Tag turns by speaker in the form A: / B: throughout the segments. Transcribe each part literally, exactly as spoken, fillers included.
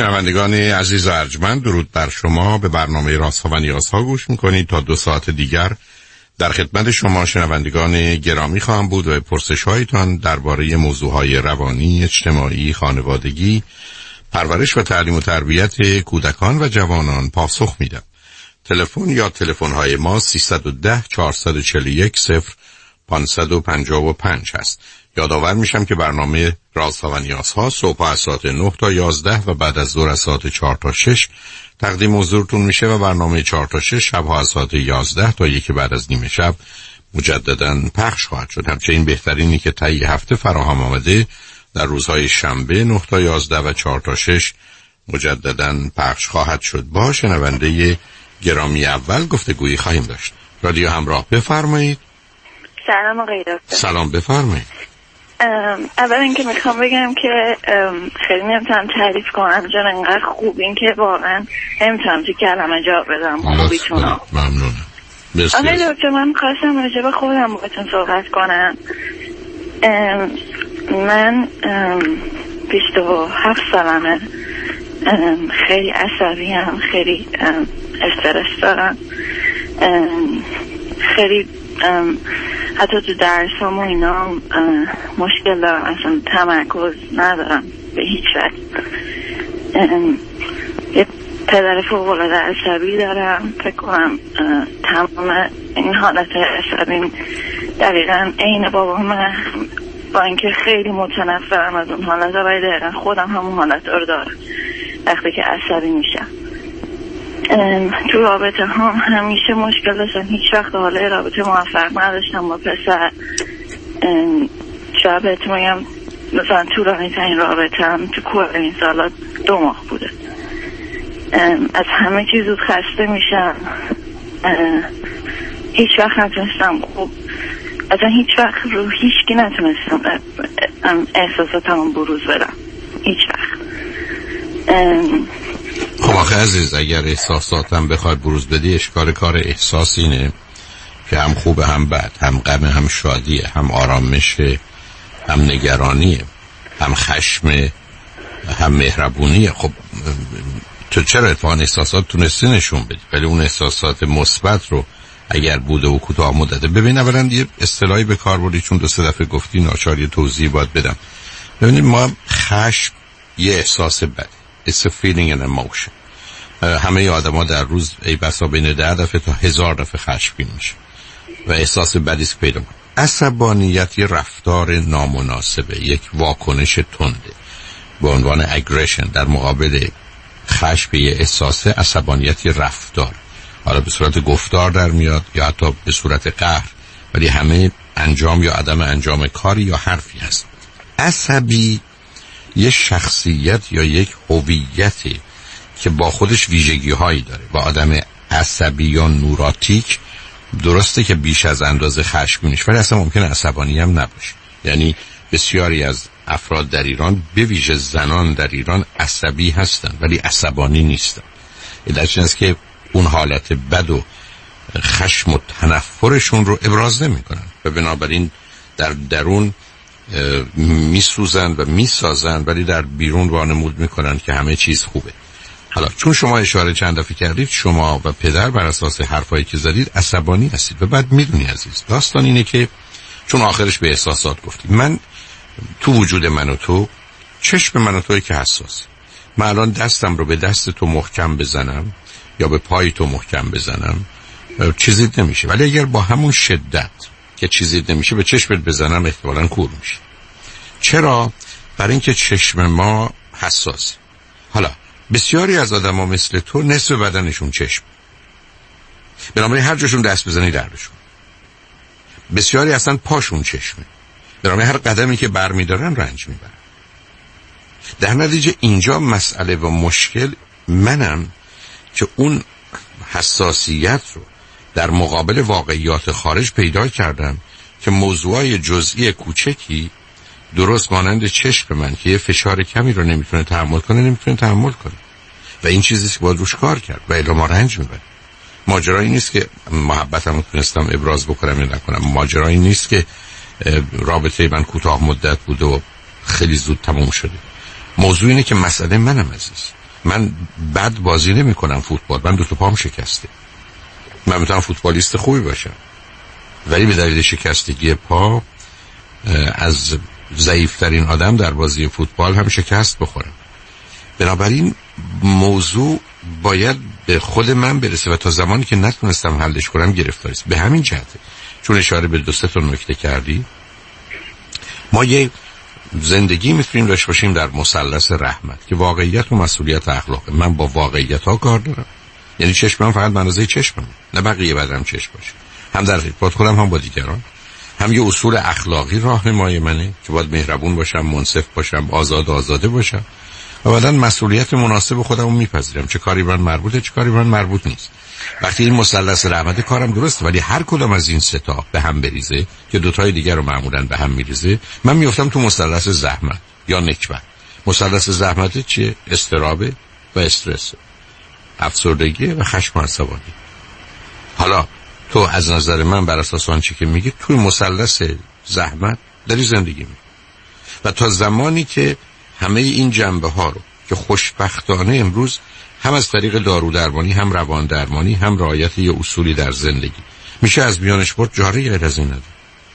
A: شنوندگان عزیز و ارجمند، درود بر شما. به برنامه رازها و نیازها گوش میکنید. تا دو ساعت دیگر در خدمت شما شنوندگان گرامی خواهم بود و پرسش هایتان درباره موضوعهای روانی، اجتماعی، خانوادگی، پرورش و تعلیم و تربیت کودکان و جوانان پاسخ میدم. تلفن یا تلفن های ما سیصد و ده چهارصد و چهل و یک صفر پانصد و پنجاه و پنج هست. یادآور میشم که برنامه رازها و نیازها صبح از ساعت نه تا یازده و بعد از ظهر از ساعت چهار تا شش تقدیم حضورتون میشه و برنامه چهار تا شش شبها از ساعت یازده تا یک بعد از نیمه شب مجدداً پخش خواهد شد. همچنین بهترینی که طی هفته فراهم آمده در روزهای شنبه نه تا یازده و چهار تا شش مجدداً پخش خواهد شد. با شنونده گرامی اول گفتگویی خواهیم داشت. رادیو همراه، بفرمایید.
B: سلام آقای دکتر.
A: سلام، بفرمایید.
B: اول اینکه میخوام بگم که خیلی نمیتونم تعریف کنم، چون انقدر خوبین که واقعا نمیتونم تو کلمه جواب بدم خوبیتونو.
A: ممنونم.
B: آقای دکتر، من میخواستم راجع به خودم باهاتون صحبت کنم. من بیست و هفت سالمه، خیلی عصبی هم، خیلی استرس دارم، خیلی حتی تو درسام و اینا مشکل دارم، اصلا تمرکز ندارم به هیچ وجه. یه پدر فوق العاده عصبی دارم. فکر کنم تمام این حالت عصبیم دقیقا عین بابام، با اینکه خیلی متنفرم از اون حالت ها، ولی دقیقا خودم همون حالت رو دارم وقتی که عصبی میشم. تو رابطه هم همیشه مشکل داشتم، هیچ وقت حاله رابطه موفق نداشتم با پسر. شاید بهتون بگم مثلا طولانی ترین رابطه هم تو کل این سالا دو ماه بوده. از همه چیز زود خسته میشم، هیچ وقت نتونستم خوب، اصلا هیچ وقت رو هیچکی نتونستم احساساتم بروز بدم، هیچ وقت.
A: خب آخه عزیز، اگر احساساتم بخواد بروز بدی، اشکال کار احساس اینه که هم خوبه هم بد، هم غم هم شادیه، هم آرامشه هم نگرانیه، هم خشم هم مهربونیه. خب تو چرا اتفاقا احساسات تونستی نشون بدی، ولی اون احساسات مثبت رو اگر بوده و کوتاه مدته. ببین اولا یه اصطلاحی به کار بردی، چون دو سه دفعه گفتی ناچار یه توضیح باید بدم. ببینید، ما خشم یه احساس بده، It's a feeling and emotion. همه آدم ها در روز ای بسا بین ده دفعه تا هزار دفعه خشمگین میشه و احساس بدی است پیدا میکنه. عصبانیت یه رفتار نامناسبه، یک واکنش تنده به عنوان اگریشن در مقابل خشم. یه احساس عصبانیت یه رفتار، حالا به صورت گفتار در میاد یا حتی به صورت قهر، ولی همه انجام یا عدم انجام کاری یا حرفی هست. عصبی یه شخصیت یا یک هویتی که با خودش ویژگی هایی داره. با آدم عصبی یا نوراتیک درسته که بیش از اندازه خشمگینش، ولی اصلا ممکنه عصبانی هم نباشه. یعنی بسیاری از افراد در ایران، به ویژه زنان در ایران، عصبی هستن ولی عصبانی نیستن. علتش این است که اون حالت بد و خشم و تنفرشون رو ابراز نمی کنن و بنابراین در درون میسوزن و میسازن، ولی در بیرون وانمود میکنن که همه چیز خوبه. حالا چون شما اشاره چند دفعه کردید شما و پدر بر اساس حرفایی که زدید عصبانی هستید و بعد میدونی عزیز، داستان اینه که چون آخرش به احساسات گفتید، من تو وجود من و تو، چشم من و توی که حساس، من الان دستم رو به دست تو محکم بزنم یا به پای تو محکم بزنم چیزی نمیشه، ولی اگر با همون شدت که چیزی نمیشه به چشمت بزنم احتمالاً کور میشه. چرا؟ برای اینکه چشم ما حساسه. حالا بسیاری از آدم‌ها مثل تو نصف بدنشون چشم، بنابراین هر جاشون دست بزنی دردشون. بسیاری اصلا پاشون چشمه، بنابراین هر قدمی که برمیدارن رنج میبرن. در نتیجه اینجا مسئله و مشکل منم که اون حساسیت رو در مقابل واقعیات خارج پیدا کردم که موضوعای جزئی کوچکی درست مانند چشم من که یه فشار کمی رو نمیتونه تحمل کنه نمیتونه تحمل کنه و این چیزی که باید روش کار کرد و الا ما رنج میبریم. ماجرایی نیست که محبتم تونستم ابراز بکنم یا نکنم، ماجرایی نیست که رابطه من کوتاه مدت بوده و خیلی زود تموم شده. موضوع اینه که مسئله منم عزیز، من بد بازی نمی کنم فوتبال، من دو تا پام شکسته، من میتونم فوتبالیست خوبی باشم ولی به دلیل شکستگی پا از ضعیفترین آدم در بازی فوتبال هم شکست بخورم. بنابراین موضوع باید به خود من برسه و تا زمانی که نتونستم حلش کنم گرفتاری است. به همین جهته چون اشاره به دو سه تا نکته کردی، ما یه زندگی میتونیم داشته باشیم در مثلث رحمت که واقعیت و مسئولیت اخلاق. من با واقعیت ها کار دارم، یعنی چشم من فقط بنازه چشمم، نه بقیه بدنم چشم باشه، هم در ارتباط خودم هم با دیگران. هم یه اصول اخلاقی راهنمای منه که باید مهربون باشم، منصف باشم، آزاد آزاده باشم و بعداً مسئولیت مناسب خودم رو میپذیرم، چه کاری من مربوطه چه کاری من مربوط نیست. وقتی این مثلث رحمت کارم درسته ولی هر کدام از این سه تا به هم بریزه که دو تای دیگر رو معمولاً به هم میریزه، من میافتم تو مثلث زحمت یا نکبت. مثلث زحمت چیه؟ اضطراب و استرس، افسردگی و خشم و عصبانی. حالا تو از نظر من بر اساس آنچه که میگی توی مثلث زحمت داری زندگی میکنی و تا زمانی که همه این جنبه ها رو که خوشبختانه امروز هم از طریق دارو درمانی هم روان درمانی هم رعایت یه اصولی در زندگی میشه از میانش برد، جاری غیر از این نداره.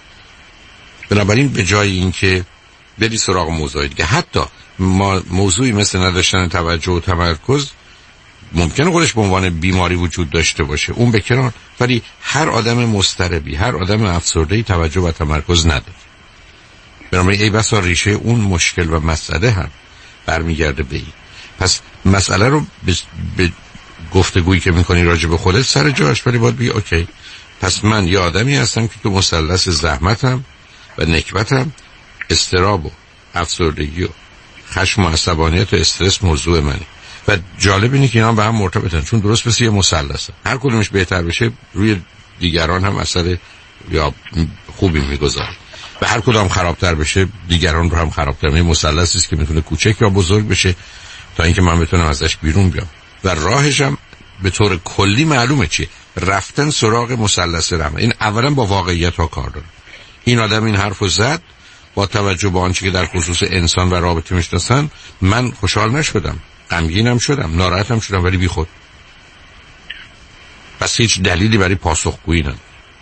A: بنابراین به جای این که بری سراغ موضوعی که حتی ما موضوعی مثل نداشتن توجه و تمرکز ممکنه خودش به عنوان بیماری وجود داشته باشه، اون به کنار، ولی هر آدم مضطربی، هر آدم افسرده‌ای توجه و تمرکز نداره. بنابراین ای بسا ریشه اون مشکل و مسئله هم برمیگرده به این. پس مسئله رو به, به گفتگویی که میکنی راجع به خودت سر جاش، ولی باید بگی اوکی پس من یه آدمی هستم که تو مثلث زحمتم و نکبتم، اضطراب و افسردگی و خشم و عصبانیت و استرس موضوع منه. و جالب اینه که اینا به هم مرتبطن چون درست مثل یه مثلثه، هر کدومش بهتر بشه روی دیگران هم اثر یا خوبی میگذاره و هر کدوم خرابتر بشه دیگران رو هم خرابتر. این مثلثی است که میتونه کوچک یا بزرگ بشه تا اینکه من بتونم ازش بیرون بیام و راهش هم به طور کلی معلومه چیه، رفتن سراغ مثلث رحمت. این اولا با واقعیت ها کار داره. این آدم این حرفو زد با توجه به آنچه که در خصوص انسان و رابطه میشناسن، من خوشحال نشدم، غمگینم شدم، ناراحتم شدم، ولی بی خود. پس هیچ دلیلی برای پاسخگویی نداره.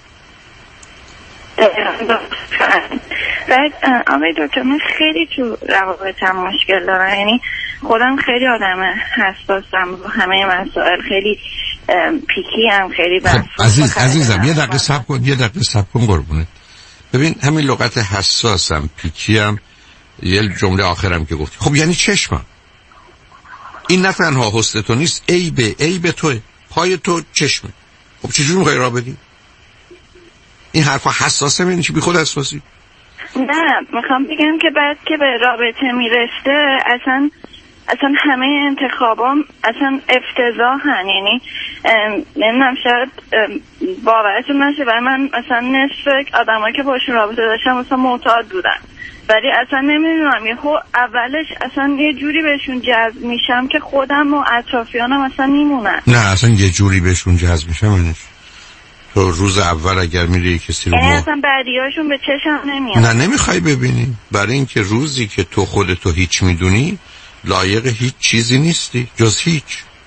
B: بعد آقای دکتر من خیلی تو روابطم مشکل دارم، یعنی خودم خیلی آدم حساسم و همه مسائل خیلی پیکی هم خیلی
A: خب عزیز عزیزم یه دقیقه صبر کن یه دقیقه صبر کن قربونه. ببین همین لغت حساسم پیکیم یه جمله آخرم که گفتی، خب یعنی چشمم این نه تنها حسن تو نیست، عیب عیب توه، پای تو چشمه. خب چجوری میخوای راه بدی؟ این حرفا حساسه، یعنی چی بی خود حساسی؟
B: نه میخوام بگم که بعد که به رابطه میرسه اصلا اصلا همه انتخابام اصلا افتضاحن، یعنی نمیدونم شاید باورتون نشه ولی من مثلا نصف آدمایی که باشون رابطه داشتم مثلا معتاد بودن، ولی اصلا نمیدونم یهو اولش اصلا یه جوری بهشون جذب میشم که خودم و اطرافیانم اصلا میمونن. نه
A: اصلا یه جوری بهشون جذب میشم منش تو روز اول اگر میری کسی رو
B: مو... اصلا بعدیاشون به چشم نمیاد.
A: نه نمیخوای ببینی، برای اینکه روزی که تو خودتو هیچ میدونی لایق هیچ چیزی نیستی جز هیچ.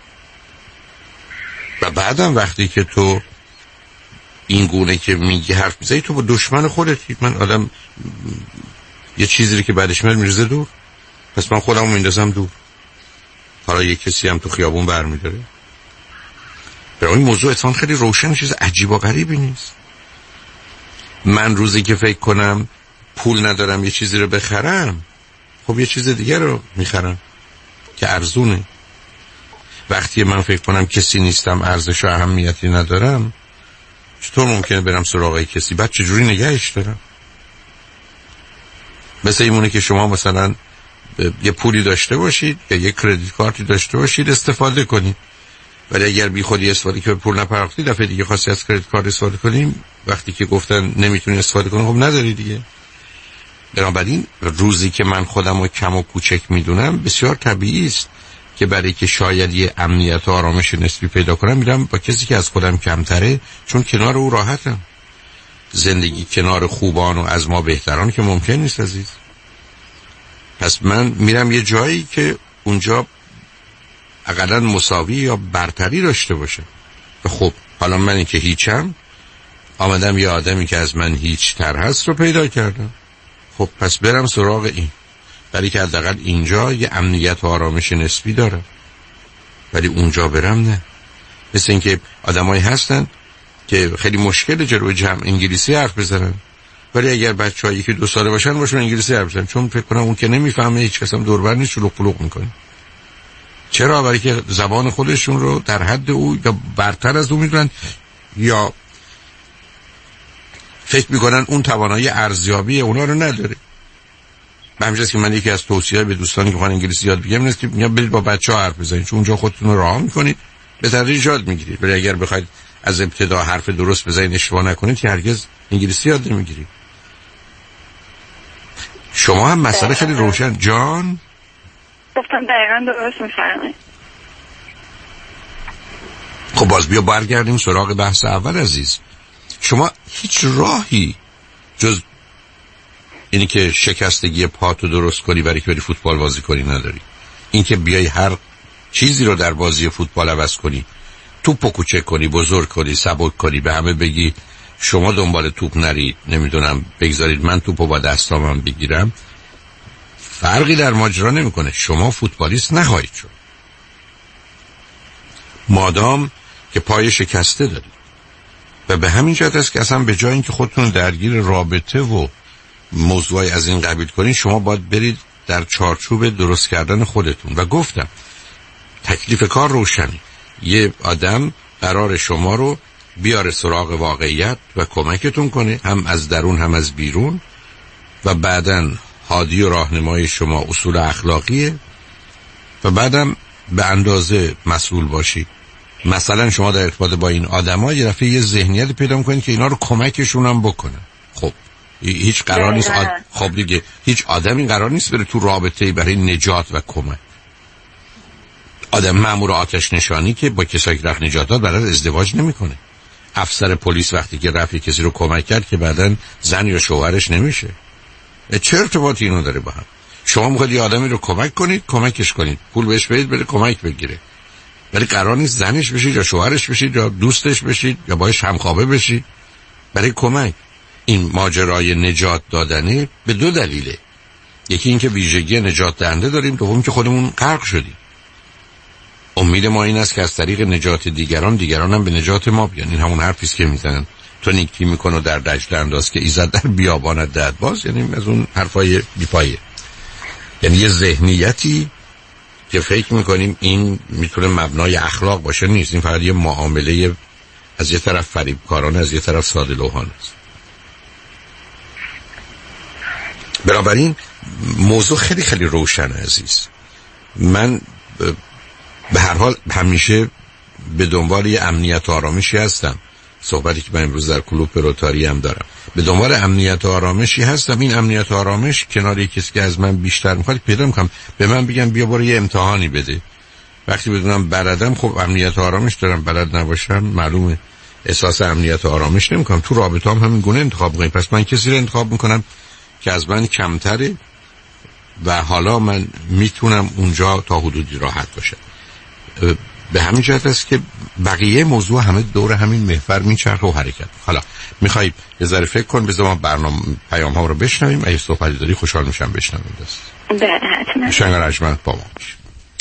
A: و بعدم وقتی که تو این گونه که میگی حرف میزنی تو با دشمن خودتی. من آدم یه چیزی رو که بعدش میاد میرزه دور، پس من خودمو میندازم دور. حالا یه کسی هم تو خیابون برمیداره. برای این موضوع اتفاقا خیلی روشن، چیز عجیب و غریبی نیست. من روزی که فکر کنم پول ندارم یه چیزی رو بخرم، خب یه چیز دیگه رو میخرم که ارزونه. وقتی من فکر کنم کسی نیستم، ارزش و اهمیتی ندارم، چطور ممکنه برم سراغ کسی؟ بعد چجوری نگهش دارم؟ مثل اینونه که شما مثلا یه پولی داشته باشید یا یه کردیت کارتی داشته باشید استفاده کنید، ولی اگر بی خودی استفاده که پول نپرداختی دفعه دیگه خواستی از کردیت کارت استفاده کنیم، وقتی که گفتن نمیتونی استفاده کنی خب نداری دیگه. بنابراین روزی که من خودم رو کم و کوچک میدونم بسیار طبیعی است که برای که شاید یه امنیت و آرامش نسبی پیدا کنم میرم با کسی که از خودم کمتره، چون کنار او راحتم. زندگی کنار خوبان و از ما بهتران که ممکن نیست عزیز. پس من میرم یه جایی که اونجا حداقل مساوی یا برتری داشته باشه. خب حالا منی که هیچم آمدم یه آدمی که از من هیچ تر هست رو پیدا کردم. خب پس برم سراغ این، برای که حداقل اینجا یه امنیت و آرامش نسبی داره، ولی اونجا برم نه. مثل این که آدمایی هستن که خیلی مشکل جلوی جمع انگلیسی حرف بزنن، ولی اگر بچه‌هایی که دو ساله باشن باشون انگلیسی حرف بزنن، چون فکر کنم اون که نمیفهمه، هیچ کس هم دور بر نیست، شلوغ پلوغ میکنه. چرا؟ برای که زبان خودشون رو در حد او یا برتر از او میدونن، یا فکر میکنن اون توانایی ارزیابی اونا رو نداره. به همین جاست که من یکی از توصیه‌های به دوستانی که میخوان انگلیسی یاد بگیرن اینه که میگم برید با بچه‌ها حرف بزنید، چون اونجا خودتون رو رها میکنید، به تدریج یاد میگیرید. ولی اگر بخواید از ابتدا حرف درست بزنید، اشتباه نکنید، که هرگز انگلیسی یاد نمیگیرید. شما هم مسئله خیلی روشن. جان
B: گفتم دقیقاً درست میفرمایید.
A: خب باز بیا برگردیم سراغ بحث اول عزیز. شما هیچ راهی جز اینی که شکستگی پاتو درست کنی برای که بری فوتبال بازی کنی نداری. این که بیای هر چیزی رو در بازی فوتبال عوض کنی، توپو کوچک کنی، بزرگ کنی، سبک کنی، به همه بگی شما دنبال توپ نرید، نمیدونم بگذارید من توپو با دستامم بگیرم، فرقی در ماجرا نمیکنه. شما فوتبالیست نخواهید شد مادام که پای شکسته دارید. و به همین جهت است که اصلا به جای اینکه خودتون درگیر رابطه و موضوعی از این قبیل کنید، شما باید برید در چارچوب درست کردن خودتون. و گفتم تکلیف کار روشنی. یه آدم قرار شما رو بیاره سراغ واقعیت و کمکتون کنه، هم از درون هم از بیرون، و بعداً هادی و راهنمای شما اصول اخلاقیه، و بعدم به اندازه مسئول باشی. مثلا شما در ارتباط با این آدم‌ها یه دفعه یه ذهنیت پیدا می‌کنید که اینا رو کمکشون هم بکنن. خب هیچ قرار نیست آد... خب دیگه هیچ آدمی قرار نیست بره تو رابطه‌ای برای نجات و کمک. آدم مأمور آتش نشانی که با کسایی که رفت نجات داد برای ازدواج نمی‌کنه. افسر پلیس وقتی که رفت کسی رو کمک کرد که بعداً زن یا شوهرش نمیشه. چه ارتباطی اینو داره با هم؟ شما می‌خواید یه آدمی رو کمک کنید، کمکش کنید، پول بهش بدید بره کمک بگیره، ولی قرار نیست زنش بشید یا شوهرش بشید یا دوستش بشید یا باهاش همخوابه بشید برای کمک. این ماجرای نجات دادنه به دو دلیله. یکی اینکه ویژگی نجات دهنده داریم، دوم که خودمون غرق شدیم. امید ما این است که از طریق نجات دیگران دیگران هم به نجات ما بیان. این همون حرفی است که میزنن تو نیکی میکنه و در دجله انداز که ایزد در بیابانت دهد باز، یعنی از اون حرفای بیپایه. یعنی یه ذهنیتی که فکر میکنیم این میتونه مبنای اخلاق باشه، نیست. این فقط یه معامله از یه طرف فریبکارانه، از یه طرف ساده لوحانه است. بنابراین موضوع خیلی خیلی روشن عزیز. من به هر حال همیشه به دنبال یه امنیت و آرامشی هستم. صحبتی که من امروز در کلوب روتاری هم دارم، به دنبال امنیت و آرامشی هستم. این امنیت و آرامش کنار کسی که از من بیشتر میخواد پیدا میکنم. به من بگم بیا برو یه امتحانی بده، وقتی بدونم بلدم خب امنیت و آرامش دارم، بلد نباشم معلومه احساس امنیت و آرامش نمیکنم. تو رابطه هم همین گونه انتخاب میکنم. پس من کسی رو انتخاب میکنم که از من کمتره و حالا من میتونم اونجا تا حدودی راحت باشم. به همین جهت است که بقیه موضوع همه دور همین محور میچرخه و حرکت. حالا میخوایی یه ذره فکر کن، بذار ما برنامه پیام ها رو بشنویم. اگه صحبتی داری خوشحال میشم بشنویم. دست
B: بله حتما.
A: شنگ رجمند با ما باش.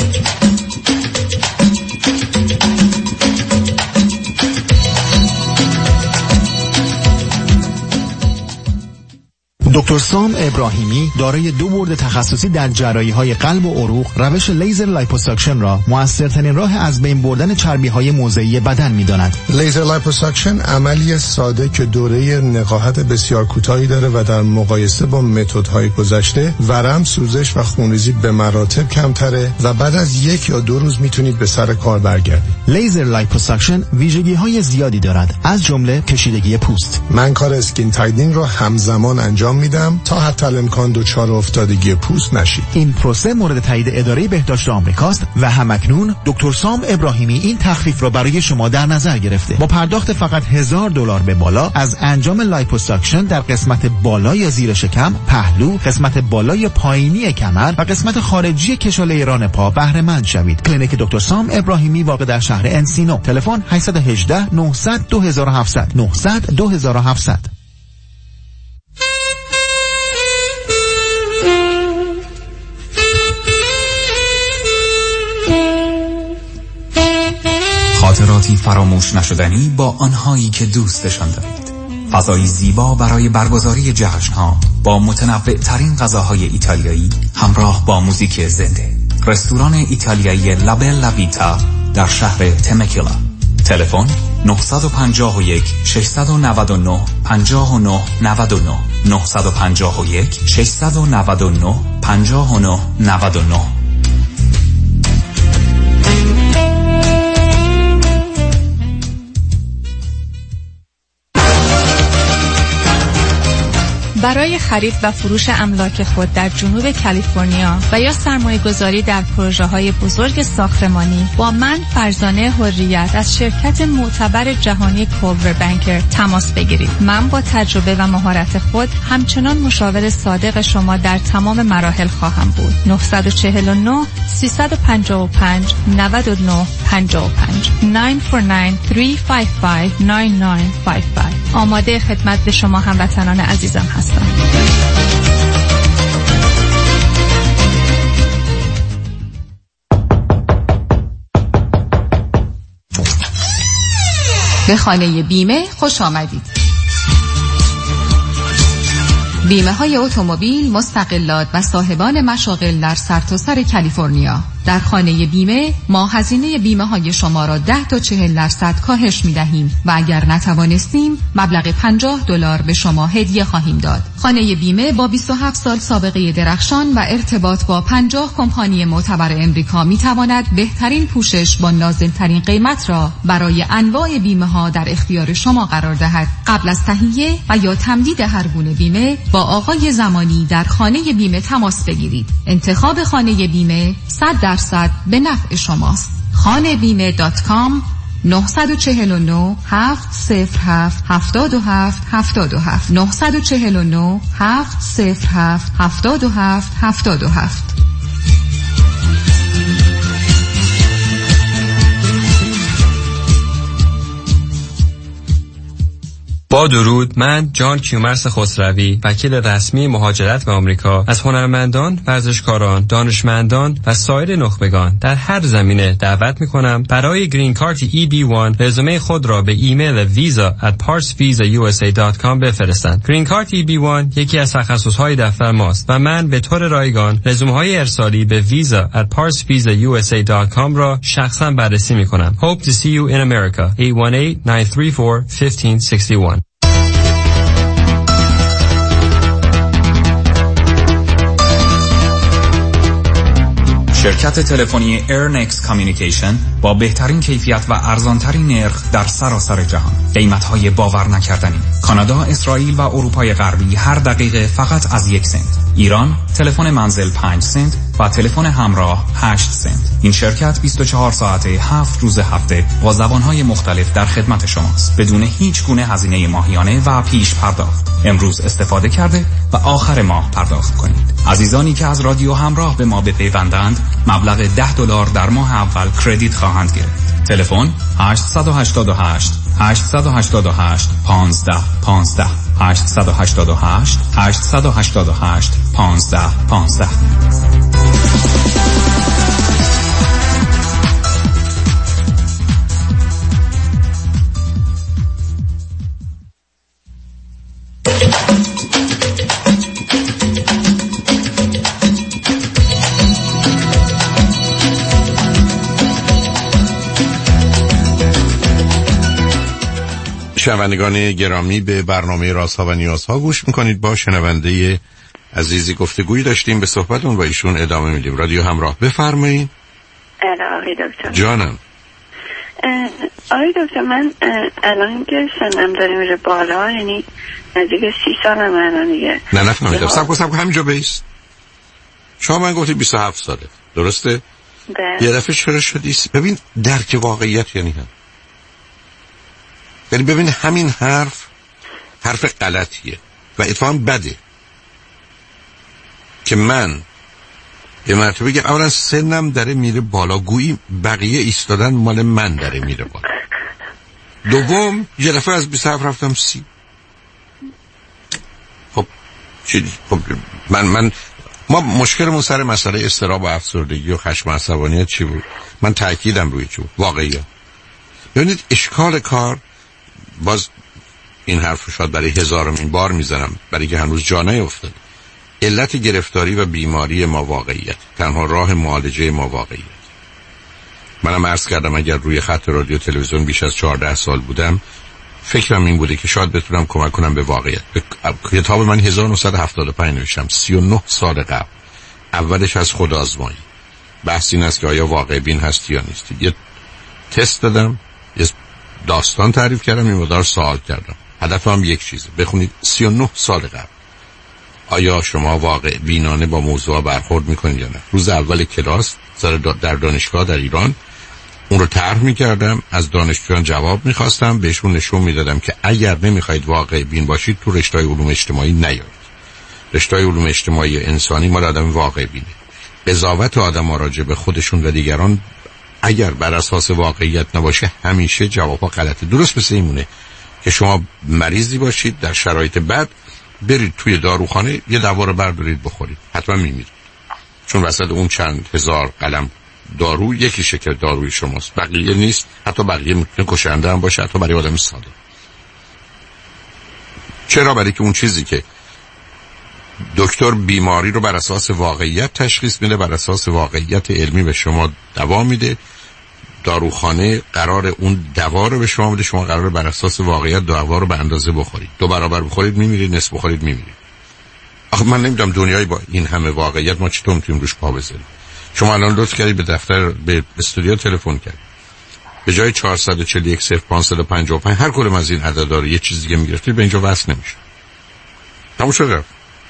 C: دکتر سام ابراهیمی دارای دو برد تخصصی در جراحی‌های قلب و عروق، روش لیزر لایپوساکشن را موثرترین راه از بین بردن چربی‌های موضعی بدن می‌داند.
D: لیزر لایپوساکشن عملی ساده که دوره نقاهت بسیار کوتاهی داره و در مقایسه با متدهای گذشته ورم، سوزش و خونریزی به مراتب کمتره و بعد از یک یا دو روز میتونید به سر کار برگردید.
C: لیزر لایپوساکشن ویژگی‌های زیادی دارد، از جمله کشیدگی پوست.
D: من کار اسکین تایدینگ رو همزمان انجام میدم میدم تا حتی الامکان دچار افتادگی پوست نشید.
C: این پروسه مورد تایید اداره بهداشت آمریکاست و همکنون دکتر سام ابراهیمی این تخفیف را برای شما در نظر گرفته. با پرداخت فقط هزار دلار به بالا از انجام لایپوساکشن در قسمت بالای زیر شکم، پهلو، قسمت بالای پایینی کمر و قسمت خارجی کشاله ران پا بهره مند شوید. کلینیک دکتر سام ابراهیمی واقع در شهر انسینو. تلفن هشت یک هشت نه صفر صفر دو هفت صفر صفر نه صفر صفر دو هفت صفر صفر.
E: خاطراتی فراموش نشدنی با آنهایی که دوستشان دارید. فضایی زیبا برای برگزاری جشن‌ها با متنوع ترین غذاهای ایتالیایی همراه با موزیک زنده. رستوران ایتالیایی لابل لاویتا در شهر تمکیلا. تلفن نه پنج یک شش نه نه پنج نه نه نه نه پنج یک شش نه نه پنج نه نه نه.
F: برای خرید و فروش املاک خود در جنوب کالیفرنیا و یا سرمایه گذاری در پروژه های بزرگ ساختمانی با من فرزانه حریت از شرکت معتبر جهانی کولور بانکر تماس بگیرید. من با تجربه و مهارت خود همچنان مشاور صادق شما در تمام مراحل خواهم بود. نه چهار نه سه پنج پنج نه نه پنج پنج نه چهار نه سه پنج پنج نه نه پنج پنج. آماده خدمت به شما هموطنان عزیزم هستم.
G: به خانه بیمه خوش آمدید. بیمه های اتومبیل، مستقلات و صاحبان مشاغل در سرتاسر کالیفرنیا. در خانه بیمه ما هزینه بیمه های شما را ده تا چهل درصد کاهش می دهیم و اگر نتوانستیم مبلغ پنجاه دلار به شما هدیه خواهیم داد. خانه بیمه با بیست و هفت سال سابقه درخشان و ارتباط با پنجاه کمپانی معتبر امریکا می تواند بهترین پوشش با نازل‌ترین قیمت را برای انواع بیمه ها در اختیار شما قرار دهد. قبل از تهیه و یا تمدید هر گونه بیمه با آقای زمانی در خانه بیمه تماس بگیرید. انتخاب خانه بیمه صد درصد به نفع شماست. خانه بیمه دات کام نه چهار نه هفت صفر هفت هفت هفت هفت هفت نه چهار نه هفت صفر هفت هفت هفت هفت هفت.
H: با درود، من جان کیومرث خسروی، وکیل رسمی مهاجرت به آمریکا، از هنرمندان، ورزشکاران، دانشمندان و سایر نخبگان در هر زمینه دعوت می‌کنم برای گرین کارت ای بی یک رزومه خود را به ایمیل ویزا ات پارس ویزا یو اس ای دات کام بفرستند. گرین کارت ای بی یک یکی از تخصص‌های دفتر ماست و من به طور رایگان رزومه‌های ارسالی به ویزا ات پارس ویزا یو اس ای دات کام را شخصاً بررسی می‌کنم. Hope to see you in America. eight one eight nine three four one five six one.
E: شرکت تلفنی ایرنکس کامیونیکیشن با بهترین کیفیت و ارزانترین نرخ در سراسر جهان. قیمت‌های باور نکردنی. کانادا، اسرائیل و اروپای غربی هر دقیقه فقط از یک سنت. ایران تلفن منزل پنج سنت و تلفن همراه هشت سنت. این شرکت بیست و چهار ساعته هفت روز هفته با زبان‌های مختلف در خدمت شماست بدون هیچ گونه هزینه ماهیانه و پیش پرداخت. امروز استفاده کرده و آخر ماه پرداخت کنید. عزیزانی که از رادیو همراه به ما بپیوندند مبلغ ده دلار در ماه اول کردیت خواهند گرفت. تلفن هشت هشت هشت هشت هشت هشت پانزده پانزده هشت هشت هشت هشت هشت هشت پانزده پانزده.
A: شنوندگان گرامی، به برنامه رازها و نیازها گوش میکنید. با شنونده عزیزی گفتگویی داشتیم، به صحبتون با ایشون ادامه میدیم. رادیو همراه، بفرمایید.
B: الهی دکتر
A: جانم.
B: آره دکتر، من الان که سنم داره میره بالا، یعنی نزدیک سی سالم الان دیگه.
A: نه نه فهمیدم. سب کن سب کن همینجا بیست. شما من گفتی بیست و هفت ساله درسته؟
B: ده.
A: یه دفعه چرا شدی؟ ببین درک واقعیت یعنی هم یعنی ببین همین حرف حرف غلطیه و اتفاقا بده که من به مرتبه بگم اولا سنم داره میره بالا، گویی بقیه ایستادن مال من داره میره بالا. دوم یه دفعه از بیست و هفت رفتم سی. خب چی خب من من ما مشکلمون سر مسئله اضطراب و افسردگی و خشم و عصبانیت چی بود؟ من تاکیدم روی چی بود؟ واقعیه. ببینید اشکال کار، باز این حرف شاید برای هزارمین بار میزنم برای که هنوز جا نیفتاده، علت گرفتاری و بیماری ما واقعیت، تنها راه معالجه ما واقعیت. منم عرض کردم اگر روی خط رادیو تلویزیون بیش از چهارده سال بودم فکرم این بوده که شاید بتونم کمک کنم به واقعیت. کتاب من هزار و نهصد و هفتاد و پنج نوشتم، سی و نه سال قبل. اولش از خود آزمایی، بحث این است که آیا واقع بین هستی یا نیستی. یه تست دادم، یه داستان تعریف کردم، این مقدار سوال کردم. هدفم یک چیزه، بخونید سی و نه سال قبل آیا شما واقع بینانه با موضوع برخورد میکنید یا نه. روز اول کلاس در دانشگاه در ایران اون رو طرح میکردم، از دانشجویان جواب میخواستم، بهشون نشون میدادم که اگر نمیخواید واقع بین باشید تو رشته علوم اجتماعی نیایید. رشته علوم اجتماعی انسانی مال آدم واقع بینه. قضاوت آدم راجع به خودشون و دیگران اگر بر اساس واقعیت نباشه همیشه جوابها غلطه. درست مثل اینونه که شما مریضی باشید در شرایط بد، برید توی داروخانه یه دوا رو بردارید بخورید، حتما میمیرید، چون وسط اون چند هزار قلم دارو یکیشه که داروی شماست، بقیه نیست. حتی بقیه میتونه کشنده هم باشه، حتی برای آدم ساده. چرا؟ برای که اون چیزی که دکتر بیماری رو بر اساس واقعیت تشخیص میده، بر اساس واقعیت علمی به شما دوا میده. داروخانه قرار اون دوا رو به شما بده، شما قراره بر اساس واقعیت دوا رو به اندازه بخورید. دو برابر بخورید میمیرید، نصف بخورید میمیرید. آخه من نمیدونم دنیای با این همه واقعیت ما چطور میتونیم روش پا بذاریم. شما الان لطف کردید به دفتر به استودیو تلفن کردید، به جای چهارصد و چهل و یک صفر پانصد و پنجاه و پنج هر کدوم از این عددا رو یه چیز دیگه میگرفتید، به اینجا وصل نمیشه. تموم شد.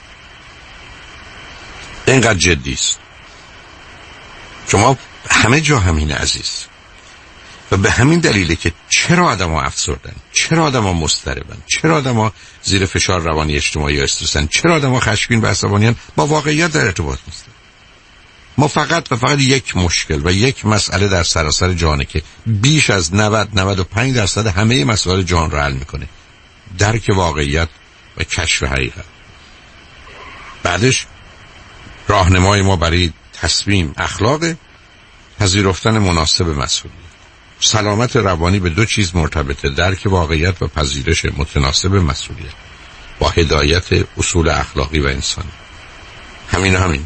A: اینقدر جدی است. شما همه جا همین عزیز، و به همین دلیله که چرا آدم‌ها افسردن، چرا آدم‌ها مضطربن، چرا آدم‌ها زیر فشار روانی اجتماعی یا استرسن، چرا آدم‌ها خشمگین و عصبانی‌ان، با واقعیت در ارتباط نیستن. ما فقط و فقط یک مشکل و یک مسئله در سراسر جهانه که بیش از نود نود و پنج درصد همه مسائل جهان رو حل میکنه: درک واقعیت و کشف حقیقت. بعدش راهنمای ما برای تصمیم اخلاق، پذیرفتن مناسب مسئولیت. سلامت روانی به دو چیز مرتبطه: درک واقعیت و پذیرش متناسب مسئولیت با هدایت اصول اخلاقی و انسانی. همین همین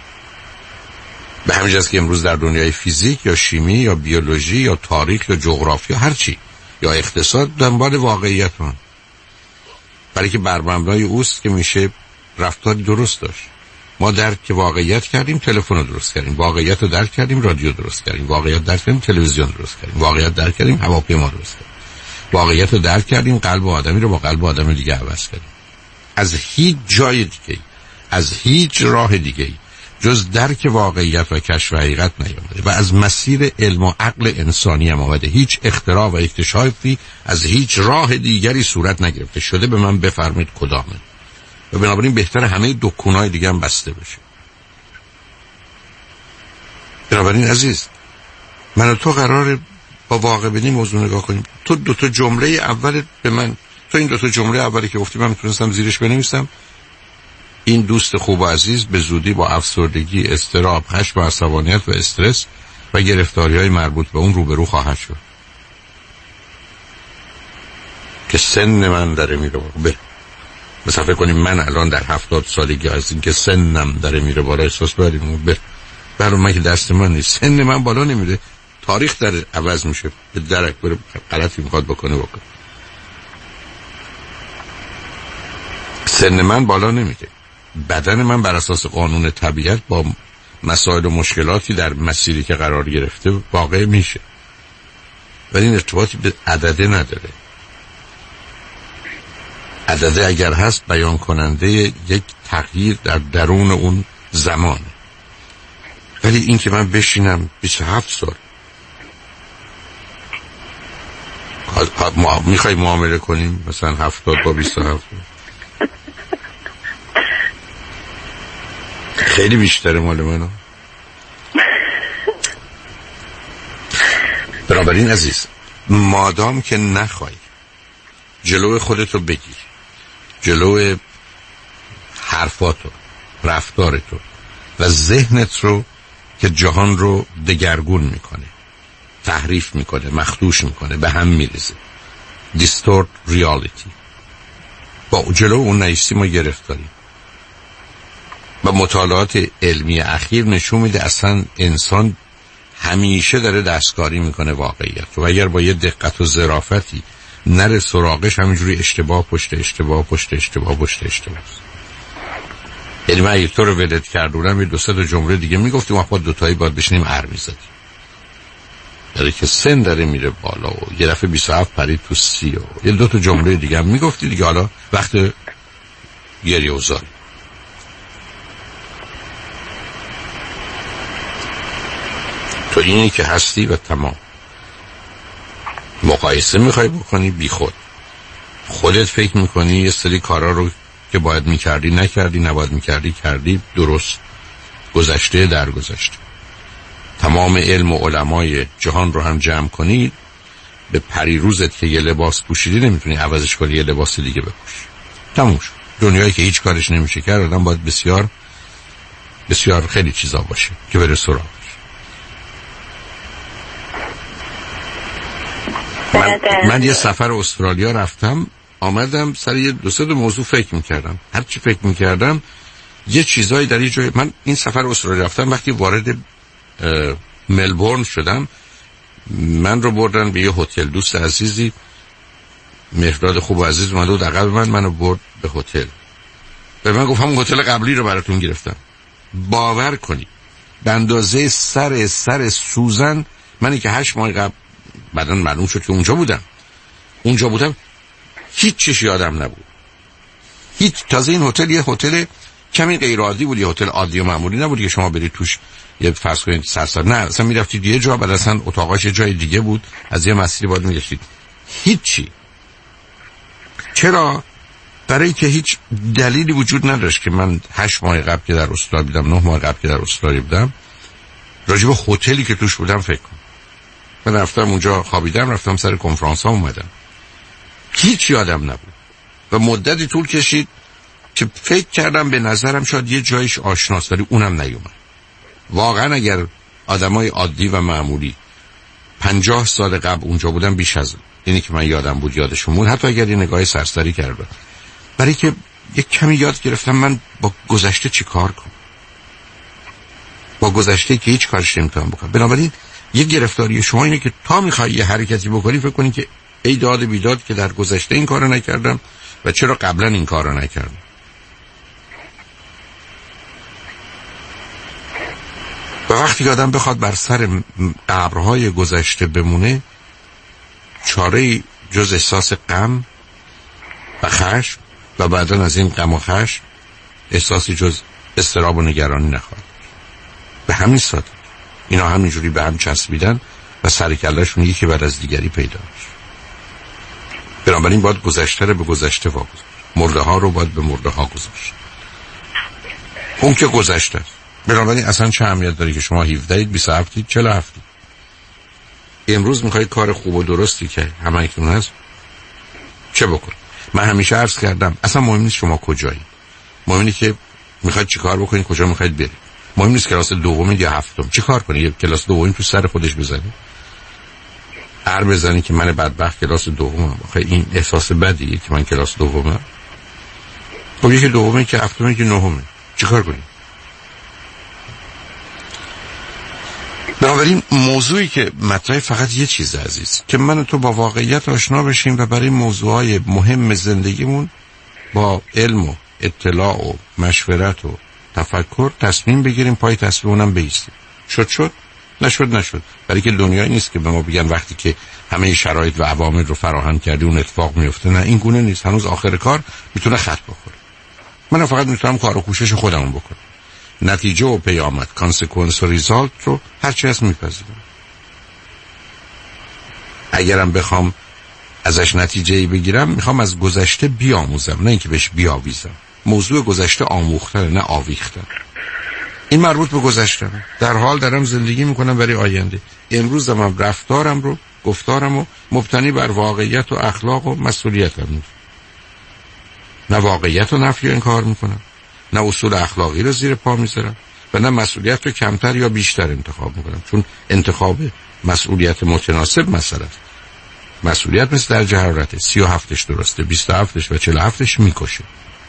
A: به همین جاست که امروز در دنیای فیزیک یا شیمی یا بیولوژی یا تاریخ یا جغرافیا هر چی یا اقتصاد دنبال واقعیت هستند، برای که بر مبنای اوست که میشه رفتار درست داشت. ما درک واقعیت کردیم، تلفن رو درست کردیم. واقعیت رو درک کردیم، رادیو درست کردیم. واقعیت درک کردیم، تلویزیون درست کردیم. واقعیت درک کردیم، هواپیما درست کردیم. واقعیت رو درک کردیم، قلب آدمی رو با قلب آدم دیگه عوض کردیم. از هیچ جای دیگه، از هیچ راه دیگه جز درک واقعیت و کشف حقیقت نیامده و از مسیر علم و عقل انسانی هم آمده. هیچ اختراع و اکتشافی از هیچ راه دیگری صورت نگرفته. شده به من بفرمایید کدامه؟ و بنابراین بهتر همه دکونای دیگه هم بسته بشه. بنابراین عزیز، من و تو قراره با واقع بینی موضوع نگاه کنیم. تو دو تا جمله اول به من، تو این دو تا جمله اولی که گفتی من میتونستم زیرش بنویسم: این دوست خوب و عزیز به زودی با افسردگی، اضطراب، خشم و عصبانیت و استرس و گرفتاری‌های مربوط به اون روبرو خواهد شد. که سن من داره میره بالا. مثلا فکر کنیم من الان در هفتاد سالگی از این که سنم داره میره بالا احساس بریم بر برای من که دست من نیست، سن من بالا نمیره، تاریخ داره عوض میشه، به درک بره غلطی میخواد بکنه بکنه. سن من بالا نمیره، بدن من بر اساس قانون طبیعت با مسائل و مشکلاتی در مسیری که قرار گرفته واقع میشه. ولی این ارتباطی به عدده نداره. عدده اگر هست بیان کننده یک تغییر در درون اون زمان، ولی این که من بشینم بیست و هفت سال ما میخوای معامله کنیم مثلا هفتاد با بیست و هفت خیلی بیشتره مال منو. بنابراین عزیز، مادام که نخوای جلو خودتو بگیر، جلو حرفاتو، رفتارتو و ذهنت رو که جهان رو دگرگون میکنه، تحریف میکنه، مخدوش میکنه، به هم میریزه، دیستورت ریالیتی، با جلو اون نیستی ما گرفتاریم. و مطالعات علمی اخیر نشون میده اصلا انسان همیشه داره دستکاری میکنه واقعیت و اگر با یه دقت و ظرافتی نره سراغش همینجوری اشتباه پشت اشتباه پشت اشتباه پشت اشتباه. یعنی من اگه تو رو ولد کردونم یه دو سه تا جمله دیگه میگفتیم ما خود دوتایی باید بشنیم ار میزدیم، داره که سن داره میره بالا و یه دفعه بیست و هفت پرید تو سی و یه دو تا جمله دیگه هم میگفتی دیگه، حالا وقت گریه و زاری. تو اینی که هستی و تمام. مقایسه میخوای بکنی بی خود، خودت فکر میکنی یه سری کارا رو که باید میکردی نکردی، نباید میکردی کردی، درست گذشته در گذشته. تمام علم و علمای جهان رو هم جمع کنی، به پریروزت که یه لباس پوشیدی نمیتونی عوضش کنی یه لباس دیگه بپوشی. تموم شد. دنیایی که هیچ کارش نمیشه کرد، آدم باید بسیار بسیار خیلی چیزا باشه که بره سراغش. من, من یه سفر استرالیا رفتم، آمدم سر یه دو سه موضوع فکر میکردم، هر چی فکر میکردم یه چیزایی در یه جای. من این سفر استرالیا رفتم وقتی وارد ملبورن شدم، من رو بردن به یه هتل. دوست عزیزی مهرداد خوب و عزیز اومده بود عقب من، منو برد به هتل. به من گفت همون هتل قبلی رو براتون گرفتم. باور کنی به اندازه سر سر سوزن منی که هشت ماه قبل بعدن معلوم شد که اونجا بودم اونجا بودم هیچ چیزی یادم نبود، هیچ. تازه این هتل یه هتل کمی غیر عادی بود، یه هتل عادی و معمولی نبود که شما برید توش یه فرض کنید سرسر، نه اصلا میرفتید یه جا بعد اصلا اتاقاش یه جای دیگه بود، از یه مسیری باید میگشتید. هیچی. چرا؟ برای که هیچ دلیلی وجود نداشت که من هشت ماه قبل که در استرالیا بودم، نه ماه قبل که در استرالیا بودم، راجع به هتلی که توش بودم فکر کنم. من رفتم اونجا خوابیدم، رفتم سر کنفرانس ها اومدم، هیچ یادم نبود و مدتی طول کشید که فکر کردم به نظرم شاید یه جایش آشناست، ولی اونم نیومد. واقعا اگر آدمای عادی و معمولی پنجاه سال قبل اونجا بودن، بیش از اینی که من یادم بود یادشون بود، حتی اگر یه نگاه سرسری کردم، برای که یک کمی یاد گرفتم من با گذشته چی کار کنم، با گذشته که هیچ کارش نمیتونم بکنم. بنابراین یه گرفتاری شما اینه که تا میخوای یه حرکتی بکنی فکر کنی که ای داد بیداد که در گذشته این کارو نکردم و چرا قبلا این کارو نکردم. و وقتی که آدم بخواد بر سر قبرهای گذشته بمونه، چاره جز احساس غم و خشم و بعداً از این غم و خشم احساسی جز اضطراب و نگرانی نخواهد. به همین ساده اینا همینجوری به هم چسبیدن و سر کله‌شون یکی بعد از دیگری پیدا میشه. بنابراین باید گذشته رو به گذشته واگذاشت، مرده ها رو باید به مرده ها گذاشت. اون که گذشته است. بنابراین اصلا چه اهمیت داره که شما هفده اید، بیست و هفت اید، چهل و هفت اید. امروز میخواید کار خوب و درستی که همه اکنون هست چه بکن؟ من همیشه عرض کردم اصلا مهم نیست شما کجایید، مهم اینه که میخواید چی کار بکنید، کجا میخواید برید. مهم نیست کلاس دوم یا هفتم چی کار کنید. یه کلاس دوم تو سر خودش بزنید، هر بزنید که من بدبخت کلاس دومم. آخه این احساس بدیه که من کلاس دومم. خب یکی دومه که هفتمه که نهمه، چی کار کنید؟ بنابراین موضوعی که مطرح فقط یه چیز عزیز، که من و تو با واقعیت آشنا بشیم و برای موضوعهای مهم زندگیمون با علم و اطلاع و مشورت و تفکر تصمیم بگیریم، پای تصمیم اونم بایستیم. شد شد، نشد نشد. برای که دنیایی نیست که به ما بگن وقتی که همه شرایط و عوامل رو فراهم کردی اون اتفاق میفته. نه، این گونه نیست. هنوز آخر کار میتونه خط بخوره. من فقط میتونم کار و کوشش خودمون بکنم. نتیجه و پیامد، کانسیکوئنس و ریزالت رو هر چی هست میپذیرم. اگرم بخوام ازش نتیجه‌ای بگیرم، میخوام از گذشته بیاموزم، نه اینکه بهش بیاویزم. موضوع گذشته آموختن، نه آویختن. این مربوط به گذشتم. در حال دارم زندگی میکنم برای آینده. امروزم هم رفتارم رو، گفتارم رو مبتنی بر واقعیت و اخلاق و مسئولیتم میکنم. نه واقعیت رو نفی و انکار میکنم، نه اصول اخلاقی رو زیر پا میذارم و نه مسئولیت رو کمتر یا بیشتر انتخاب میکنم، چون انتخاب مسئولیت متناسب مسئله است. مسئولیت مثل درجه حرارته، سی و هفتش درسته، بیست و هفتش و چهل و هفتش میکشه.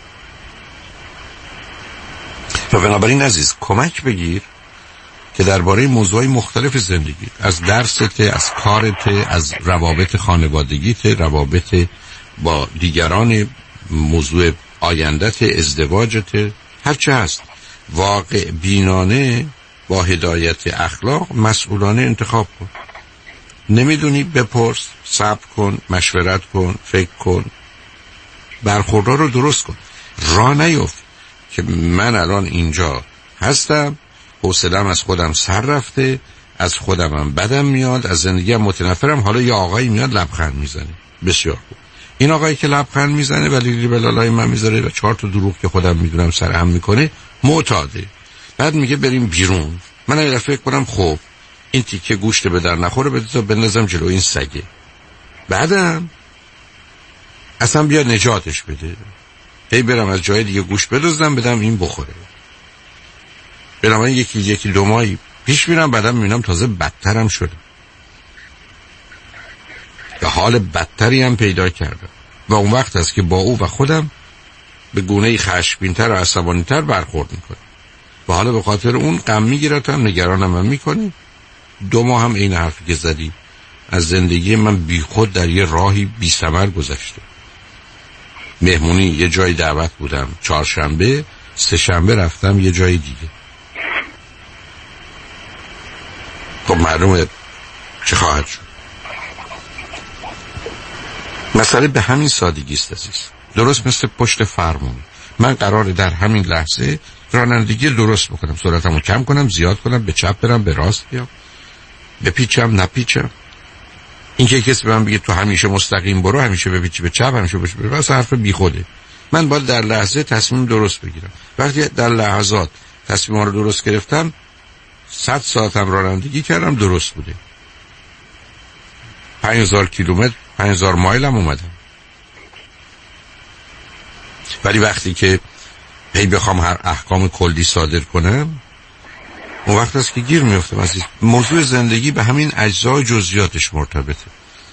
A: و بنابراین عزیز کمک بگیر که درباره موضوعی مختلف زندگی، از درست، از کارت، از روابط خانوادگیت، روابط با دیگران، موضوع آیندت، ازدواجت، هر چه هست، واقع بینانه با هدایت اخلاق مسئولانه انتخاب کن. نمیدونی بپرس، صبر کن، مشورت کن، فکر کن، برخوردها رو درست کن. راه نیفت که من الان اینجا هستم، حوصله‌ام از خودم سر رفته، از خودمم بدم میاد، از زندگیم متنفرم، حالا یه آقایی میاد لبخند میزنه. بسیار خوب. این آقایی که لبخند میزنه ولی لیبلالای من میذاره و چهار تا دروغ که خودم میدونم سرهم میکنه معتاده. بعد میگه بریم بیرون. من اگه فکر کنم خب این تیکه گوشت به در نخوره بذار بندازم جلو این سگه، بعدم اصلا بیا نجاتش بده، هی برم از جای دیگه گوشت بدزدم بدم این بخوره. بنابراین یکی یکی دو ماهی پیش میرم، بعدم میبینم تازه بدترم شده و حال بدتری هم پیدا کردم و اون وقت است که با او و خودم به گونه‌ای خشمگین‌تر و عصبانی‌تر برخورد میکنم و حالا به خاطر اون غم میگیرتم، نگرانم هم میکنی. دو ماه هم این حرفی که زدی از زندگی من بی خود در یه راهی بی ثمر گذشته. مهمونی یه جای دعوت بودم چهارشنبه، سه شنبه رفتم یه جای دیگه. خب معلومه چه خواهد شد. مسئله به همین سادگی است عزیز. درست مثل پشت فرمون. من قراره در همین لحظه رانندگی درست بکنم، سرعتمو کم کنم، زیاد کنم، به چپ برم، به راست بیام، بپیچم نپیچم. این که کسی به من بگه تو همیشه مستقیم برو، همیشه بپیچی به چپ، همیشه بپیچی به راست، حرف بیخوده. من باید در لحظه تصمیم درست بگیرم. وقتی در لحظات تصمیم رو درست گرفتم، صد ساعتم رانندگی کردم، درست بوده. پنج هزار کیلومتر، پنج هزار مایلم اومدم. ولی وقتی که هی بخوام هر احکام کلی صادر کنم، اون وقت است که گیر میفتم عزیز. موضوع زندگی به همین اجزای جزئیاتش مرتبطه،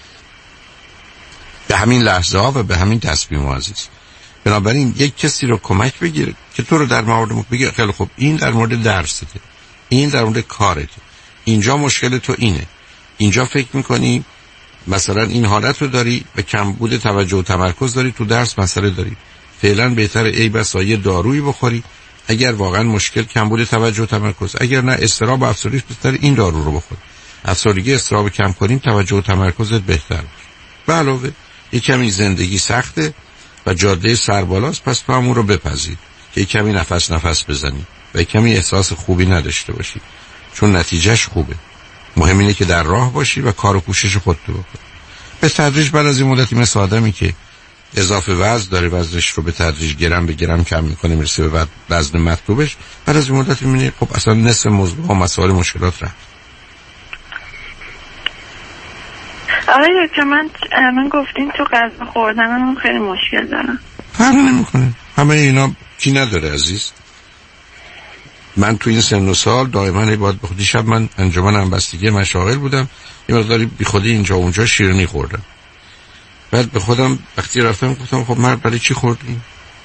A: به همین لحظه ها و به همین تصمیم ها عزیز. بنابراین یک کسی رو کمک بگیر که تو رو در مورد بگیر خیلی خوب این در مورد درسته، این در مورد کارته، اینجا مشکل تو اینه، اینجا فکر میکنی مثلا این حالت رو داری، به کمبود توجه و تمرکز داری، تو درس مسئله داری، فعلا بهتر ای بسا یه دارویی بخوری اگر واقعا مشکل کمبود توجه و تمرکز، اگر نه اضطراب و افسردگی بهتر این دارو رو بخور. افسردگی اضطراب کم کنیم توجه و تمرکزت بهتر میشه. به علاوه یک کمی زندگی سخته و جاده سربالاست، پس تو همون رو بپذیر که یک کمی نفس نفس بزنی و یک کمی احساس خوبی نداشته باشی، چون نتیجهش خوبه. مهم اینه که در راه باشی و کار و کوشش خودت بکنی. به تدریج بعد از این مدتی مثل آدمی که اضافه وزن داره، وزنش رو به تدریج گرم به گرم کم میکنه میرسه به وزن مطلوبش، بعد از این مدتی میبینی خب اصلا نصف موضوع و مسائل مشکلات رفت.
B: آره دکتر، من من گفتین تو غذا خوردن من خیلی مشکل دارم.
A: فرق نمیکنه، همه اینا کی نداره عزیز. من تو این سن و سال دائما باید بخودی، شب من انجمن همبستگی مشاغل بودم، یه مقداری بی خودی اینجا اونجا شیرینی خوردم. بعد به خودم وقتی رفتم گفتم خب مرد برای چی خوردیم؟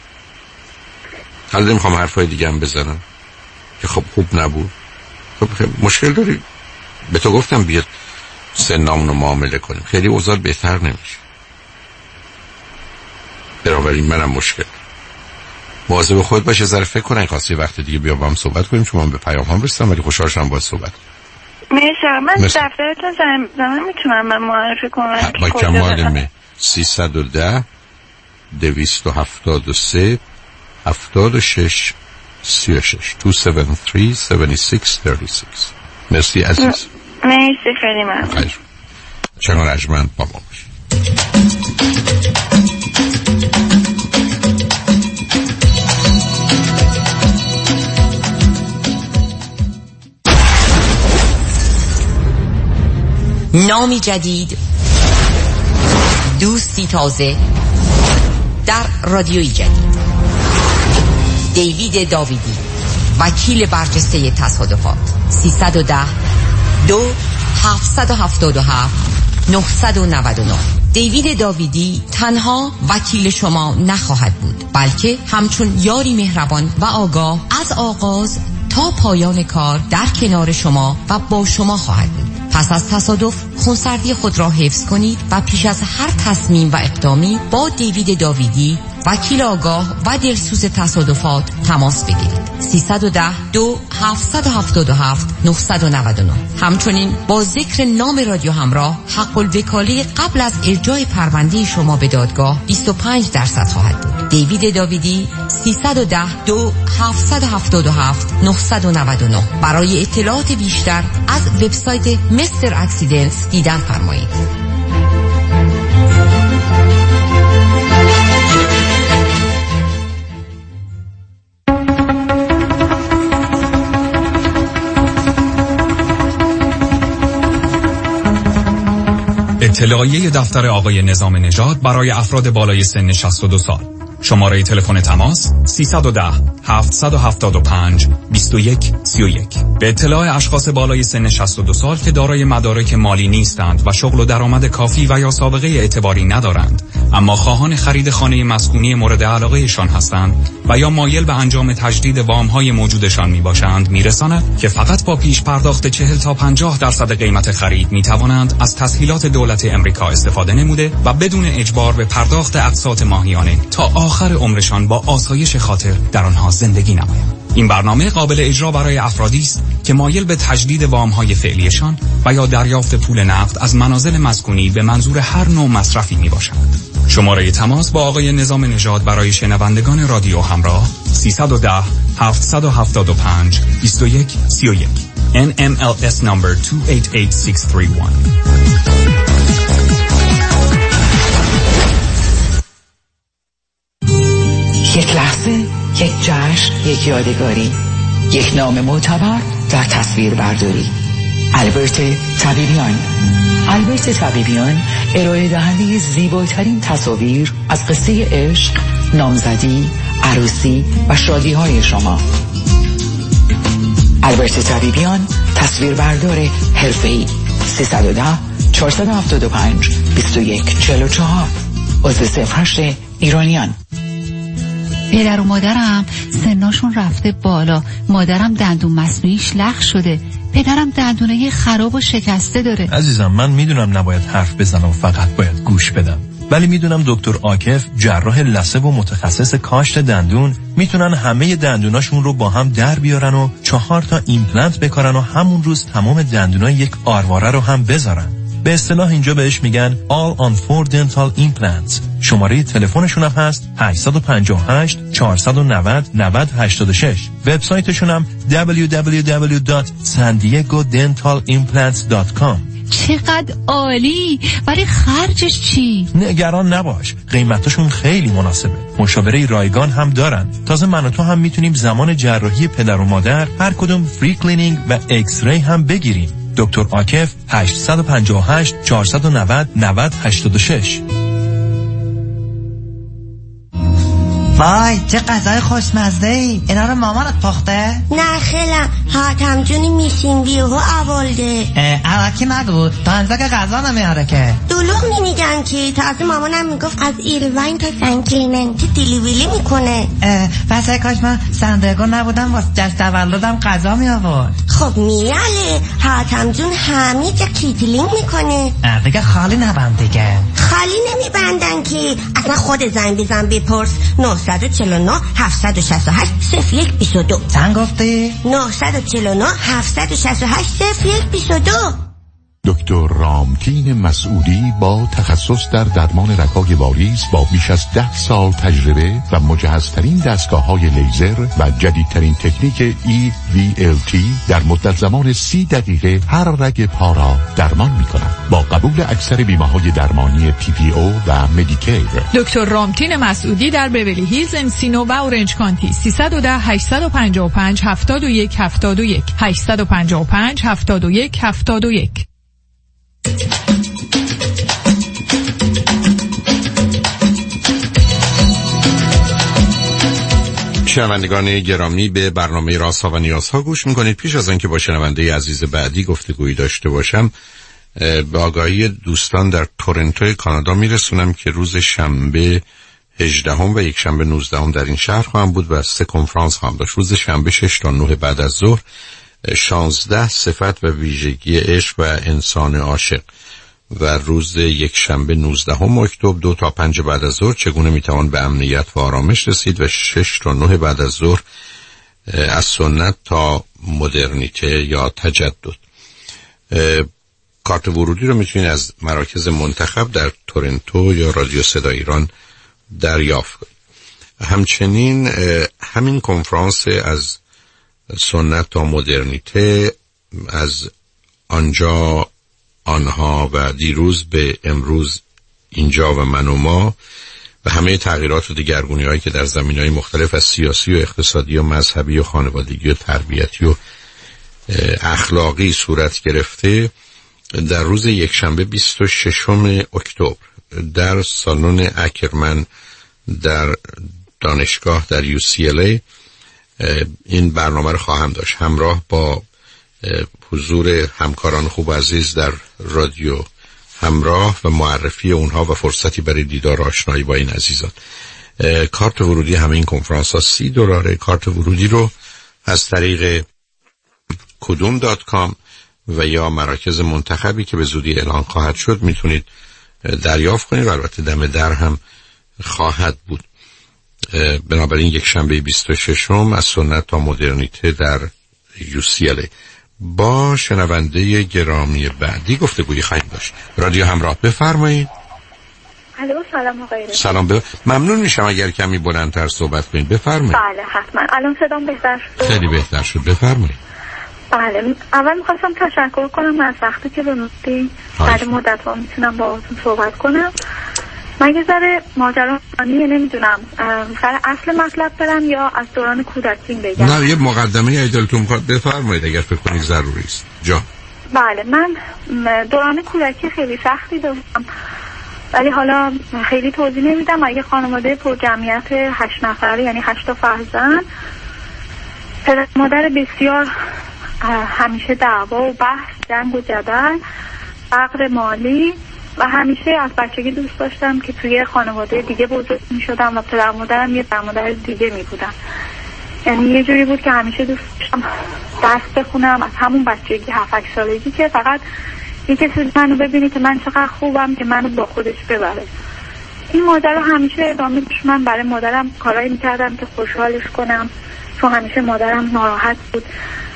A: حالا نمیخوام حرفای دیگه هم بزنم که خب خوب نبود. خب مشکل داری؟ به تو گفتم بیاد سنامون رو معامله کنیم، خیلی اوضاع بهتر نمیشه. بنابراین منم مشکل. مواظب خود باشه، ذره فکر کنن، خواستی وقت دیگه بیا با هم صحبت کنیم، چون من به پیام هم رسیدم ولی خوشحال شدم باهات صحبت.
B: میشه من دفترتون زنگ بزنم میتونم من معرفی کنم
A: با کمال سیصد و ده دویست و هفتاد و سه هفتاد و شش سی و شش دو هفت سه هفت شش سه شش. مرسی عزیز.
B: مرسی خیلی ممنون.
A: چنان رجمن با ما باشید.
I: نامی جدید، دوستی تازه در رادیویی جدید. دیوید داویدی، وکیل برجسته تصادفات. سیصد و ده دو هفتصد و هفتاد و هفت نهصد و نود و نه. دیوید داویدی تنها وکیل شما نخواهد بود، بلکه همچون یاری مهربان و آگاه از آغاز تا پایان کار در کنار شما و با شما خواهد بود. پس از تصادف خونسردی خود را حفظ کنید و پیش از هر تصمیم و اقدامی با دیوید داویدی، وکیل آگاه و دلسوز تصادفات تماس بگیرید. سیصد و ده دو هفتصد و هفتاد و هفت نهصد و نود و نه. همچنین با ذکر نام رادیو همراه حق الوکاله قبل از ارجاع پرونده شما به دادگاه بیست و پنج درصد خواهد بود. دیوید داویدی سیصد و ده دو هفتصد و هفتاد و هفت نهصد و نود و نه. برای اطلاعات بیشتر از وبسایت مستر اکسیدنتس دیدن فرمایید.
E: اطلاعیه دفتر آقای نظام نژاد برای افراد بالای سن شصت و دو سال. شماره تلفن تماس سیصد و ده هفتصد و هفتاد و پنج بیست و یک سی و یک. به اطلاع اشخاص بالای سن شصت و دو سال که دارای مدارک مالی نیستند و شغل و درآمد کافی و یا سابقه اعتباری ندارند، اما خواهان خرید خانه مسکونی مورد علاقهشان هستند و یا مایل به انجام تجدید وام‌های موجودشان میباشند، میرساند که فقط با پیش پرداخت چهل تا پنجاه درصد قیمت خرید میتوانند از تسهیلات دولت امریکا استفاده نموده و بدون اجبار به پرداخت اقساط ماهیانه تا آخر عمرشان با آسایش خاطر در آنها زندگی نمایند. این برنامه قابل اجرا برای افرادی است که مایل به تجدید وام‌های فعلیشان و یا دریافت پول نقد از منازل مسکونی به منظور هر نوع مصرفی میباشند. شماره تماس با آقای نظام نژاد برای شنوندگان رادیو همراه سیصد و ده هفتصد و هفتاد و پنج بیست و یک سی و یک. ان ام ال اس number دو هشت هشت شش سه یک.
J: یک لحظه، یک جشن، یک یادگاری، یک نام معتبر در تصویر برداری. البرت طبیبیان. البرت طبیبیان ارائه دهنده زیباترین تصاویر از قصه عشق، نامزدی، عروسی و شادی های شما. البرت طبیبیان تصویر بردار حرفه‌ای. سیصد و ده چهارصد و هفتاد و پنج بیست و یک چهل و چهار. عضو صفر هشت ایرانیان.
K: پدر و مادرم سناشون رفته بالا. مادرم دندون مصنوعیش لخ شده. پدرم دندونه خراب و شکسته داره.
L: عزیزم من میدونم نباید حرف بزنم و فقط باید گوش بدم، ولی میدونم دکتر عاکف جراح لثه و متخصص کاشت دندون میتونن همه دندوناشون رو با هم در بیارن و چهار تا ایمپلنت بکارن و همون روز تمام دندونای یک آرواره رو هم بذارن. به اصطلاح اینجا بهش میگن All on four Dental Implants. شماره تلفنشون هم هست هشت پنج هشت چهار نه صفر نه صفر هشت شش. وبسایتشون هم دبلیو دبلیو دبلیو دات سان دیگو دنتال ایمپلنتس دات کام.
K: چقدر عالی، ولی خرجش چی؟
L: نگران نباش، قیمتشون خیلی مناسبه. مشاوره رایگان هم دارن. تازه من و تو هم میتونیم زمان جراحی پدر و مادر هر کدوم فری کلینینگ و ایکس ری هم بگیریم. دکتر عاکف هشت پنج هشت چهار نه صفر نه صفر هشت شش.
M: وای چه غذای خوشمزه ای. اینا رو مامانت پخته؟
N: نه خیلم حاتم جونی میشین بیهو اولده.
M: اواکی نگو تا انزا که غذا نمیاره که.
N: دلوغ نمیگن که تازه مامانم میگفت از ایلواین تا سنکلیمنتی دیلیویلی میکنه.
M: پس کاش من سندرگو نبودم واسه جشن تولدم غذا می آورد.
N: خب میاله حاتم جون همه جا کیتلینگ میکنه.
M: دیگه خالی نبند دیگه.
N: خالی نمیبندن که اصلا خود زنگ بزن بپرس. نه نه چهار نه هفت شش هشت صفر یک دو دو.
M: چند گفتی؟
N: نه چهار نه هفت شش هشت صفر یک دو دو.
O: دکتر رامتین مسعودی با تخصص در درمان رگ‌های واریز با بیش از ده سال تجربه و مجهزترین دستگاه‌های لیزر و جدیدترین تکنیک ای وی ال تی در مدت زمان سی دقیقه هر رگ پا را درمان می‌کند. با قبول اکثر بیمه‌های درمانی پی پی او و مدیکیر.
P: دکتر رامتین مسعودی در بیولی هیلز، انسینو و اورنج کانتی. سیصد و ده هشتصد و پنجاه و پنج هفتاد و یک هفتاد و یک هشتصد و پنجاه و پنج هفتاد و یک هفتاد و یک.
A: شنوندگان گرامی، به برنامه رازها و نیازها گوش میکنید. پیش از آنکه با شنونده عزیز بعدی گفتگویی داشته باشم، به آگاهی دوستان در تورنتو کانادا میرسونم که روز شنبه هجدهم و یک شنبه نوزدهم در این شهر خواهم بود و سه کنفرانس خواهم داشت. روز شنبه شش تا نه بعد از ظهر، شانزده صفت و ویژگی عشق و انسان عاشق، و روز یک شنبه نوزدهم اکتبر دو تا پنج بعد از ظهر چگونه میتوان به امنیت و آرامش رسید، و شش تا نه بعد از ظهر از سنت تا مدرنیته یا تجدد. کارت ورودی رو میتونید از مراکز منتخب در تورنتو یا رادیو صدای ایران دریافت کنید. همچنین همین کنفرانس از سنت تا مدرنیته، از آنجا آنها و دیروز به امروز اینجا و من و ما، و همه تغییرات و دگرگونی هایی که در زمینهای مختلف از سیاسی و اقتصادی و مذهبی و خانوادگی و تربیتی و اخلاقی صورت گرفته، در روز یک شنبه بیست و ششم اکتبر در سالن اکرمن در دانشگاه در یو سی ال ای این برنامه رو خواهم داشت، همراه با حضور همکاران خوب عزیز در رادیو همراه و معرفی اونها و فرصتی برای دیدار و آشنایی با این عزیزان. کارت ورودی همه این کنفرانس ها سی دلاره. کارت ورودی رو از طریق کدوم دات کام و یا مراکز منتخبی که به زودی اعلان خواهد شد میتونید دریافت کنید و البته دم در هم خواهد بود. بنابراین یک شنبه بیست و ششم از سنت تا مدرنیته در یو سی ال ای. با شنونده گرامی بعدی گفتگویی خواهیم داشت. رادیو همراه، بفرمایید.
B: الو، سلام آقای.
A: سلام. ب... ممنون میشم اگر کمی بلندتر صحبت کنید. بفرمایید.
B: بله حتما. الان صدام بهتر شد؟
A: خیلی بهتر شد. بفرمایید.
B: بله، اول میخواستم تشکر کنم از وقتی که به مدتی بعد مدت ها میتونم با اون صحبت کنم. من یه ذره ماجرا فنیه، نمیدونم سر اصل مطلب برم یا از دوران کودکی بگم.
A: نه، یه مقدمه ای دلتون میخواد بفرمایید اگر فکر کنید ضروری است. جا.
B: بله، من دوران کودکی خیلی سختی داشتم، ولی حالا خیلی توضیح نمیدم. اگه خانواده پر جمعیت هشت نفره، یعنی هشت تا فرزند، پدر مادر بسیار همیشه دعوا و بحث، جنگ و جدل، فقر مالی، و همیشه از بچگی دوست داشتم که توی خانواده دیگه بزرگ می شدم و پدر مادرم یه پدر مادر دیگه می بودم. یعنی یه جوری بود که همیشه دوست داشتم درس بخونم از همون بچگی هفت هشت سالگی، که فقط یه کسی منو ببینه که من چقدر خوبم که منو با خودش ببره. این ماجرا همیشه ادامه داشت. من برای مادرم کارایی میکردم که خوشحالش کنم، چون همیشه مادرم ناراحت بود.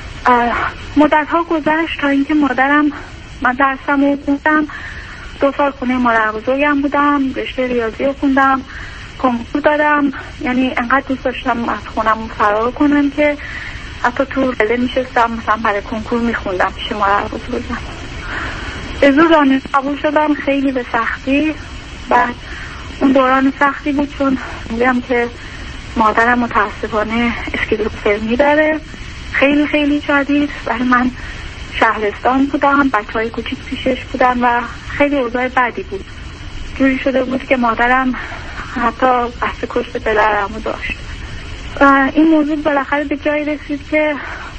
B: مدت ها گذشت تا اینکه مادرم، من درسم رو خوندم، دو سال خونه مادر بزرگم بودم، رشته ریاضی رو خوندم، کنکور دادم. یعنی انقدر دوست داشتم از خونم فرار کنم که حتی تو رله میشستم مثلا برای کنکور میخوندم پیش مادر بزرگم. به زور دانشگاه قبول شدم، خیلی به سختی. بعد اون دوران سختی بود، چون میگم که مادرم متاسفانه اسکیزوفرنی داره، خیلی خیلی شدید. ولی من شهرستان بودم، بچه های کوچیک پیشش بودن و خیلی اوضاع بدی بود. جوری شده بود که مادرم حتی قصد کشت پدرم رو داشت. و این موضوع بالاخره به جایی رسید که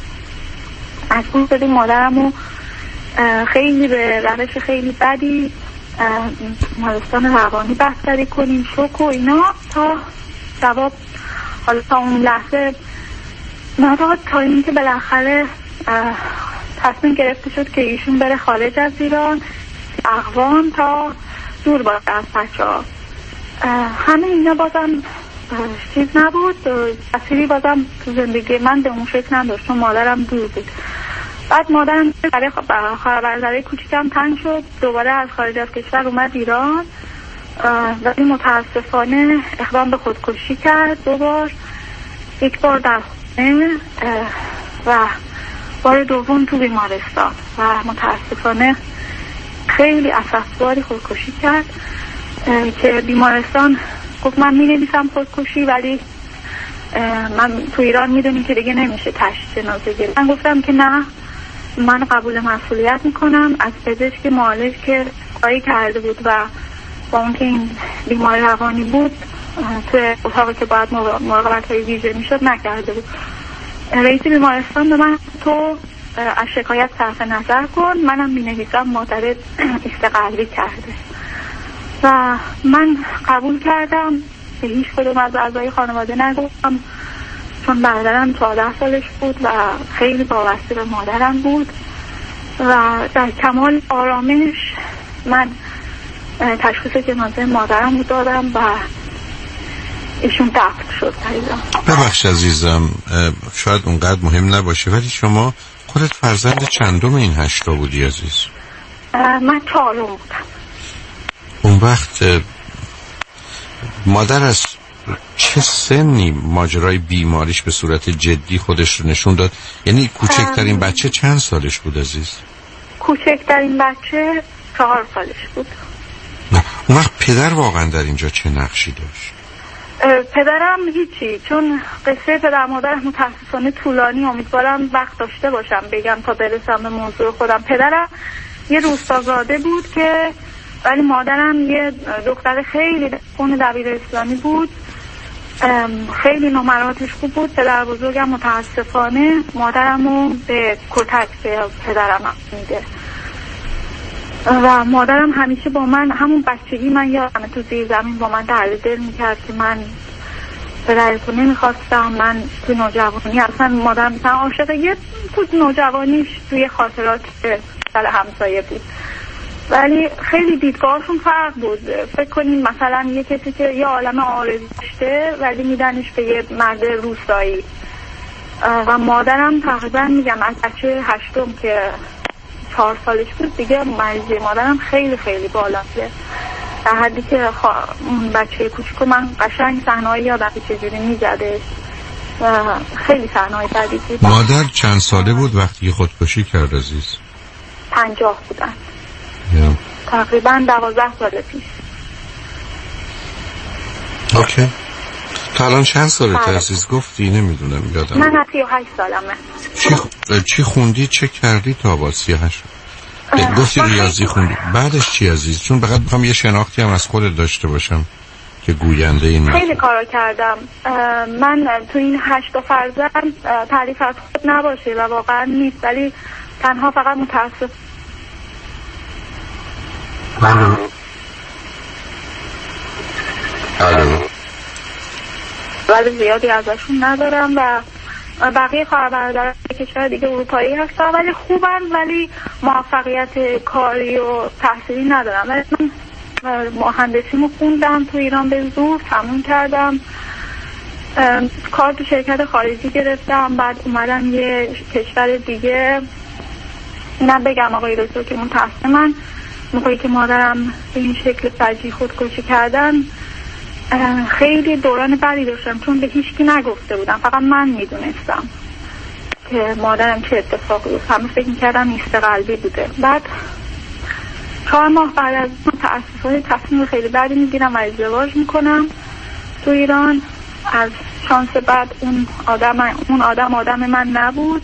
B: مجبور شدیم مادرم رو خیلی به روش خیلی بدی بیمارستان روانی بستری کنیم، شوک و اینا، تا جواب حالا تا اون لحظه نداد، تا این که بالاخره تصمیم گرفته شد که ایشون بره خارج از ایران، اقوام، تا دور باشه از بچه ها. همه اینا بازم چیز نبود، تأثیری بازم تو زندگی من به اون شکل نداشت چون مادرم دور بود. بعد مادرم برای خواهر کوچیکم تنگ شد، دوباره از خارج از کشور اومد ایران، ولی متاسفانه اقدام به خودکشی کرد دو بار، یک بار در خونه و بار دوم تو بیمارستان و متاسفانه خیلی اسفباری خودکشی کرد که بیمارستان گفت من می نویسم خودکشی ولی من تو ایران میدونی که دیگه نمیشه تشخیص جنازه گرفت. من گفتم که نه، من قبول مسئولیت میکنم از پزشک معالج که کاری کرده بود و با اون که این بیمار روانی بود تو اتاقی که باید مراقبت های ویژه میشد نکرده بود. رئیس بیمارستان به من تو از شکایت صرف نظر کن، منم می نویسم مادرت استقلالی کرده و من قبول کردم. به هیچ کدوم از اعضای خانواده نگفتم چون برادرم چهارده سالش بود و خیلی وابسته به مادرم بود و در کمال آرامش من تشخیص جنازه مادرم رو دادم و ایشون دفن شد.
A: ببخش عزیزم، شاید اونقدر مهم نباشه ولی شما خودت فرزند چندم این هشتا بودی عزیز؟
B: من چهارم بودم.
A: اون وقت مادر از چه سنی ماجرای بیماریش به صورت جدی خودش رو نشون داد؟ یعنی کوچکترین بچه چند سالش بود عزیز؟
B: کوچکترین بچه چهار سالش بود.
A: نه. اون وقت پدر واقعا در اینجا چه نقشی داشت؟
B: پدرم هیچی، چون قصه پدر مادر متاسفانه طولانی، امیدوارم وقت داشته باشم بگم تا برسم به موضوع خودم. پدرم یه روستازاده بود که ولی مادرم یه دختر خیلی خون دبیر اسلامی بود، خیلی نمراتش خوب بود. پدر بزرگم متاسفانه مادرمو به کتک به پدرم میده و مادرم همیشه با من همون بچگی من یادمه تو زیر زمین با من درد دل میکرد که من پدرتو نمیخواستم. من تو نوجوانی اصلا مادرم مثلا عاشق یه تو نوجوانیش توی خاطرات سال همسایه بود ولی خیلی دیدگاهشون فرق بود. فکر کنیم مثلا یه کسی که یه عالم آرزو داشته ولی میدنش به یه مرد روستایی و مادرم تقریبا میگم از بچه هشتم که چهار سالش بود دیگه مریضی مادرم خیلی خیلی بالا بوده در حدی که خوا... اون بچه کوچیکو من قشنگ صحنه‌ای یادم چجوری میزدش و خیلی صحنه‌ای بدی بود.
A: مادر چند ساله بود وقتی خودکشی کرد عزیز؟
B: پنجاه بودن.
A: yeah.
B: تقریبا دوازده سال پیش.
A: اوکی. تا الان چند سالته عزیز گفتی؟ نمیدونم یادم.
B: من سی و هشت سالمه.
A: چی, خ... چی خوندی چه کردی تا با سی و هشت؟ گفتی ریاضی خوندی، بعدش چی عزیز؟ چون فقط میخوام یه شناختی هم از خودت داشته باشم که گوینده این
B: خیلی کارا کردم. من تو این هشت فرزند تعریف از خود نباشه و واقعا نیست ولی تنها فقط متاسف
A: الو الو
B: ولی زیادی ازشون ندارم و بقیه خواهر برادران کشور دیگه اروپایی هستن ولی خوبن ولی موفقیت کاری و تحصیلی ندارم. ولی من مهندسیمو خوندم تو ایران به زور تموم کردم، کار تو شرکت خارجی گرفتم، بعد اومدم یه کشور دیگه. اینم بگم آقای دکتر که متاسفم من موقعی که مادرم به این شکل فجیع خودکشی کردن خیلی دوران بدی داشتم چون به هیچکی نگفته بودم، فقط من میدونستم که مادرم چه اتفاقی بود. همه فکر میکردم ایست قلبی بوده. بعد چهار ماه بعد از متاسفانه تصمیم خیلی بدی میگیرم و ازدواج میکنم تو ایران. از شانس بعد اون آدم اون آدم آدم من نبود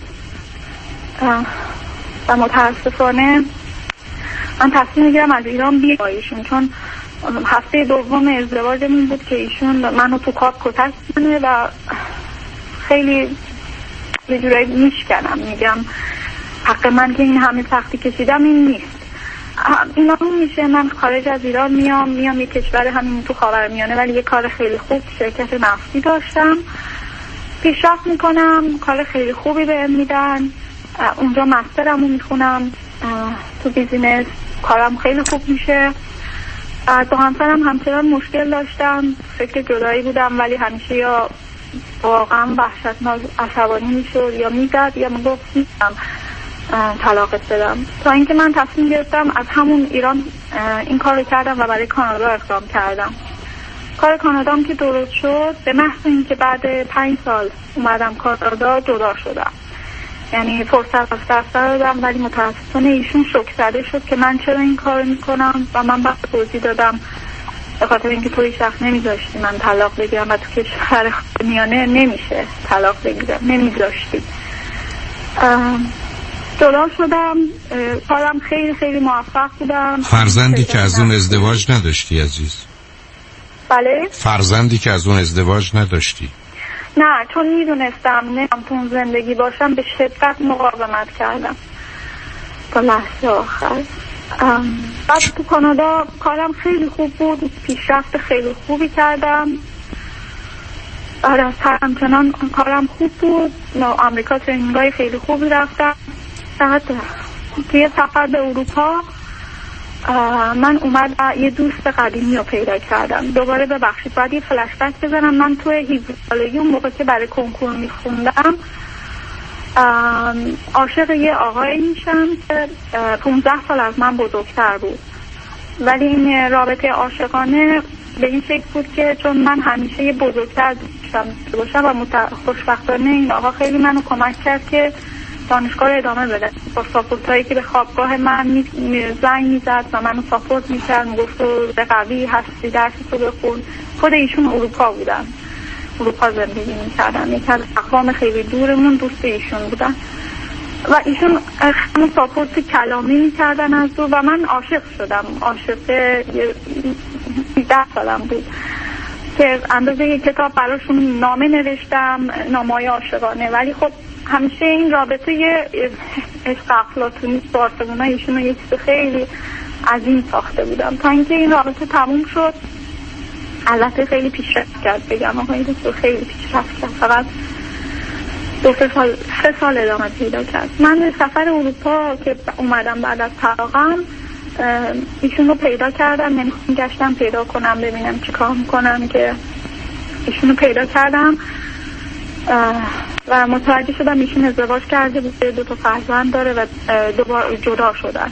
B: و متاسفانه من تصمیم میگیرم از ایران بیام ایشون، چون هفته دوم ازدواجمون بود که ایشون منو تو کار کتک کنه و خیلی یه جورایی میشکنم، میگم حق من که این همه سختی کشیدم این نیست. اینا میشه من خارج از ایران میام میام یه کشور همین تو خاورمیانه ولی یه کار خیلی خوب شرکت نفتی داشتم، پیشرفت میکنم، کار خیلی خوبی بهم میدن، اونجا مسترمو میخونم تو بیزینس، کارم خیلی خوب میشه با همسرم همچنان مشکل داشتم، فکر جدایی بودم، ولی همیشه یا واقعا وحشتناک عصبانی میشد یا میزد یا میگفت نیستم طلاقت بدم، تا اینکه من تصمیم گرفتم از همون ایران این کار رو کردم و برای کانادا اقدام کردم. کار کانادام که درست شد، به محض اینکه بعد پنج سال اومدم کانادا جدا شدم، یعنی فرصت از دست دادم، ولی متاسفانه ایشون شوک زده شد که من چرا این کار میکنم و من بعد توضیح دادم به خاطر اینکه تو هیچ وقت نمیذاشتی من طلاق بگیرم و تو کشور میانه نمیشه طلاق بگیرم، نمیذاشتی. جدا شدم، کارم خیلی خیلی موفق بودم.
A: فرزندی که از اون ازدواج نداشتی عزیز؟
B: بله؟
A: فرزندی که از اون ازدواج نداشتی؟
B: نه، چون میدونستم نمیتونم زندگی باشم به شدت مقاومت کردم تا لحظه آخر. بعد تو کانادا کارم خیلی خوب بود، پیشرفت خیلی خوبی کردم. آره همچنان کارم خوب بود، آمریکا ترینینگای خیلی خوبی رفتم. بعد توی سفر به اروپا من اومد یه دوست قدیمی رو پیدا کردم. دوباره ببخشید باید یه فلش بک بزنم. من توی هفده سالگی اون موقع که برای کنکور میخوندم عاشق یه آقایی میشم که پونزده سال از من بزرگتر بود، ولی این رابطه عاشقانه به این شکل بود که چون من همیشه یه بزرگتر دوستم باشم و مت... خوشبختانه این آقا خیلی منو کمک کرد که دانشگاه رو ادامه بده. با ساپورتایی که به خوابگاه من می... می... زنگ میزد و منو ساپورت میکرد، میگفت تو قوی هستی، درسی تو بخون. خود ایشون اروپا بودن، اروپا زندگی میکردن، یک از اقوام خیلی دورمون دوست ایشون بودن و ایشون همون ساپورت کلامی میکردن از دو و من عاشق شدم. عاشق ده سالم بود که اندازه یک کتاب براشون نامه نوشتم، نامه‌های عاشقانه، ولی خب همیشه این رابطه یه عشق افلاطونی بارسلونا ایشون رو یه چیز خیلی عظیم ساخته بودم تا اینکه این رابطه تموم شد. البته خیلی پیشرفت کرد، بگم آقای دکتر خیلی پیشرفت کرد، فقط دو سه سال سه سال ادامه پیدا کرد. من سفر اروپا که اومدم بعد از طلاقم ایشون رو پیدا کردم، یعنی گشتم پیدا کنم ببینم چی کار میکنم که ایشون رو پیدا کردم و متوجه شدم ایشون ازدواج کرده بود، دو تا فرزند داره و دوباره جدا شدن.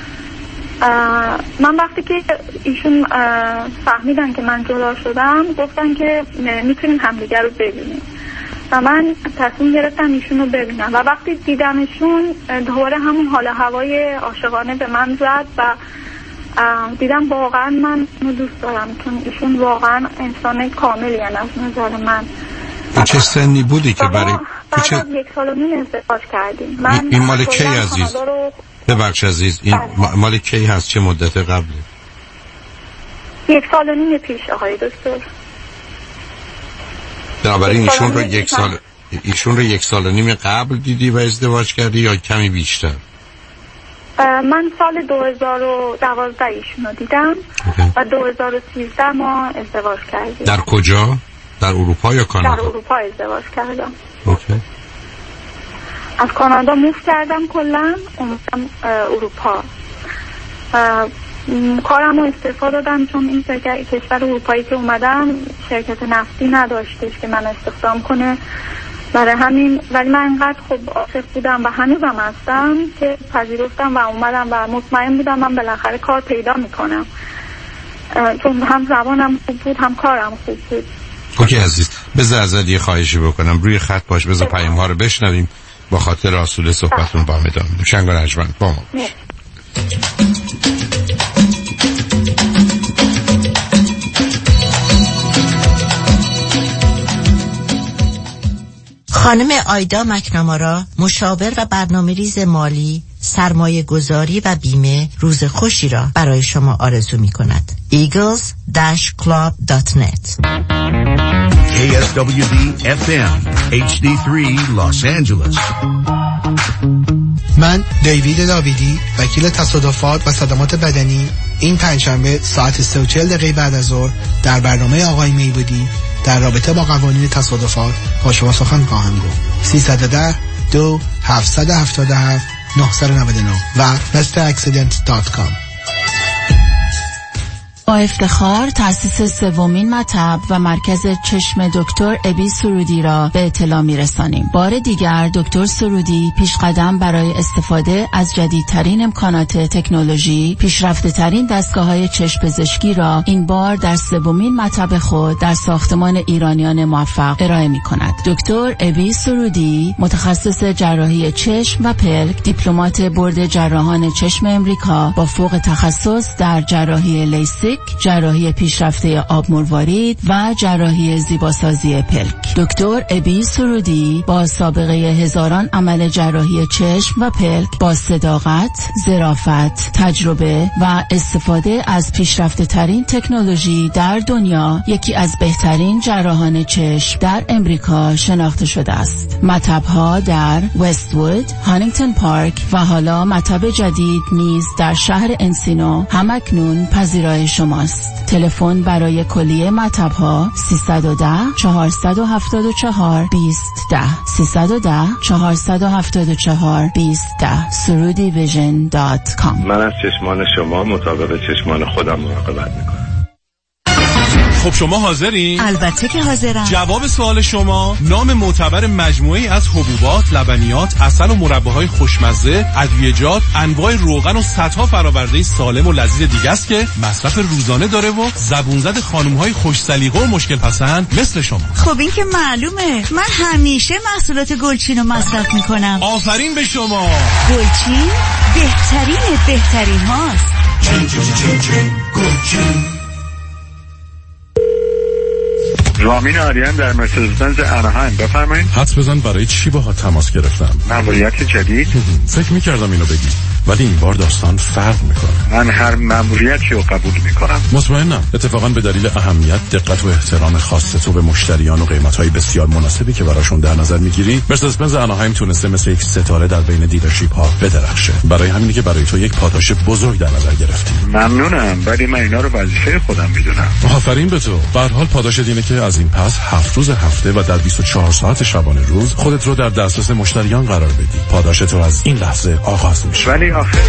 B: من وقتی که ایشون فهمیدن که من جدا شدم گفتن که میتونیم همدیگر رو ببینیم و من تصمیم گرفتم ایشون رو ببینم و وقتی دیدمشون دوباره همون حال هوای عاشقانه به من زد و دیدم واقعا من اونو دوست دارم، چون ایشون واقعا انسان کاملی هست از نظر من.
A: چه سنی بودی که برای
B: بعد
A: چه...
B: از یک سال و نیم ازدواج کردیم. من
A: این مال کی عزیز؟
B: رو...
A: ببخش عزیز این مال کی هست؟ چه مدت قبله؟
B: یک سال و نیم پیش آقای دکتر.
A: بنابراین ایشون رو یک سال ایشون رو یک سال و نیم قبل دیدی و ازدواج کردی یا کمی بیشتر؟
B: من سال دو هزار و دوازده ایشون رو دیدم و دو هزار و سیزده ما ازدواج کردیم.
A: در کجا؟ در اروپا یا کانادا؟
B: در اروپا ازدواج کردم.
A: اوکی.
B: از کانادا موف کردم کلا اومدم اروپا. کارم رو استعفا دادم چون این کشور اروپایی که اومدم شرکت نفتی نداشتش که من استخدام کنه، برای همین. ولی من انقدر خب عاشق بودم و هنوزم هستم که پذیرفتم و اومدم و مطمئن بودم من بالاخره کار پیدا میکنم، چون هم زبانم خوب بود هم کارم خوب بود.
A: اوکی عزیز، بذار ازت یه خواهشی بکنم، روی خط باش، بذار پیام ها رو بشنویم، با خاطر اصول صحبتون با هم ادامه میدیم. شنگ و رجمند با ما.
Q: خانم آیدا مکنامارا، مشاور و برنامه‌ریز مالی، سرمایه گذاری و بیمه، روز خوشی را برای شما آرزو می کند. ایگلز داش کلاب دات نت.
R: کی اس دبلیو دی اف ام اچ دی سه Los Angeles.
S: من دیوید داویدی، وکیل تصادفات و صدمات بدنی، این پنجشنبه ساعت سه و چهل دقیقه بعد از ظهر در برنامه آقای میبودی در رابطه با قوانین تصادفات با شما سخن خواهم گفت. سیصد و ده دو هفتصد و هفتاد و هفت نهصد و نود و نه و مثل اکسیدنت دات کام.
T: با افتخار تأسیس سومین مطب و مرکز چشم دکتر ابی سرودی را به اطلاع می‌رسانیم. بار دیگر دکتر سرودی پیشقدم برای استفاده از جدیدترین امکانات تکنولوژی، پیشرفته‌ترین دستگاه‌های چشم پزشکی را این بار در سومین مطب خود در ساختمان ایرانیان موفق ارائه می‌کند. دکتر ابی سرودی متخصص جراحی چشم و پلک، دیپلمات بورد جراحان چشم امریکا با فوق تخصص در جراحی لیسیک، جراحی پیشرفته آب مروارید و جراحی زیباسازی پلک. دکتر ابی سرودی با سابقه هزاران عمل جراحی چشم و پلک با صداقت، ظرافت، تجربه و استفاده از پیشرفته ترین تکنولوژی در دنیا یکی از بهترین جراحان چشم در امریکا شناخته شده است. مطب‌ها در وست‌وود، هانینگتون پارک و حالا مطب جدید نیز در شهر انسینو همکنون پذیرای شماست. تلفن برای کلیه مطب‌ها سیصد و ده چهارصد و هفتاد و چهار بیست ده سیصد و ده چهارصد و هفتاد و چهار بیست ده سرودی ویژن دات کام.
U: من از چشمان شما مطابق چشمان خودم مراقبت میکنم.
V: خب شما حاضرین؟
W: البته که حاضرم.
V: جواب سوال شما نام معتبر مجموعه‌ای از حبوبات، لبنیات، عسل و مرباهای خوشمزه، ادویه‌جات، انواع روغن و صدها فرآورده سالم و لذیذ دیگه است که مصرف روزانه داره و زبون زد خانم‌های خوش سلیقه و مشکل پسند مثل شما.
W: خب این که معلومه. من همیشه محصولات گلچین رو مصرف میکنم.
V: آفرین به شما.
W: گلچین بهترین بهترین هاست.
V: چین چین چین چین گلچین.
U: رامین آریان در مرسدس بنز اناهایم، بفرمایید.
V: حدس بزن برای چی باها تماس گرفتم؟
U: مأموریت جدید؟
V: فکر می‌کردم اینو بگی، ولی این بار داستان فرق میکنه.
U: من هر مأموریتی رو قبول میکنم.
V: مطمئنم. اتفاقا به دلیل اهمیت، دقت و احترام خاص تو به مشتریان و قیمت‌های بسیار مناسبی که براشون در نظر میگیری، مرسدس بنز اناهایم تونسته مثل یک ستاره در بین دیلرشیپ ها بدرخشه. برای همینه که برای تو یک پاداش بزرگ در نظر گرفتیم.
U: ممنونم، ولی من اینا رو وظیفه خودم میدونم.
V: آفرین به تو. به هر حال پاداش اینه که از این پس هفت روز هفته و در بیست و چهار ساعت شبانه روز خودت رو در دسترس مشتریان قرار بدی. پاداش تو از این لحظه آغاز میشه.
U: ولی آخر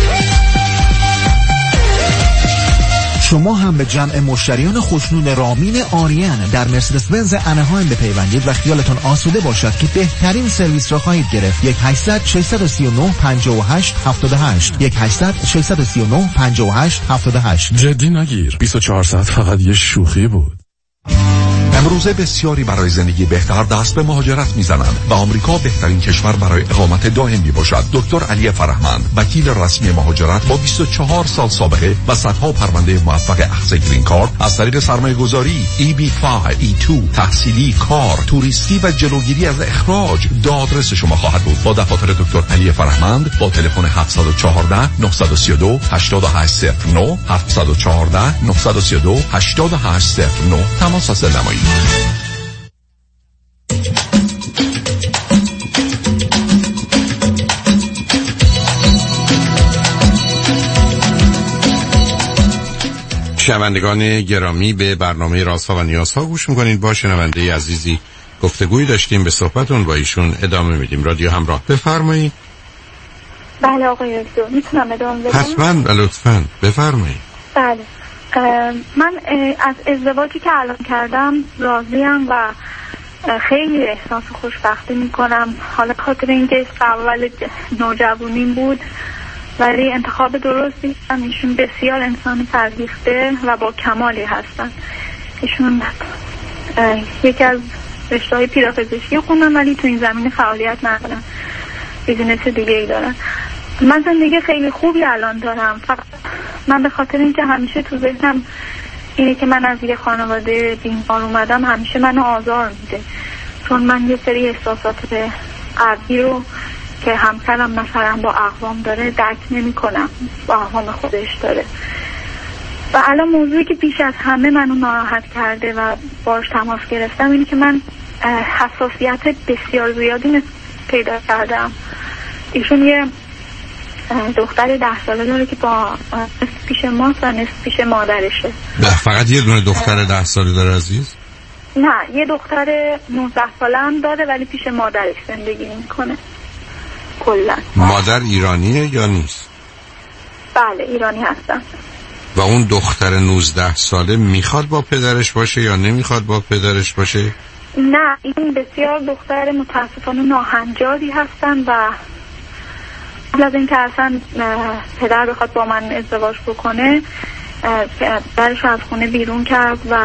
C: شما هم به جمع مشتریان خوشنود رامین آریان در مرسدس بنز اناهایم بپیوندید و خیالتون آسوده باشد که بهترین سرویس را خواهید گرفت. یک هشتصد ششصد و سی و نه پنجاه و هشت هفتاد و هشت یک هشتصد ششصد و سی و نه پنجاه و هشت هفتاد و هشت.
V: جدی نگیر. بیست و چهار ساعت فقط یه شوخی بود.
X: امروزه بسیاری برای زندگی بهتر دست به مهاجرت میزنند و آمریکا بهترین کشور برای اقامت دائم می باشد. دکتر علی فرهمند، وکیل رسمی مهاجرت با بیست و چهار سال سابقه و صدها پرونده موفق اخذ گرین کارت از طریق سرمایه گذاری، ای بی پنج، ای دو، تحصیلی، کار، توریستی و جلوگیری از اخراج دادرس شما خواهد بود. با دفاتر دکتر علی فرهمند با تلفن هفت یک چهار نه سه دو هشت هشت صفر نه هفت یک چهار نه سه دو هشت هشت صفر نه تماس حاصل نمایید.
A: شنوندگان گرامی، به برنامه رازها و نیازها گوش میکنید. با شنونده عزیزی گفتگویی داشتیم، به صحبتون با ایشون ادامه میدیم. رادیو همراه، بفرمایید.
B: بله آقای دکتر، میتونم ادامه بدم؟
A: حتما، لطفاً بفرمایید.
B: بله، من از ازدواجی که الان کردم راضیم و خیلی احساس خوشبختی میکنم. حالا خاطر اینکه اول نوجوانیم بود، ولی انتخاب درستی کردم. ایشون بسیار انسان فرهیخته و با کمالی هستن. ایشون یکی از رشته‌های پیرaphysiology خوندن ولی تو این زمینه فعالیت ندارن، بیزینس دیگه ای دارن. من زندگی خیلی خوبی الان دارم، فقط من به خاطر اینکه همیشه تو ذهنم اینه که من از یه خانواده بیمار اومدم، همیشه منو آزار میده، چون من یه سری احساسات قلبی رو که همسرم مثلا با اقوام داره درک نمی کنم، با اقوام خودش داره. و الان موضوعی که بیش از همه منو ناراحت کرده و باش تماس گرفتم اینه که من حساسیت بسیار زیادی پیدا کردم. ایشون یه دختر ده ساله داره که با نصف پیش ماست و نصف پیش مادرشه.
A: فقط یه دونه دختر ده ساله داره عزیز؟
B: نه، یه دختر نوزده ساله هم داره ولی پیش مادرش زندگی میکنه کلا.
A: مادر ایرانیه یا نیست؟
B: بله ایرانی هستن.
A: و اون دختر نوزده ساله میخواد با پدرش باشه یا نمیخواد با پدرش باشه؟
B: نه، این بسیار دختر متاسفانه ناهنجاری هستن و قبل از اینکه اصلا پدر بخواد با من ازدواج بکنه پدرش از خونه بیرون کرد و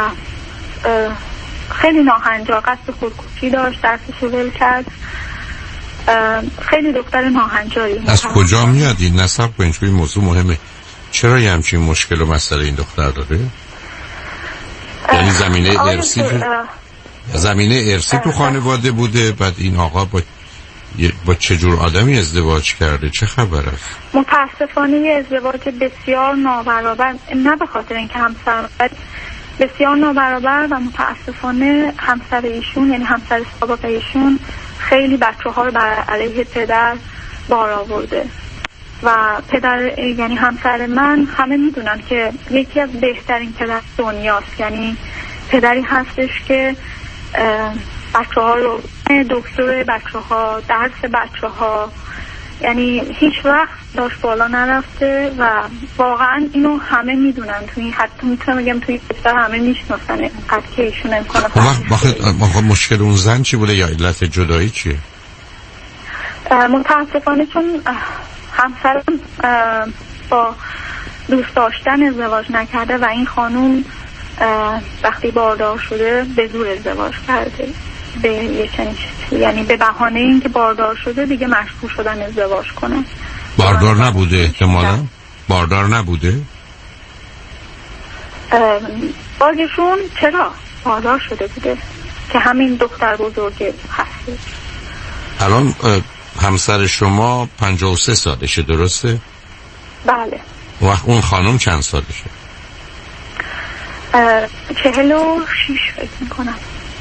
B: خیلی ناهنجار، قصد خودکشی داشت، درسش ول کرد. خیلی دختر ناهنجاری.
A: از کجا میاد این نسب با این موضوع مهمه؟ چرا یه همچین مشکل و مسئله این دختر داره؟ یعنی زمینه ارثی زمینه ارثی تو خانواده بوده، بعد این آقا با با چه جور آدمی ازدواج کرده؟ چه خبر است؟
B: متاسفانه یه ازدواج بسیار نابرابر، نه به خاطر اینکه همسر بسیار نابرابر و متاسفانه همسر ایشون، یعنی همسر سابق ایشون، خیلی بچه ها رو بر علیه پدر بار آورده و پدر، یعنی همسر من، همه میدونن که یکی از بهترین پدر دنیاست. یعنی پدری هستش که بچه ها رو، دکتر بچه ها، درس بچه ها، یعنی هیچ وقت داشت بالا نرفته و واقعا اینو همه میدونن. توی حتی میتونم بگم توی کشور همه میشناسن اینقدر که ایشون امکانه.
A: وقت مشکل اون زن چی بوده یا علت جدایی چیه؟
B: متاسفانه چون همسرم با دوست داشتن ازدواج نکرده و این خانوم وقتی باردار شده به زور ازدواج کرده، به یه چنین چیزی، یعنی به بهانه اینکه باردار شده دیگه مجبور شدن ازدواج کنن.
A: باردار نبوده احتمالا؟ باردار نبوده؟
B: بازشون چرا باردار شده بوده که همین دختر بزرگه هسته.
A: الان همسر شما پنجاه و سه سالشه درسته؟
B: بله.
A: وقت اون خانم چند سالشه؟
B: چهل و شیش فکر میکنم.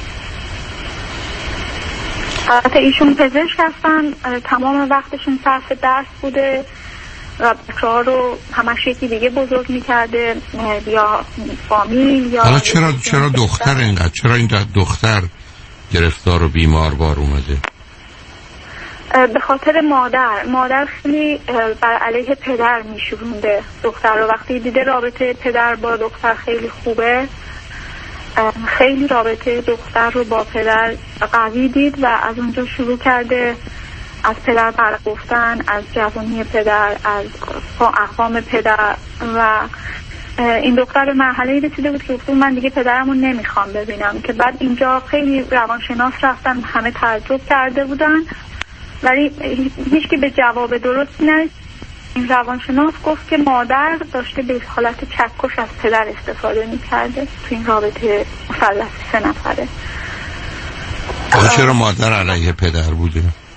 B: البته ایشون پزشک هستن، تمام وقتشون صرف درس بوده و بچه ها رو همش یکی دیگه بزرگ میکرده یا فامیل یا.
A: حالا چرا چرا دختر اینقدر چرا این دختر گرفتار و بیمار بار اومده؟
B: به خاطر مادر مادر خیلی بر علیه پدر میشورونده دختر رو. وقتی دیده رابطه پدر با دختر خیلی خوبه، خیلی رابطه دختر رو با پدر قوی دید و از اونجا شروع کرده از پدر برگفتن، از جوانی پدر، از اقوام پدر و این دختر به مرحله‌ای رسیده بود که گفت من دیگه پدرمو نمیخوام ببینم. که بعد اینجا خیلی روانشناس رفتن، همه تعجب کرده بودن ولی هیچ که به جواب درست نرسید. این روانشناس گفت که مادر داشته به حالت چکش از پدر استفاده میکرده تو این رابطه مثلث سه نفره.
A: آخه چرا مادر علیه پدر بوده؟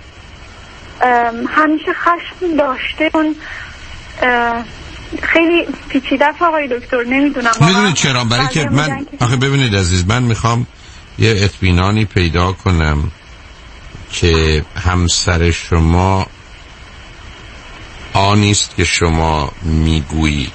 B: همیشه خشم داشته. اون خیلی پیچیده است آقای دکتر، نمیدونم.
A: میدونید چرا؟ برای که من آخه ببینید عزیز، من میخوام یه اطمینانی پیدا کنم که همسر شما آنیست که شما میگویید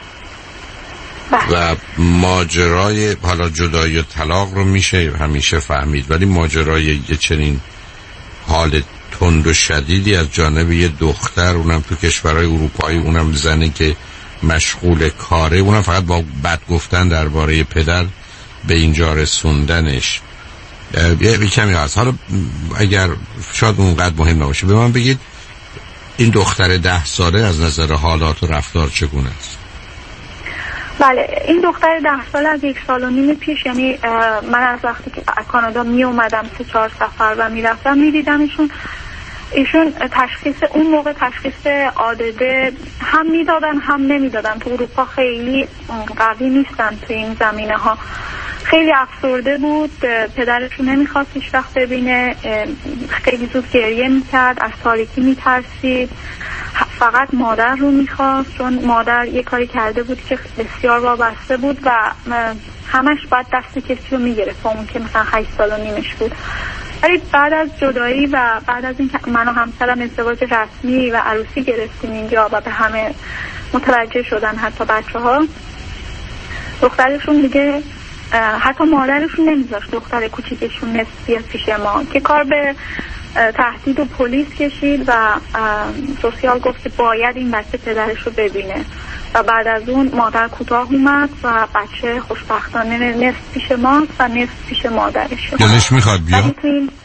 A: و ماجرای حالا جدایی و طلاق رو میشه همیشه فهمید، ولی ماجرای یه چنین حال تند و شدیدی از جانب یه دختر، اونم تو کشورهای اروپایی، اونم زنی که مشغول کاره، اونم فقط با بد گفتن درباره پدر به اینجا رسوندنش یه کمی هست. حالا اگر شاید اونقدر مهم نباشه به من بگید این دختر ده ساله از نظر حالات و رفتار چگونه است؟
B: بله، این دختر ده ساله از یک سال و نیم پیش، یعنی من از وقتی که کانادا می اومدم سه چهار سفر و می رفتم می دیدم ایشون ایشون تشخیص اون موقع تشخیص عادده هم می دادن هم نمی دادن. تو اروپا خیلی قوی نیستن تو این زمینه ها. خیلی افسرده بود، پدرشو نمیخواست هیچ وقت ببینه، خیلی زود گریه میکرد، از تاریکی میترسید، فقط مادر رو میخواست چون مادر یه کاری کرده بود که بسیار وابسته بود و همش باید دست کسی رو میگرفت، اون که مثلا هشت سال و نیمش بود. ولی بعد از جدایی و بعد از اینکه من و همسرم ازدواج رسمی و عروسی گرفتیم اینجا و به همه متوجه شدن، حتی بچه ها، دخترشون دیگه حتی مادرشون نمیذاشت دختر کوچیکشون نصف بیاد پیش ما که کار به تهدید و پلیس کشید و سوسیال گفت که باید این بچه پدرش رو ببینه و بعد از اون مادر کوتاه اومد و بچه خوشبختانه نصف پیش ماست و نصف پیش مادرش.
A: دلش میخواد بیاد؟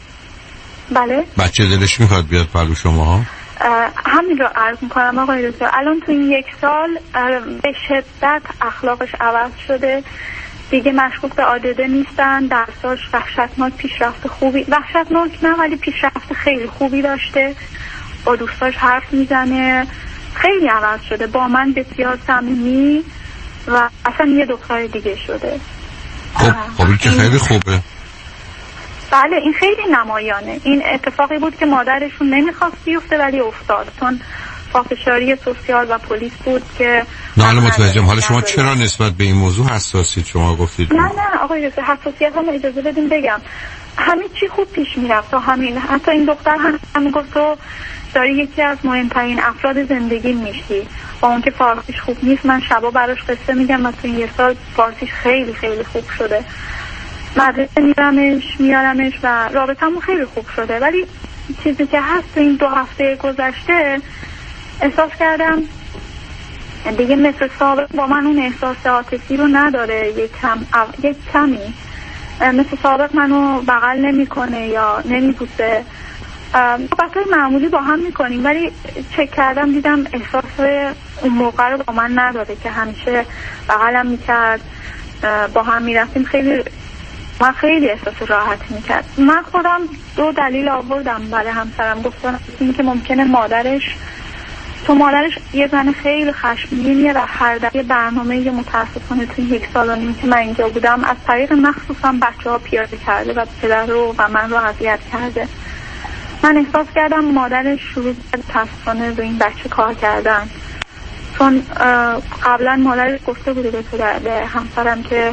B: بله.
A: بچه دلش میخواد بیاد پلو شما ها؟
B: همین رو عرض میکنم آقای دکتر. الان تو این یک سال به شدت اخلاقش عوض شده، دیگه مشغول به عادده نیستن، درساش وحشتناک پیشرفت خوبی، وحشتناک نه ولی پیشرفت خیلی خوبی داشته، با دوستاش حرف میزنه، خیلی عوض شده، با من بسیار صمیمی و اصلا یه دختر دیگه شده.
A: خب خب که خیلی خوبه.
B: بله این خیلی نمایانه. این اتفاقی بود که مادرشون نمیخواست بیفته ولی افتاد، چون پافشاری سوسیال و پلیس بود که
A: نه. حالا متوجهم. حالا شما چرا نسبت به این موضوع حساسید؟ شما گفتید
B: نه نه آقای رسول حساسیت هم اجازه بدیم بگم همه چی خوب پیش میرفت تا همین. حتی این دختر هم هم گفت تو داری یکی از مهمترین افراد زندگی میشی، با اون که فارسیش خوب نیست. من شبا براش قصه میگم و تو این یه سال فارسیش خیلی خیلی خوب شده، مدرسه میرمش میارمش و رابطمون خیلی خوب شده. ولی چیزی که هست تو این دو هفته گذشته احساس کردم دیگه مثل سابق با من اون احساس عاطفی رو نداره، یک کم یک کمی مثل سابق منو بغل نمیکنه یا نمیبوسه. صحبت‌های معمولی با هم میکنیم ولی چک کردم دیدم احساس اون موقع رو با من نداره که همیشه بغلم میکرد، با هم میرفتیم، خیلی من خیلی احساس راحت میکرد. من خودم دو دلیل آوردم برای همسرم، گفتم این که ممکنه مادرش تو مادرش یه زن خیلی خشمگینیه و هر دفعه برنامه یه متاسفانه توی یک سال و نیم که من اینجا بودم از طریق مخصوصا بچه ها پیاده کرده و پدر رو و من رو اذیت کرده. من احساس کردم مادرش شروع کرد متاسفانه به این بچه کار کردن، چون قبلا مادرش گفته بوده به پدر به همسرم که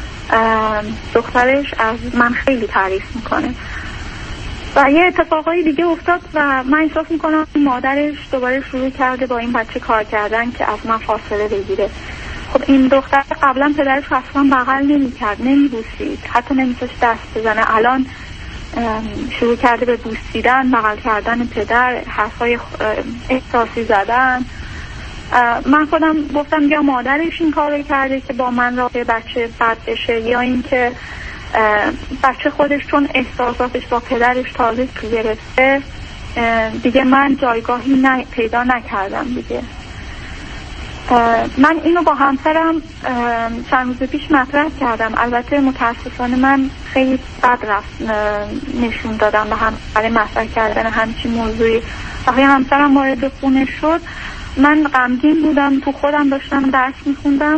B: دخترش از من خیلی تعریف میکنه و یه اتفاقای دیگه افتاد و من احساس میکنم مادرش دوباره شروع کرده با این بچه کار کردن که از من فاصله بگیره. خب این دختر قبلا پدرش اصلا بغل نمیکرد، نمیبوسید، حتی نمیتونست دست بزنه. الان شروع کرده به بوسیدن، بغل کردن پدر، حرفای احساسی زدن. من خودم گفتم یا مادرش این کارو کرده که با من رابطه بچه بد بشه یا اینکه بچه خودش چون احساساتش با پدرش تازه گرفته دیگه من جایگاهی نه پیدا نکردم دیگه. من اینو با همسرم چند روز پیش مطرح کردم. البته متاسفانه من خیلی بد رفت نشون دادم به هم برای مطرح کردن همچین موضوعی. وقتی همسرم وارد خونه شد من غمگین بودم، تو خودم داشتم درس میخوندم.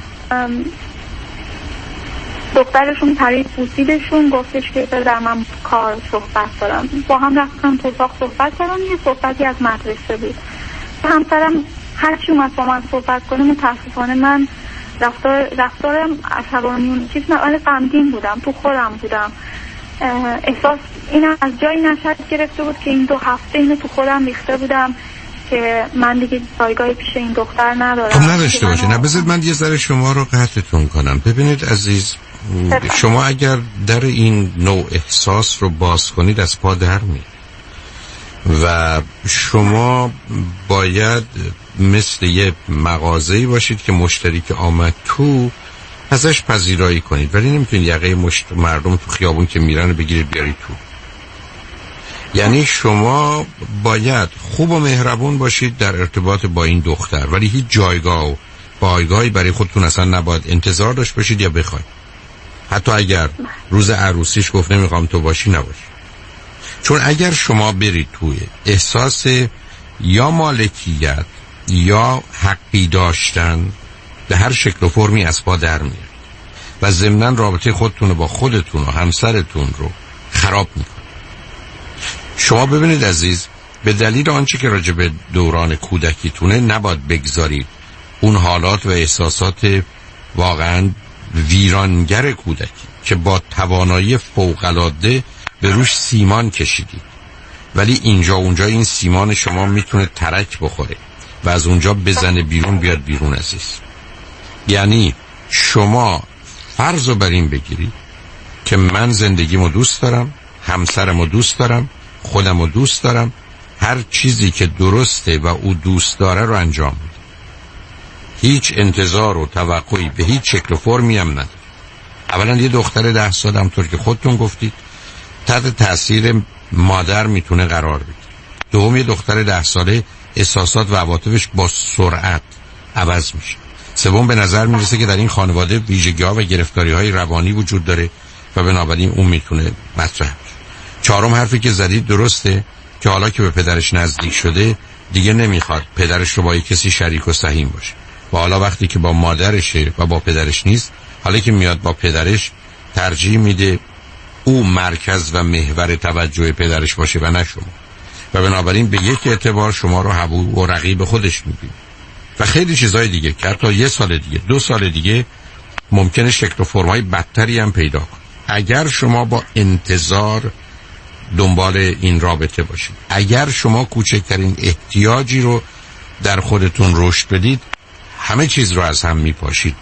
B: دخترشون پرید بوسیدشون، گفتش که در من کار صحبت دارم. با هم رفتم تو اتاق صحبت کردم، یه صحبتی از مدرسه بود. همسرم هرچی اومد با من صحبت کنه متاسفانه من رفتار رفتارم عصبانی چیز نه، ولی غمگین بودم، تو خودم بودم. احساس اینم از جایی نشد گرفته بود که این دو هفته اینو تو خودم ریخته بودم که من دیگه جایگاهی پیش این دختر ندارم.
A: خب نداشته باشه. نه بذارید من یه ذره شما رو قطعتون کنم. ببینید عزیز، شما اگر در این نوع احساس رو باز کنید از پا در میاد و شما باید مثل یه مغازه‌ای باشید که مشتری که آمد تو ازش پذیرایی کنید، ولی نمیتونید یقه مشت... مردم تو خیابون که میرن بگیرید بیارید تو. یعنی شما باید خوب و مهربون باشید در ارتباط با این دختر، ولی هیچ جایگاه و پایگاهی برای خودتون اصلا نباید انتظار داشت باشید یا بخواید. حتی اگر روز عروسیش گفت نمیخوام تو باشی، نباشی. چون اگر شما برید توی احساس یا مالکیت یا حقی داشتن به هر شکل و فرمی از پا در میاد و ضمناً رابطه خودتون با خودتون و همسرتون رو خراب میکنه. شما ببینید عزیز، به دلیل آنچه که راجع به دوران کودکیتونه نباید بگذارید اون حالات و احساسات واقعاً ویرانگر کودکی که با توانایی فوق‌العاده به روش سیمان کشیدید، ولی اینجا اونجا این سیمان شما میتونه ترک بخوره و از اونجا بزنه بیرون، بیاد بیرون عزیز. یعنی شما فرض رو بر این بگیرید که من زندگیمو دوست دارم، همسرمو دوست دارم، خودم رو دوست دارم، هر چیزی که درسته و او دوست داره رو انجام میدم. هیچ انتظار و توقعی به هیچ شکل و فرمی هم نداره. اولا یه دختر ده سال همطور که خودتون گفتید تحت تاثیر مادر میتونه قرار بگیره. دوم یه دختر ده ساله احساسات و عواطفش با سرعت عوض میشه. سوم به نظر میرسه که در این خانواده ویژگی‌ها و گرفتاری‌های روانی وجود داره و بنابراین اون میتونه مطرح بشه. چهارم حرفی که زدید درسته که حالا که به پدرش نزدیک شده دیگه نمیخواد پدرش رو با یک کسی شریک و سهیم باشه و حالا وقتی که با مادرشه و با پدرش نیست، حالا که میاد با پدرش ترجیح میده او مرکز و محور توجه پدرش باشه و نه شما و بنابراین به یک اعتبار شما رو حبوب و رقیب خودش میبینه و خیلی چیزهای دیگه که حتی یه سال دیگه دو سال دیگه ممکنه شکل و فرمای بدتری هم پیدا کنه. اگر شما با انتظار دنبال این رابطه باشید، اگر شما کوچکترین احتیاجی رو در خودتون رشد بدید، همه چیز رو از هم میپاشید،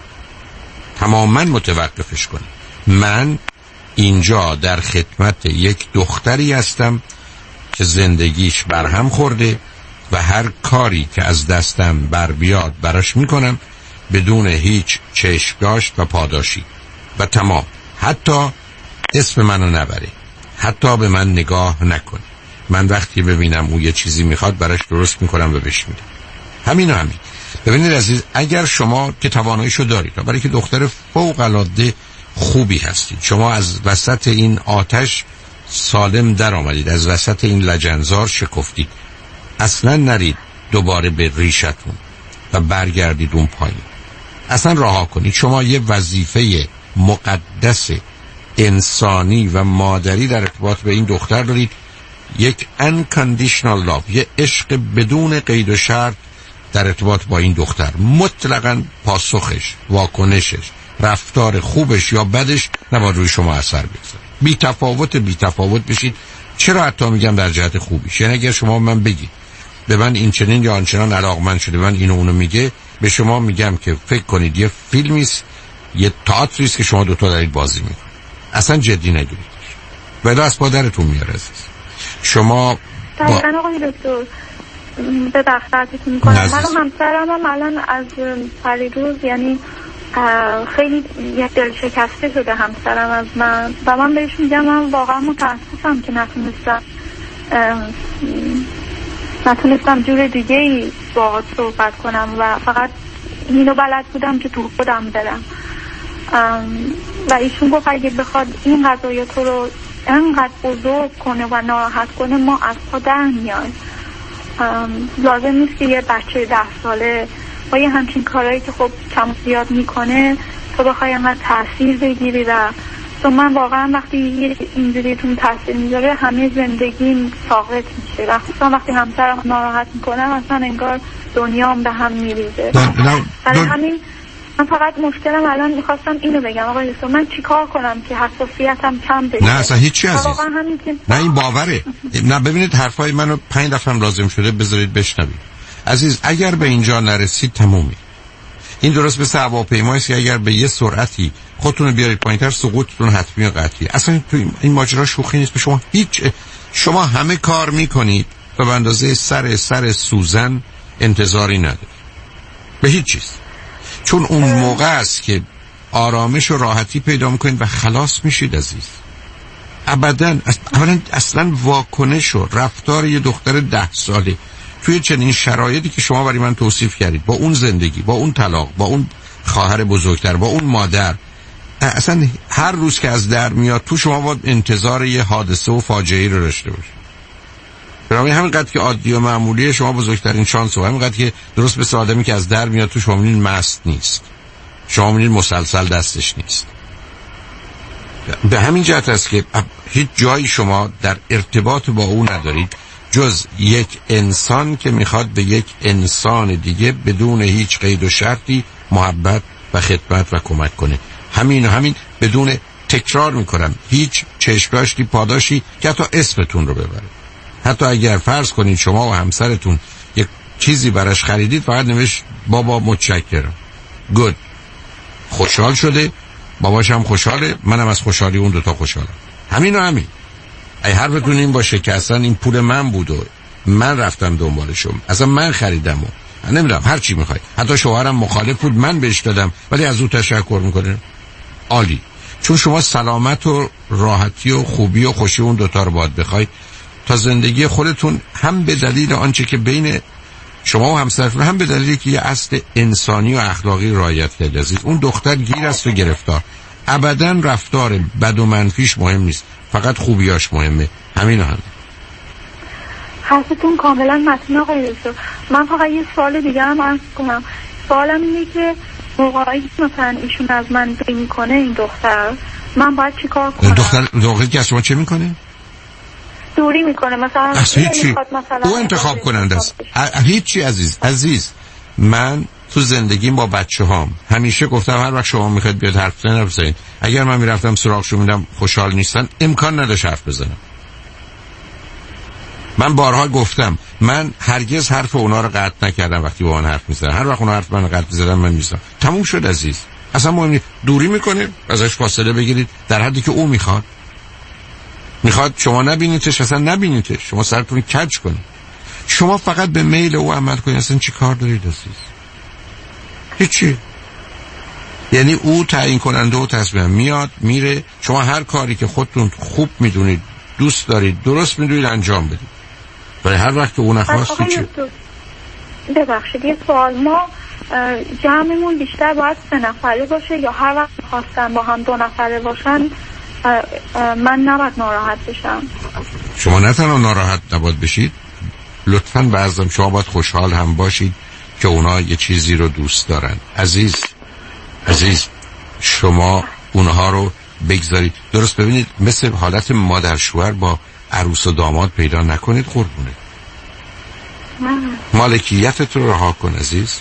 A: تماما متوقفش کنید. من اینجا در خدمت یک دختری هستم که زندگیش برهم خورده و هر کاری که از دستم بر بیاد براش میکنم بدون هیچ چشمداشت و پاداشی و تمام. حتی اسم منو نبره، حتی به من نگاه نکنه. من وقتی ببینم او یه چیزی میخواد براش درست میکنم و بهش میدم. همین همین. ببینید عزیز، اگر شما که تواناییشو دارید، برای که دختر فوق العاده خوبی هستید، شما از وسط این آتش سالم در آمدید، از وسط این لجنزار شکفتید، اصلا نرید دوباره به ریشتون و برگردید اون پایین. اصلا رها کنید. شما یه وظیفه مقدس انسانی و مادری در ارتباط به این دختر دارید. یک unconditional love، یه عشق بدون قید و شرط در ارتباط با این دختر. مطلقاً پاسخش، واکنشش، رفتار خوبش یا بدش نباید روی شما اثر بگذاره. بی تفاوت بی تفاوت بشید. چرا حتی میگم در جهت خوبیش؟ یعنی اگر شما من بگید به من این چنین یا آنچنان علاقمند شده، من اینو اونو میگه، به شما میگم که فکر کنید یه فیلمیست، یه تئاتریست که شما دوتا دارید بازی میکنید. اصلا جدی نگیرید. ولی از پادرتون میاره عزیز. شما
B: دقیقا آقای دکتر به بخشتون میکنم. من و همسرم هم الان از پریروز یعنی خیلی یک دل شکسته شده همسرم از من و من بهش میگم من واقعا متاسفم که نتونستم نتونستم جور دیگه ای باهات صحبت کنم و فقط اینو بلد بودم که تو خودم برم و ایشون گفت اگه بخواد این قضایت رو انقدر بزرگ کنه و ناراحت کنه ما از پا در میایم. لازم نیست که یه بچه ده ساله با یه همچین کارهایی که خب کم زیاد میکنه تو بخوای انقدر تاثیر بگیری و تو من واقعا وقتی اینجوری تون تاثیر میذاره همه زندگیم ساقط میشه و خصوصا وقتی همسرم ناراحت میکنم اصلا انگار دنیام به هم میریزه. برای همین من فقط مشکلم الان میخواستم اینو بگم آقای دکتر من چیکار کنم که حساسیتم کم بشه؟
A: نه اصلا هیچی عزیز. نه این باوره. نه ببینید حرفای منو پنج دفعه لازم شده بذارید بشنوید. عزیز اگر به اینجا نرسید تمومی. این درست مثل هواپیمایی که اگر به یه سرعتی خودتون بیارید پایینتر سقوطتون حتمی و قطعیه. اصلا این ماجرا شوخی نیست. به شما هیچ شما همه کار میکنید و به اندازه سر سر سوزن انتظاری ندارید به هیچ چیز. چون اون موقع است که آرامش و راحتی پیدا میکنید و خلاص میشید عزیز. ابداً اصلا اصلا واکنش و رفتار یه دختر ده ساله توی چنین شرایطی که شما برای من توصیف کردید، با اون زندگی، با اون طلاق، با اون خواهر بزرگتر، با اون مادر، اصلا هر روز که از در میاد تو شما باید انتظار یه حادثه و فاجعه‌ای رو داشته باشید. برای همینقدر که عادی و معمولی شما بزرگترین شانس و همینقدر که درست مثل آدمی که از در میاد تو شما میبینید مست نیست، شما میبینید مسلسل دستش نیست. به همین جهت است که هیچ جایی شما در ارتباط با او ندارید جز یک انسان که میخواد به یک انسان دیگه بدون هیچ قید و شرطی محبت و خدمت و کمک کنه. همین و همین، بدون تکرار میکنم هیچ چشمداشتی پاداشی که حتی اسمتون رو ببره. حتی اگر فرض کنید شما و همسرتون یک چیزی براش خریدید فقط نوشت بابا متشکرم، گود، خوشحال شده، باباش هم خوشحاله، منم از خوشحالی اون دوتا خوشحالم. همین و همین. ای حرفتون این باشه که اصلا این پول من بود و من رفتم دنبالشم، اصلا من خریدم و نمیدونم هر چی میخوای، حتی شوهرم مخالف بود من بهش دادم ولی از او تشکر میکنه. عالی، چون شما سلامت و راحتی و خوبی و خوشی اون دوتا رو باید بخوای تا زندگی خودتون، هم به دلیل آنچه که بین شما و همسرتون، هم به دلیلی که یه اصل انسانی و اخلاقی رعایت کرده. عزیز اون دختر گیر است و گرفتار، ابداً رفتار بد و منفیش مهم نیست، فقط خوبیاش مهمه. همین هم
B: حرفتون کاملا متن آقای دکتر. من فقط یه سوال دیگه هم عرض کنم. سوالم اینه که موقعی مثلا ایشون از من دوری میکنه این دختر، من باید چی کار کنم؟
A: دختر دختری که از شما چه میکنه؟
B: دوری میکنه مثلا.
A: هیچی، او انتخاب کننده است. هیچی عزیز. عزیز من تو زندگیم با بچه هام همیشه گفتم هر وقت شما میخواید بیاد حرف بزنید، اگر من میرفتم سراغشون میدم خوشحال نیستن، امکان نداشت حرف بزنم. من بارها گفتم من هرگز حرف اونا رو قطع نکردم وقتی با اون حرف میزنن. هر وقت اونا حرف من قطع میزدن من میزدم. تموم شد عزیز. اصلا مهم نیست. دوری میکنه، ازش فاصله بگیرید در حدی که او میخواد. میخواد شما نبینیدش، اصلا نبینیدش، شما سرتون کج کنید. شما فقط به میل او عمل کنید. اصلا چی کار دارید عزیز؟ هیچی. یعنی او تعیین کننده و تصمیم میاد میره، شما هر کاری که خودتون خوب میدونید دوست دارید درست میدونید انجام بدید. ولی هر وقت که اون نخواستی چی؟
B: ببخشید یه سوال، ما جمعمون بیشتر باید سه نفره باشه یا هر وقت خواستن با هم دو نفره باشن من نباید ناراحت بشم؟
A: شما نه تنها ناراحت نباید بشید، لطفاً بعضم شما باید خوشحال هم باشید که اونا یه چیزی رو دوست دارن. عزیز عزیز شما اونها رو بگذارید. درست ببینید مثل حالت مادر شوهر با عروس و داماد پیدا نکنید قربونه. مالکیتت رو رها کن عزیز،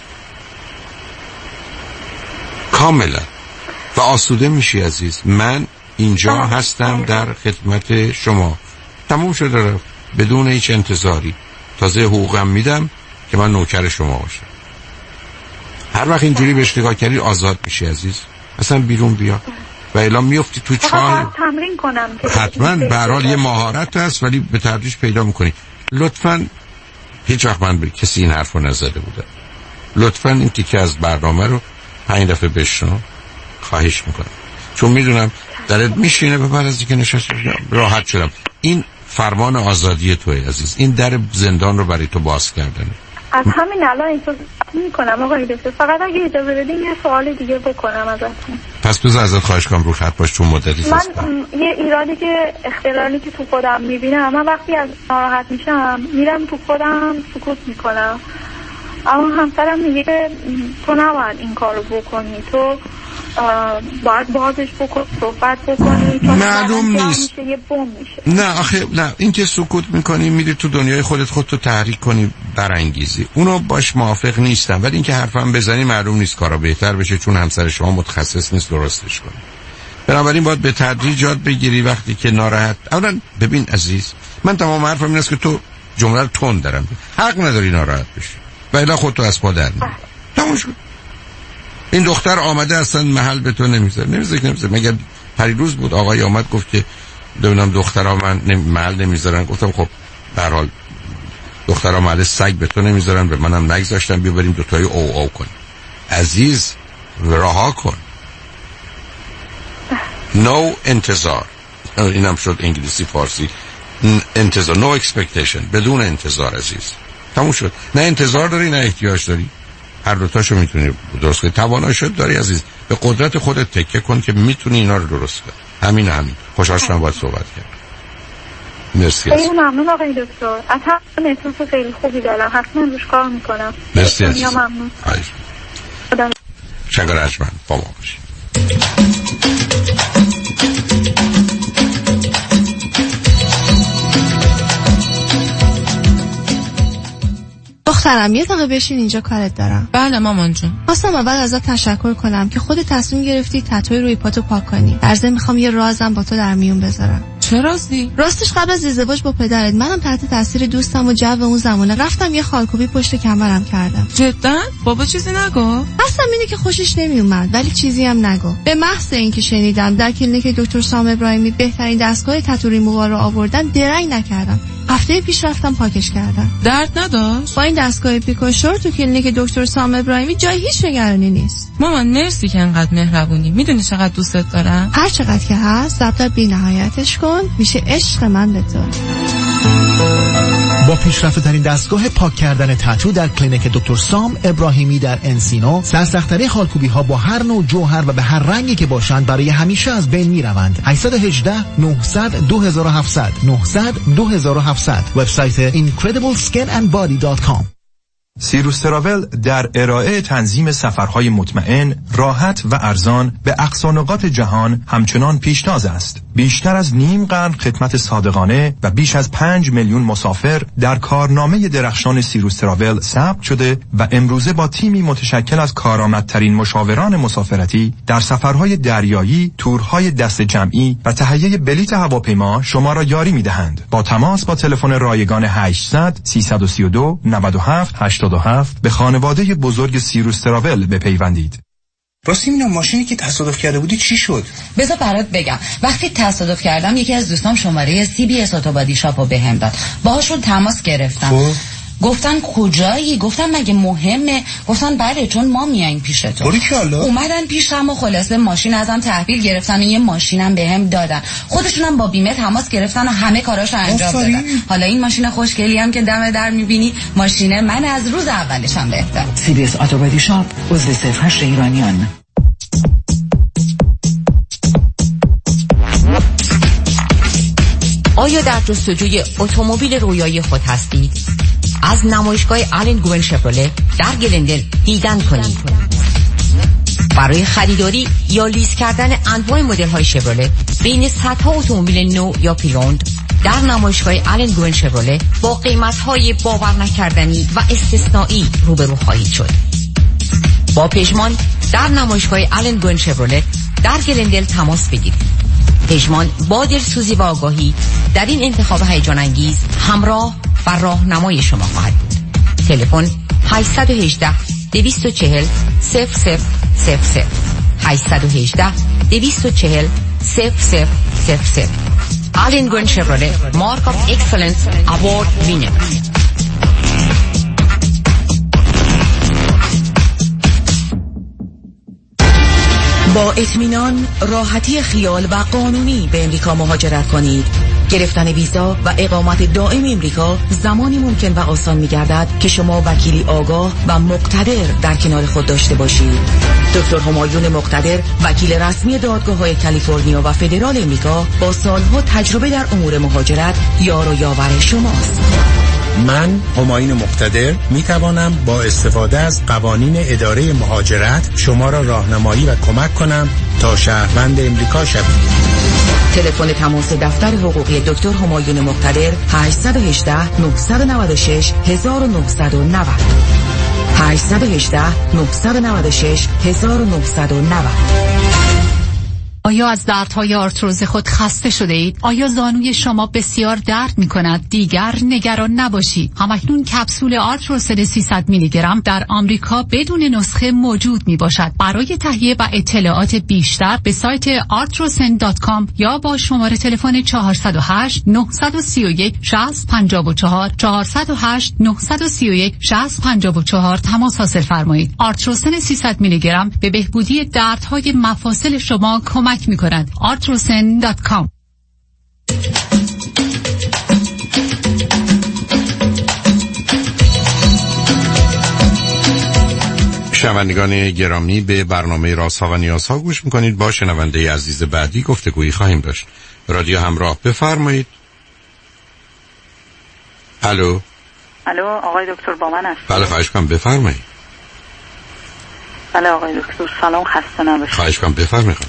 A: کاملا و آسوده میشی عزیز. من اینجا هستم در خدمت شما، تموم شده رفت، بدون هیچ انتظاری. تازه حقوقم میدم که من نوکر شما باشم. هر وقت اینجوری بهش نگاه کردی آزاد میشی عزیز. اصلا بیرون بیا و اعلام میفتی تو چاه.
B: تمرین کنم
A: حتما به هر حال یه مهارت هست ولی به تدریج پیدا میکنی. لطفاً هیچ وقت من به کسی این حرف رو نزده بودم. لطفاً این تیکه از برنامه رو پنج دفعه بشنو، خواهش میکنم، چون میدونم درت میشینه به بعد از اینکه نشستی راحت شدم. این فرمان آزادی توی عزیز، این در زندان رو برای تو باز کردنه.
B: از همین الان اینطور میکنم آقای دکتر. فقط اگه اجازه بدین یه سوال دیگه بکنم ازتون.
A: پس بذار ازت خواهش کنم رو خط باش، چون مدتی
B: من یه ایرادی که اختلالی که تو خودم میبینم، من وقتی از ناراحت میشم میرم تو خودم سکوت میکنم، اما همسرم میگه تو نباید این کارو بکنی، تو باید بازش بکنی، صحبت بکنی،
A: معلوم نیست
B: یه بوم میشه.
A: نه آخه نه، این که سکوت میکنی میری تو دنیای خودت، خودتو تحریک کنی برانگیزی، اونو باش موافق نیستم. ولی اینکه حرفم بزنی معلوم نیست کارا بهتر بشه، چون همسر شما متخصص نیست درستش کنه. بنابراین باید به تدریج یاد بگیری. وقتی که ناراحت، اولا ببین عزیز، من تمام حرفم این است که تو جمله رو تند دارم، حق نداری ناراحت بشی و الا خودتو از پا در میاری. تموم شد. این دختر آمده اصلا محل به تو نمیذاره، نمیذاره نمیذاره. مگر پریروز بود آقای آمد گفت که ببینم دخترها من نمی... محل نمیذارن. گفتم خب به هر حال دخترها محل سگ به تو نمیذارن، به منم نگذاشتن، بیا بریم دوتایی او او کنیم. عزیز رها کن. نو no انتظار، اینم شد انگلیسی فارسی. انتظار، نو no expectation، بدون انتظار عزیز. تموم شد. نه انتظار داری نه احتیاج داری، هر دوتاشو میتونی درست کنی. تواناییشو داری عزیز، به قدرت خودت تکیه کن که میتونی اینا رو درست کنی. همین همین. خوشحال شدم باهات صحبت کردم. مرسی.
B: خیلی ممنون آقای دکتر. از هم احساس خیلی خوبی دارم. حتما روش کار میکنم.
A: مرسی عزیز.
B: ممنون.
A: خدا. شکر اجمن. با ما باشید.
D: دخترم یه دقیقه بشین اینجا، کارت دارم.
F: بله مامان جون.
D: خواستم اول ازت تشکر کنم که خودت تصمیم گرفتی تتوی روی پاتو پاک کنی. در ضمن میخوام یه رازم با تو در میون بذارم.
F: چه راستی؟
D: راستش قبل از ازدواج با پدرت منم تحت تاثیر دوستم و جو اون زمانه رفتم یه خالکوبی پشت کمرم کردم.
F: جدا؟ بابا چیزی نگو؟
D: اصلا اینه که خوشش نمیومد ولی چیزی هم نگو. به محض اینکه شنیدم در کلینیک دکتر سام ابراهیمی بهترین دستگاه تتو ریمووار رو آوردن درنگ نکردم. هفته پیش رفتم پاکش کردم.
F: درد نداشت؟
D: با این دستگاه پیکوشور تو کلینیک دکتر سام ابراهیمی جای هیچ نگرانی نیست.
F: مامان مرسی که انقدر مهربونی. میدونی چقدر دوستت دارم؟
D: هر چقدر که هست ضبط بی نهایتش کن، میشه عشق من به تو.
C: با پیشرفته ترین دستگاه پاک کردن تتو در کلینیک دکتر سام ابراهیمی در انسینو، سرسخت‌ترین خالکوبی ها با هر نوع جوهر و به هر رنگی که باشند برای همیشه از بین میروند. هشت یک هشت نه صفر صفر دو هفت صفر صفر نه صفر صفر دو هفت صفر صفر وبسایت اینکردیبل اسکین اند بادی دات کام.
L: سیروس تراول در ارائه تنظیم سفرهای مطمئن، راحت و ارزان به اقصا نقاط جهان همچنان پیشتاز است. بیشتر از نیم قرن خدمت صادقانه و بیش از پنج میلیون مسافر در کارنامه درخشان سیروس تراول ثبت شده و امروزه با تیمی متشکل از کارآمدترین مشاوران مسافرتی در سفرهای دریایی، تورهای دست جمعی و تهیه بلیط هواپیما شما را یاری می‌دهند. با تماس با تلفن رایگان هشتصد سیصد و سی و دو نود و هفت هشتاد و هفت به خانواده بزرگ سیروس تراول بپیوندید.
G: راستی اینا ماشینی که تصادف کرده بودی چی شد؟
H: بذار برات بگم. وقتی تصادف کردم یکی از دوستام شماره سی بی اس اتوبادی شاپو بهم داد. باهاشون تماس گرفتم. خب گفتن کجایی؟ گفتم مگه مهمه؟ گفتن بله چون ما میایم پیش تو.
G: باریکلا.
H: اومدن پیشم و خلاصه ماشین ازم تحویل گرفتن و یه ماشینم بهم دادن. خودشونم با بیمه تماس گرفتن و همه کاراشو انجام
G: آفرین.
H: دادن. حالا این ماشین خوشگلی هم که دم در میبینی ماشین من از روز اولش هم بهتر.
J: سی بی اس اتوبادی شاپ عضو صفر هشت ایرانیان.
I: آیا در جستجوی اتومبیل رویایی خود هستید؟ از نمایشگاه آلن گوین شفرله در گلندل دیدن کنید. برای خریداری یا لیز کردن انواع مدل های شفرله بین صدها اتومبیل نو یا پیروند در نمایشگاه آلن گوین شفرله با قیمت های باور نکردنی و استثنایی روبرو خواهید شد. با پژمان در نمایشگاه آلن گوین شفرله در گلندل تماس بگیرید. پژمان با دلسوزی و آگاهی در این انتخاب هیجان انگیز همراه و راهنمای شما خواهد بود. تلفن هشت یک هشت دو چهار صفر صفر صفر صفر هشت یک هشت دو چهار صفر صفر صفر صفر. آلن گوین شفرله مارک آف اکسلنس اوارد وینر.
J: با اطمینان، راحتی خیال و قانونی به امریکا مهاجرت کنید. گرفتن ویزا و اقامت دائم امریکا زمانی ممکن و آسان می‌گردد که شما وکیلی آگاه و مقتدر در کنار خود داشته باشید. دکتر همایون مقتدر، وکیل رسمی دادگاه‌های کالیفرنیا و فدرال امریکا با سالها تجربه در امور مهاجرت، یار و یاور شماست.
G: من همایون مقتدر می توانم با استفاده از قوانین اداره مهاجرت شما را راهنمایی و کمک کنم تا شهروند امریکا شوید.
J: تلفن تماس دفتر حقوقی دکتر همایون مقتدر هشت یک هشت نه نه شش نه نه نه صفر هشت یک هشت نه نه شش نه نه نه صفر.
K: آیا از دردهای آرتروز خود خسته شده اید؟ آیا زانوی شما بسیار درد می کند؟ دیگر نگران نباشید. همکنون کپسول آرتروسن سیصد میلی گرم در آمریکا بدون نسخه موجود می باشد. برای تهیه و اطلاعات بیشتر به سایت آرتروسن دات کام یا با شماره تلفن چهار صفر هشت نه سه یک شصت پنجاه و چهار چهار صفر هشت نه سه یک شصت پنجاه و چهار تماس حاصل فرمایید. آرتروسن سیصد میلی گرم به بهبودی دردهای مفاصل شما کمک می کند. آرتروسن دات کام.
A: شنوندگان گرامی، به برنامه رازها و نیازها گوش میکنید. با شنونده عزیز بعدی گفتگویی خواهیم داشت. رادیو همراه، بفرمایید. الو
B: الو آقای دکتر با من هست؟
A: بله خواهش کنم بفرمایید.
B: بله آقای دکتر سلام، خسته نباشید.
A: خواهش کنم بفرمایید.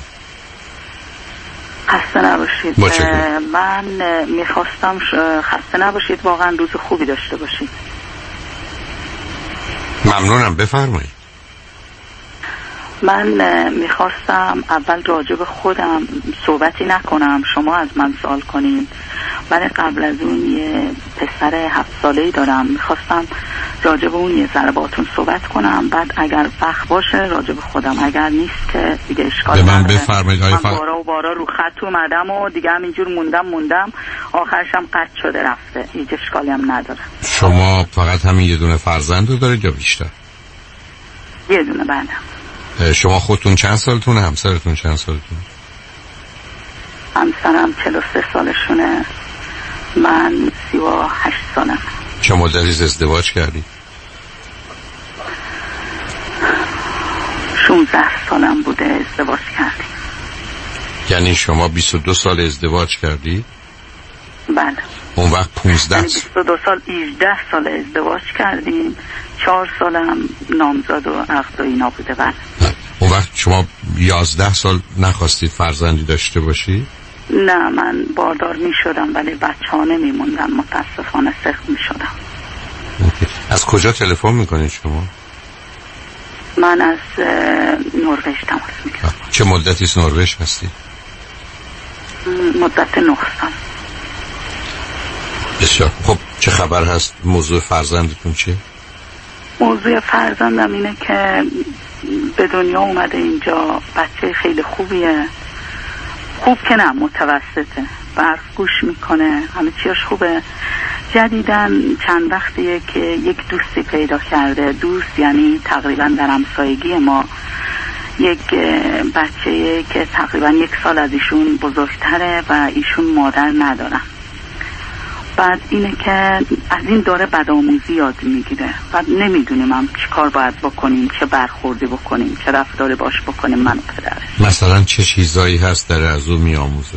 B: خسته نباشید.
A: متشکرم.
B: من میخواستم خسته نباشید، واقعا روز خوبی داشته باشید.
A: ممنونم، بفرمایید.
B: من میخواستم اول راجع به خودم صحبتی نکنم، شما از من سوال کنید. من قبل از اون یه پسر هفت ساله‌ای دارم، میخواستم راجع به اون یه ذره باهاتون صحبت کنم، بعد اگر وقت باشه راجع به خودم، اگر نیست که دیگه اشکال
A: نداره.
B: من
A: بفرمایید آقای
B: من بارا و بارا رو خط اومدم و دیگه همینجور موندم موندم آخرشم قطع شده رفته، هیچ اشکالی هم نداره.
A: شما فقط همین یه دونه فرزند رو دارید یا بیشتر؟
B: یه دونه بعدم.
A: شما خودتون چند سالتونه؟ همسرتون چند سالتونه؟
B: همسرم چهل و سه سالشونه، من سی و هشت سالم.
A: چه مدتی ازدواج کردی؟
B: شانزده سالم بوده ازدواج کردیم.
A: یعنی شما بیست و دو سال ازدواج کردی؟
B: بله.
A: اون وقت پانزده
B: یعنی بیست و دو سال هجده سال ازدواج کردیم، چهار سالم نامزد و عقد و اینا بوده. بله.
A: اون وقت شما یازده سال نخواستید فرزندی داشته باشی؟
B: نه، من باردار می شدم ولی بچه ها نمی موندن، متاسفانه سخت می شدم.
A: از کجا تلفن می کنید شما؟
B: من از نروژ تماس می کنم.
A: چه مدتی از نروژ هستی؟
B: مدت نه سال.
A: بسیار خب، چه خبر هست؟ موضوع فرزندتون چیه؟
B: موضوع فرزندم اینه که به دنیا اومده اینجا، بچه خیلی خوبیه، خوب که نه متوسطه، برف گوش میکنه، همه چیش خوبه. جدیدن چند وقتیه که یک دوستی پیدا کرده، دوست یعنی تقریبا در همسایگی ما، یک بچه که تقریبا یک سال از ایشون بزرگتره و ایشون مادر ندارن. بعد اینه که از این داره بدآموزی یاد میگیره و نمیدونیم هم چی کار باید بکنیم، چه برخوردی بکنیم، چه رفتاری باش بکنیم من و پدرش.
A: مثلا چه چیزایی هست در از او میآموزه؟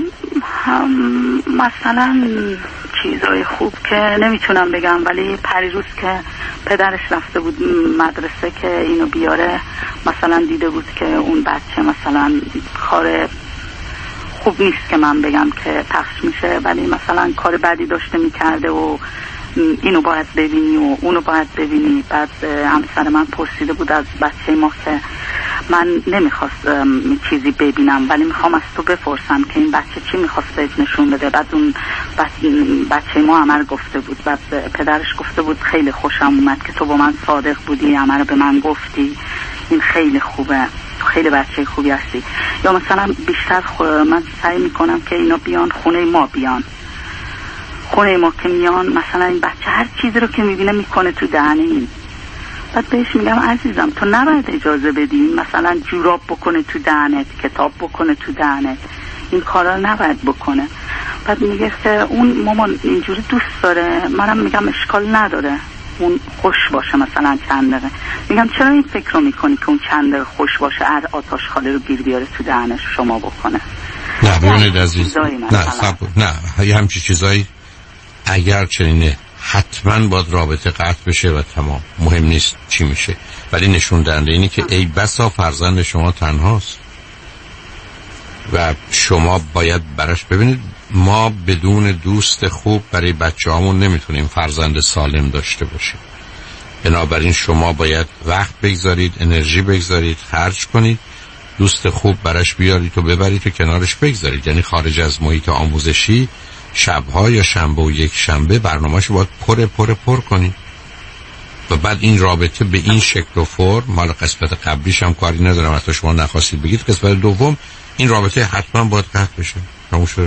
B: مثلا چیزای خوب که نمیتونم بگم، ولی پریروز که پدرش رفته بود مدرسه که اینو بیاره، مثلا دیده بود که اون بچه مثلا کار خوب نیست که من بگم که پخش میشه، ولی مثلا کار بدی داشته میکرده و اینو باید ببینی و اونو باید ببینی. بعد همسر من پرسیده بود از بچه ما که من نمیخواستم چیزی ببینم ولی میخوام از تو بپرسم که این بچه چی میخواست بهت نشون بده. بعد اون بچه ما همه گفته بود، بعد پدرش گفته بود خیلی خوشم اومد که تو با من صادق بودی، همه رو به من گفتی، این خیلی خوبه، خیلی بچه خوبی هستی. یا مثلا بیشتر من سعی میکنم که اینا بیان خونه ما، بیان خونه ما که میان مثلا این بچه هر چیزی رو که میبینه میکنه تو دهنه این. بعد بهش میگم عزیزم تو نباید اجازه بدی مثلا جوراب بکنه تو دهنت، کتاب بکنه تو دهنت، این کارا نباید بکنه. بعد میگه که اون مامان اینجوری دوست داره، منم میگم اشکال نداره اون خوش باشه مثلا چند دقیقه. میگم چرا این فکر رو میکنی که اون چند دقیقه خوش باشه هر آتش خاله رو گیر بیاره تو دهنش شما بکنه؟
A: نه ببینید عزیز، نه سب نه یه همچی چیزایی اگر چنینه حتما باید رابطه قطع بشه و تمام، مهم نیست چی میشه، ولی نشون دهنده اینی که ای بسا فرزند شما تنهاست و شما باید براش. ببینید ما بدون دوست خوب برای بچه هامون نمیتونیم فرزند سالم داشته باشیم، بنابراین شما باید وقت بگذارید، انرژی بگذارید، خرج کنید، دوست خوب براش بیارید و ببرید و کنارش بگذارید. یعنی خارج از محیط آموزشی شبها یا شنبه و یک شنبه برنامه‌شو باید پر پر پر کنید و بعد این رابطه به این شکل و فرم، مال قسمت قبلیش هم کاری ندارم حتی شما نخواستید بگید، قسمت دوم این رابطه حتما باید قطع بشه. تموم شده.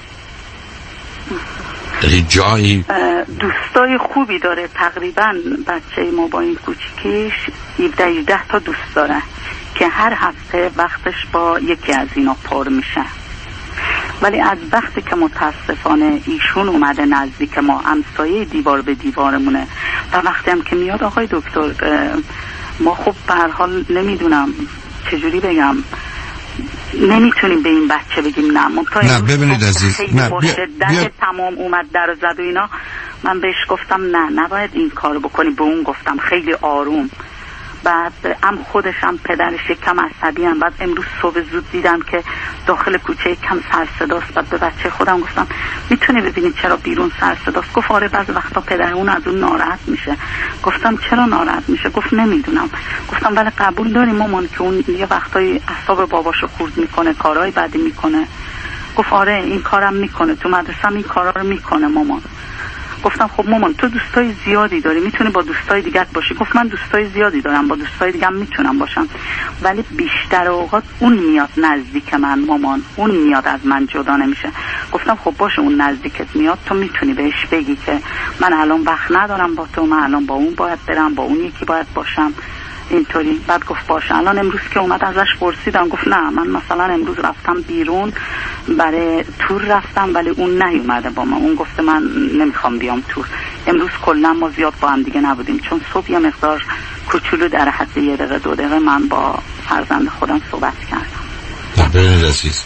A: یعنی جایی
B: دوستای خوبی داره، تقریبا بچه ما با این کوچیکیش هفده هجده تا دوست داره که هر هفته وقتش با یکی از اینا پر میشه. ولی از وقتی که متاسفانه ایشون اومده نزدیک ما، همسایه دیوار به دیوارمونه و وقتی هم که میاد آقای دکتر ما خب به هر حال نمیدونم چجوری بگم، نمیتونیم به این بچه بگیم نه.
A: نه ببینید عزیز، نه
B: با شدت تمام اومد در زد و اینا، من بهش گفتم نه نباید این کارو بکنی، به اون گفتم خیلی آروم،
E: بعد هم خودش هم پدرش یک کم عصبی هم. بعد امروز صبح زود دیدم که داخل کوچه یک کم سر صداست. بعد به بچه خودم گفتم میتونی ببینید چرا بیرون سر صداست؟ گفت آره بعضی وقتا پدر اون از اون ناراحت میشه. گفتم چرا ناراحت میشه؟ گفت نمیدونم. گفتم ولی قبول داری مامان که اون یه وقتایی اعصاب باباشو خورد میکنه، کارهای بدی میکنه؟ گفت آره این کارم میکنه، تو مدرسه این کارا رو میکنه مامان. گفتم خب مامان تو دوستای زیادی داری، میتونی با دوستای دیگه باشی. گفت من دوستای زیادی دارم، با دوستای دیگه میتونم باشم، ولی بیشتر اوقات اون میاد نزدیک من مامان، اون میاد از من جدا نمیشه. گفتم خب باشه اون نزدیکت میاد، تو میتونی بهش بگی که من الان وقت ندارم با تو، من الان با اون باید برم، با اون یکی باید باشم اینطوری. بعد گفت باشه. الان امروز که اومد ازش پرسیدم گفت نه من مثلا امروز رفتم بیرون برای تور رفتم ولی اون نیومده با من، اون گفته من نمیخوام بیام تور. امروز کلا ما زیاد با هم دیگه نبودیم چون صبح یه مقدار کوچولو در حد یه دقیقه دو دقیقه من با فرزند خودم صحبت کردم.
A: ببینید عزیز،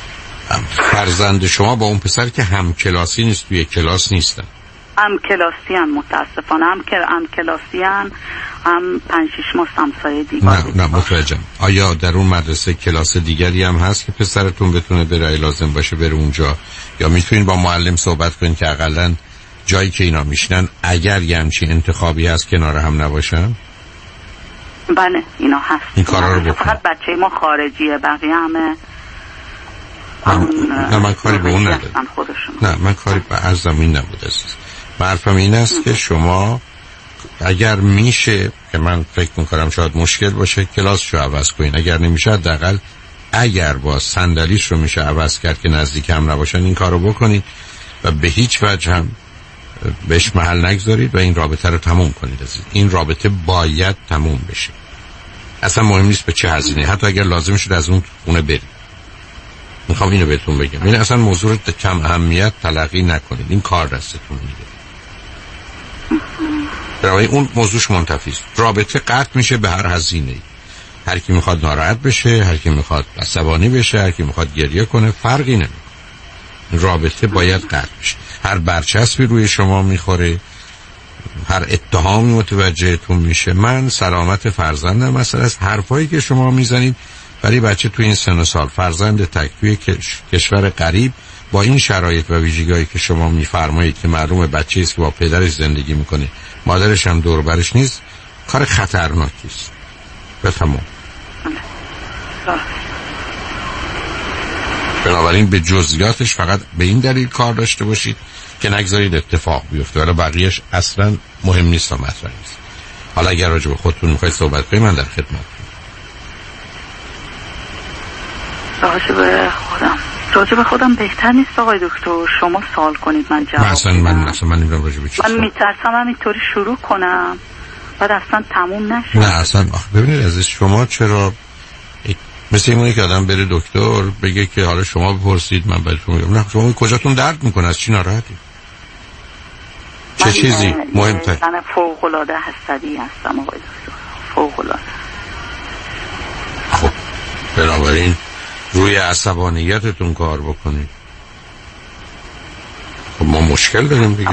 A: فرزند شما با اون پسر که هم کلاسی نیست، توی کلاس نیستن؟
E: هم کلاسی هم متاسفانه هم که هم کلاسی هم هم پنج شیش ماه همسایه دیگر.
A: نه نه متوجهم. آیا در اون مدرسه کلاس دیگری هم هست که پسرتون بتونه بره لازم باشه بره اونجا، یا میتونین با معلم صحبت کنین که حداقل جایی که اینا میشنن اگر یه همچین انتخابی هست کنار هم نباشن؟
E: بله اینا هست.
A: این کارا رو بکنن.
E: فقط بچه ما خارجیه، بقیه همه
A: من نه من کاری به اون ندارم. نه من کاری به از زمین نبود عزیز. حرفم این است که شما اگر میشه که من فکر میکنم شاید مشکل باشه کلاسشو عوض کنین، اگر نمیشه حداقل اگر با صندلیش رو میشه عوض کرد که نزدیک هم نباشن این کارو بکنید و به هیچ وجه هم بهش محل نگذارید و این رابطه رو تموم کنید عزیز. این رابطه باید تموم بشه، اصلا مهم نیست به چه هزینه، حتی اگر لازم شد از اون خونه برید. میخوام اینو بهتون بگم، این اصلا موضوع کم اهمیت تلقی نکنید، این کار دستتون میده. برای اون موضوعش منتفی است. رابطه قطع میشه به هر هزینه‌ای. هر کی میخواد ناراحت بشه، هر کی میخواد عصبانی بشه، هر کی میخواد گریه کنه، فرقی نمیکنه. رابطه باید قطع بشه. هر برچسبی روی شما میخوره، هر اتهامی متوجهتون میشه. من سلامت فرزندم مثلا از حرفایی که شما میزنید برای بچه توی این سن و سال، فرزند تک توی کشور غریب با این شرایط و ویژگی‌هایی که شما میفرمایید که معلومه بچه‌ای است که با پدرش زندگی میکنه، مادرش هم دور برش نیست، کار خطرناکی است. به تمام. بنابراین به جزئیاتش فقط به این دلیل کار داشته باشید که نگذارید اتفاق بیفته، ولی بقیه‌اش اصلا مهم نیست و مطرح نیست. حالا اگر راجع به خودتون میخواید صحبت کنید من در خدمتتونم.
E: راجع به خودم راجع به خودم بهتر نیست آقای دکتر شما سوال کنید من جواب بدم؟
A: اصلا من اصلا من نمیدونم راجع به چی.
E: من میترسم همینطوری شروع کنم بعد اصلا تموم نشه.
A: نه اصلا ببینید عزیز، شما چرا مثل اینه که آدم بره دکتر بگه که حالا شما بپرسید من بهتون میگم. نه شما کجاتون درد میکنه، از چی ناراحتی؟ چه چیزی مهمتر؟
E: من فوق العاده حسابی هستم آقای دکتر، فوق العاده.
A: خب بنابراین روی عصبانیتتون کار بکنید. خب ما مشکل داریم دیگه.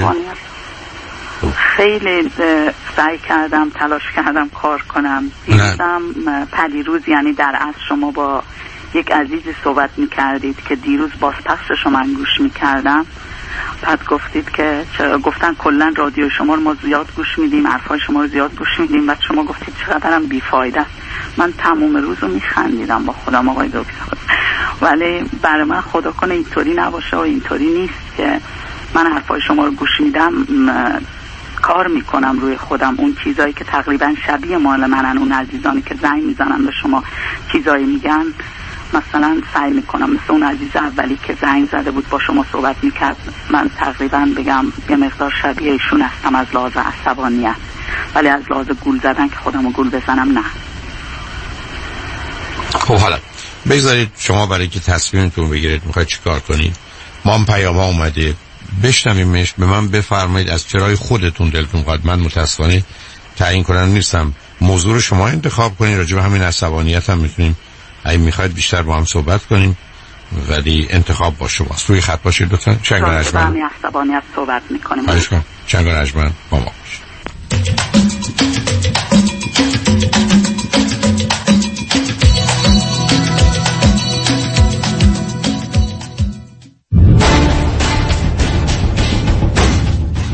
E: خیلی سعی کردم تلاش کردم کار کنم. دیروزم پریروز یعنی در اصل شما با یک عزیزی صحبت میکردید که دیروز بازپخش شما من گوش میکردم، بعد گفتید که گفتن کلا رادیو شما رو ما زیاد گوش میدیم، حرفای شما رو زیاد گوش میدیم، بعد شما گفتید چقدرم بیفایده است. من تمام روز رو میخندیدم با خودم آقای دکتر، ولی برای من خدا کنه اینطوری نباشه و اینطوری نیست که من حرفای شما رو گوش میدم کار میکنم روی خودم. اون چیزایی که تقریبا شبیه مال منن، اون عزیزانی که زنگ میزنن به شما چیزایی میگن، مثلا سعی میکنم مثل اون عزیز اولی که زنگ زده بود با شما صحبت میکرد، من تقریبا بگم یه مقدار شبیه ایشون هستم از لحاظ عصبانیت، ولی از لحاظ گول زدن که خودمو گول بزنم نه.
A: خب حالا بگذارید شما برای که تصمیمتون بگیرید میخواید چی کار کنید. ما هم پیام ها اومده بشنویمش، به من بفرمایید از چرای خودتون دلتون خواهد. من متاسفانه تعیین کننده نیستم، موضوع رو شما انتخاب کنید. راجع به همین عصبانیت هم میتونیم اگه میخواید بیشتر با هم صحبت کنیم، ولی انتخاب با شماست. روی خط باشید لطفا. چنگان اجمن
E: عصبانیت صحبت میکنیم.
A: چنگان اجمن با ما باشید.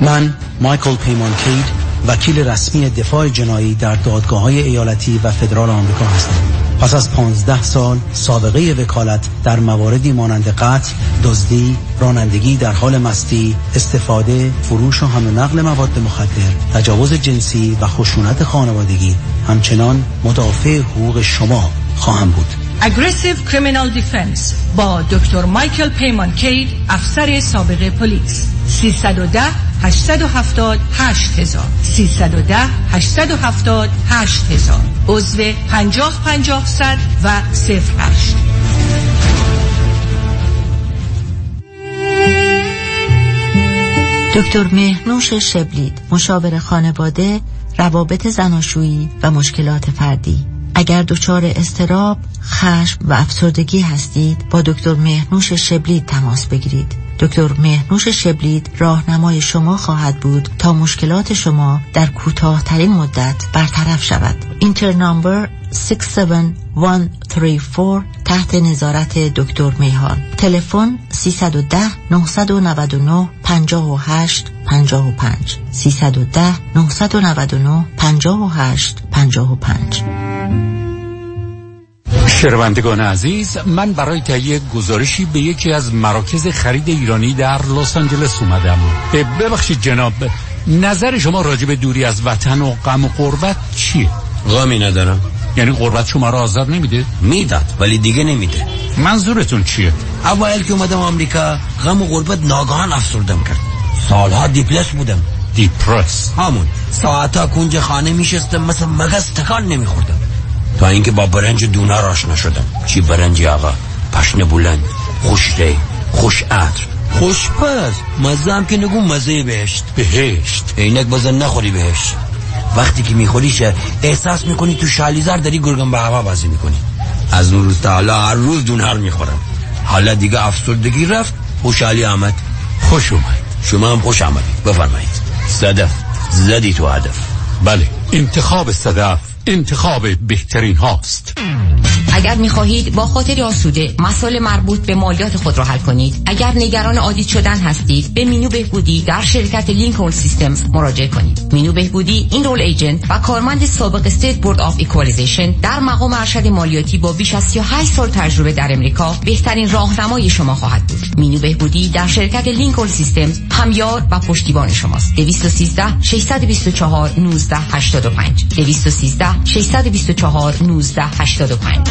M: من مایکل پیمان کید، وکیل رسمی دفاع جنایی در دادگاه‌های ایالتی و فدرال آمریکا هستم. پس از پانزده سال سابقه وکالت در مواردی مانند قتل، دزدی، رانندگی در حال مستی، استفاده، فروش و حمل و نقل مواد مخدر، تجاوز جنسی و خشونت خانوادگی، همچنان مدافع حقوق شما خواهم بود.
N: Aggressive Criminal Defense با دکتر مایکل پیمان کید، افسر سابق پلیس. سیصد و ده هشتصد و هفتاد هشت هزار سیصد و ده هشتصد و هفتاد هشت هزار عضو پنجاه پنجاه صد و صفر هشت.
Q: دکتر مهنوش شبلید، مشاور خانواده، روابط زناشویی و مشکلات فردی. اگر دچار اضطراب، خشم و افسردگی هستید، با دکتر مهنوش شبلید تماس بگیرید. دکتر مهنوش شبلید راهنمای شما خواهد بود تا مشکلات شما در کوتاه‌ترین مدت برطرف شود. اینتر نامبر شش هفت یک سه چهار تحت نظارت دکتر میهان. تلفن سیصد و ده نهصد و نود و نه پنجاه و هشت پنجاه و پنج سیصد و ده نهصد و نود و نه پنجاه و هشت پنجاه و پنج.
O: شنوندگان عزیز، من برای تهیه گزارشی به یکی از مراکز خرید ایرانی در لس آنجلس اومدم. ببخشید جناب، نظر شما راجع به دوری از وطن و غم و غربت چیه؟
P: غمی ندارم.
O: یعنی غربت شما را آزار نمیده؟
P: میداد ولی دیگه نمیده.
O: منظورتون چیه؟
P: اول که اومدم آمریکا غم و غربت ناگهان افسردم کرد. سالها دیپلس بودم.
O: دیپرس؟
P: همون ساعتا کنج خانه میشستم مثل مگس تکان نمیخوردم، تا اینکه با برنج دونار آشنا شدم. چی برنجی آقا؟ پشن بلند، خوش ری، خوش عطر، خوش پز، مزه هم که نگو مزه بهشت.
O: بهشت؟
P: اینک بزن نخوری بهشت. وقتی که میخوریش احساس میکنی تو شالیزر داری گرگم به هوا بازی میکنی. از اون روز تا حالا هر روز دونار میخورم. حالا دیگه افسردگی رفت، خوشحالی آمد.
O: خوش اومد.
P: شما هم خوش آمدید. بفرمایید. صدف زدی تو هدف.
O: بله، انتخاب صدف انتخاب بهترین هاست.
I: اگر می‌خواهید با خاطر آسوده مسائل مربوط به مالیات خود را حل کنید، اگر نگران آدیت شدن هستید، به مینو بهبودی در شرکت لینکلن سیستمز مراجعه کنید. مینو بهبودی این رول ایجنت و کارمند سابق استیت بورد آف ایکوالیزیشن در مقام ارشد مالیاتی با بیش از سی و هشت سال تجربه در امریکا بهترین راهنمای شما خواهد بود. مینو بهبودی در شرکت لینکلن سیستمز همیار و پشتیبان شماست. دویست و سیزده ششصد و بیست و چهار نوزده هشتاد و پنج دویست و سیزده ششصد و بیست و چهار نوزده هشتاد و پنج.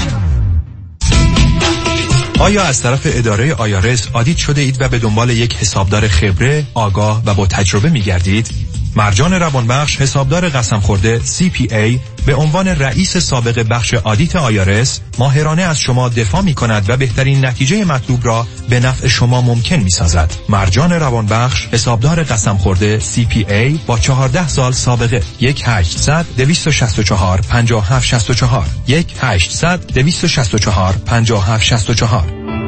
L: آیا از طرف اداره آیارس آدیت شده اید و به دنبال یک حسابدار خبره، آگاه و با تجربه می گردید؟ مرجان روانبخش، حسابدار قسم خورده سی پی ای، به عنوان رئیس سابق بخش آدیت آیارس ماهرانه از شما دفاع می کند و بهترین نتیجه مطلوب را به نفع شما ممکن می سازد. مرجان روانبخش، حسابدار قسم خورده سی پی ای با چهارده سال سابقه. یک هشتصد دویست و شصت و چهار پنجاه و هفت شصت و چهار یک هشتصد دویست و شصت و چهار پنجاه و هفت شصت و چهار.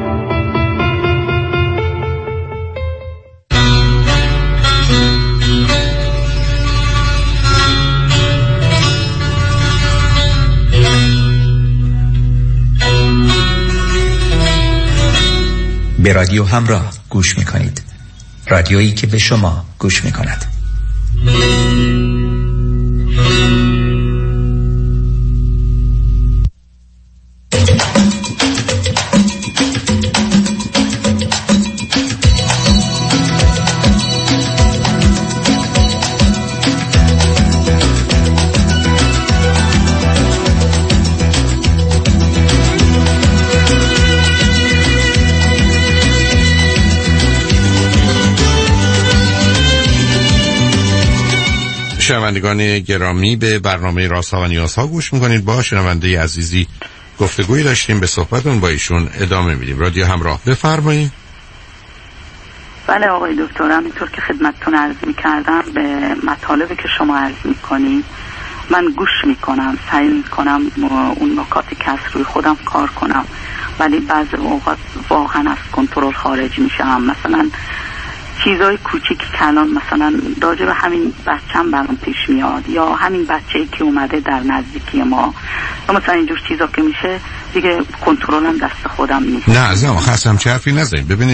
Y: به رادیو همراه گوش میکنید. رادیویی که به شما گوش میکند.
A: شنوندگان گرامی، به برنامه رازها و نیازها گوش میکنید. با شنونده عزیزی گفتگوی داشتیم، به صحبتون با ایشون ادامه میدیم. رادیو همراه، بفرمایید.
E: بله آقای دکتر، همینطور که خدمتتون عرض میکردم به مطالبی که شما عرض میکنید من گوش میکنم، سعی میکنم اون نکاتی که از روی خودم کار کنم، ولی بعضی اوقات واقعا از کنترل خارج میشم. مثلا چیزای کوچیکی که الان مثلا راجع به همین بچه‌م برام پیش میاد، یا همین بچه‌ای که اومده در نزدیکی ما، یا مثلا اینجور چیزا که میشه دیگه کنترلم دست خودم نیست.
A: نه عزیزم، خاصم چه حرفی نزنید. ببینید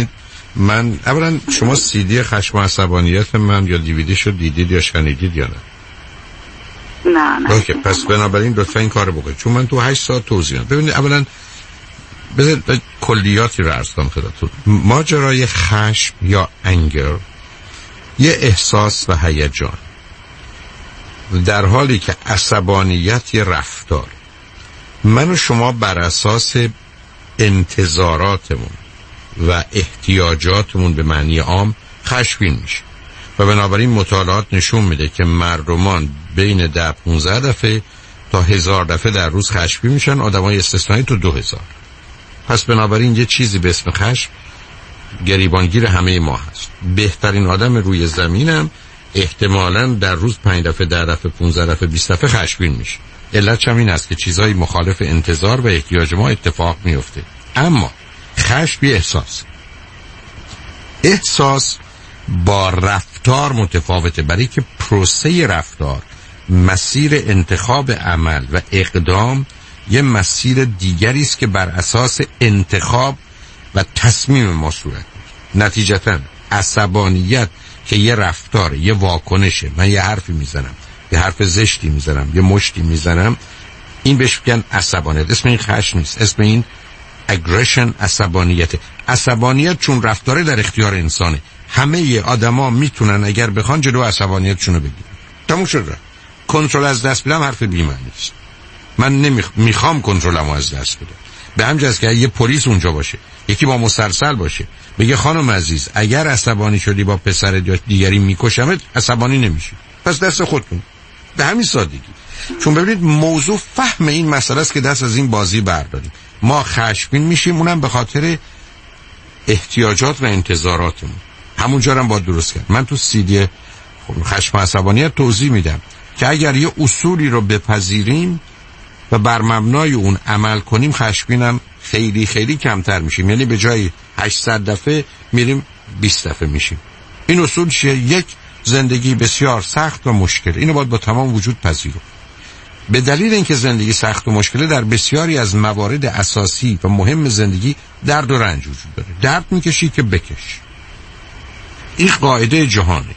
A: من اولا شما سی دی خشم و عصبانیت من یا دیویدیشو دیدید یا شنیدید یا نه؟
E: نه نه.
A: اوکی، پس بنابراین لطفا این کارو بکنید، چون من تو هشت ساعت توضیح میدم. ببینید اولا بذارید کلیاتی رو عرض کنم خدمتتون. ماجرای خشم یا انگر یه احساس و هیجان، در حالی که عصبانیت یه رفتار. من و شما بر اساس انتظاراتمون و احتیاجاتمون به معنی عام خشمگین میشه و بنابراین مطالعات نشون میده که مردمان بین ده پونزده دفعه تا هزار دفعه در روز خشمگین میشن، آدمای استثنایی تو دو هزار. پس بنابراین یه چیزی به اسم خشم گریبانگیر همه ما هست. بهترین آدم روی زمینم احتمالاً در روز پنج دفعه، ده دفعه، پونزده دفعه، بیست دفعه خشمگین میشه. علتش هم این است که چیزهای مخالف انتظار و احتیاج ما اتفاق میفته. اما خشم یه احساس. احساس با رفتار متفاوته، برای که پروسه رفتار، مسیر انتخاب عمل و اقدام یه مسیر دیگری است که بر اساس انتخاب و تصمیم ما صورت میگیره. نتیجتاً عصبانیت که یه رفتار، یه واکنشه، من یه حرفی میزنم، یه حرف زشتی میزنم، یه مشتی میزنم، این بهش میگن عصبانیت. اسم این خشم نیست، اسم این اگریشن، عصبانیت. عصبانیت چون رفتاره در اختیار انسانه. همه آدما میتونن اگر بخوان جلو عصبانیتشون رو بگیرن. تموم شد. کنترل از دست بدم حرف بی‌معنی است. من نمیخوام کنترلمو از دست بدم. به همین جهت که یه پلیس اونجا باشه، یکی با مسلسل باشه، بگه خانم عزیز اگر عصبانی شدی با پسرت یا دیگری میکشمت، عصبانی نمیشی، پس دست خودتون. به همین سادگی. چون ببینید موضوع فهم این مسئله است که دست از این بازی برداریم. ما خشمگین میشیم، اونم به خاطر احتیاجات و انتظاراتمون. همونجا هم باید درست کرد. من تو سیدی خشم و عصبانیت توضیح میدم که اگر یه اصولی رو بپذیریم و بر مبنای اون عمل کنیم، خشمگینم خیلی خیلی کمتر میشیم. یعنی به جای هشتصد دفعه میریم بیست دفعه میشیم. این اصول چیه؟ یک، زندگی بسیار سخت و مشکل، اینو باید با تمام وجود پذیریم. به دلیل اینکه زندگی سخت و مشکله، در بسیاری از موارد اساسی و مهم زندگی درد و رنج وجود داره. درد میکشی که بکش، این قاعده جهانه.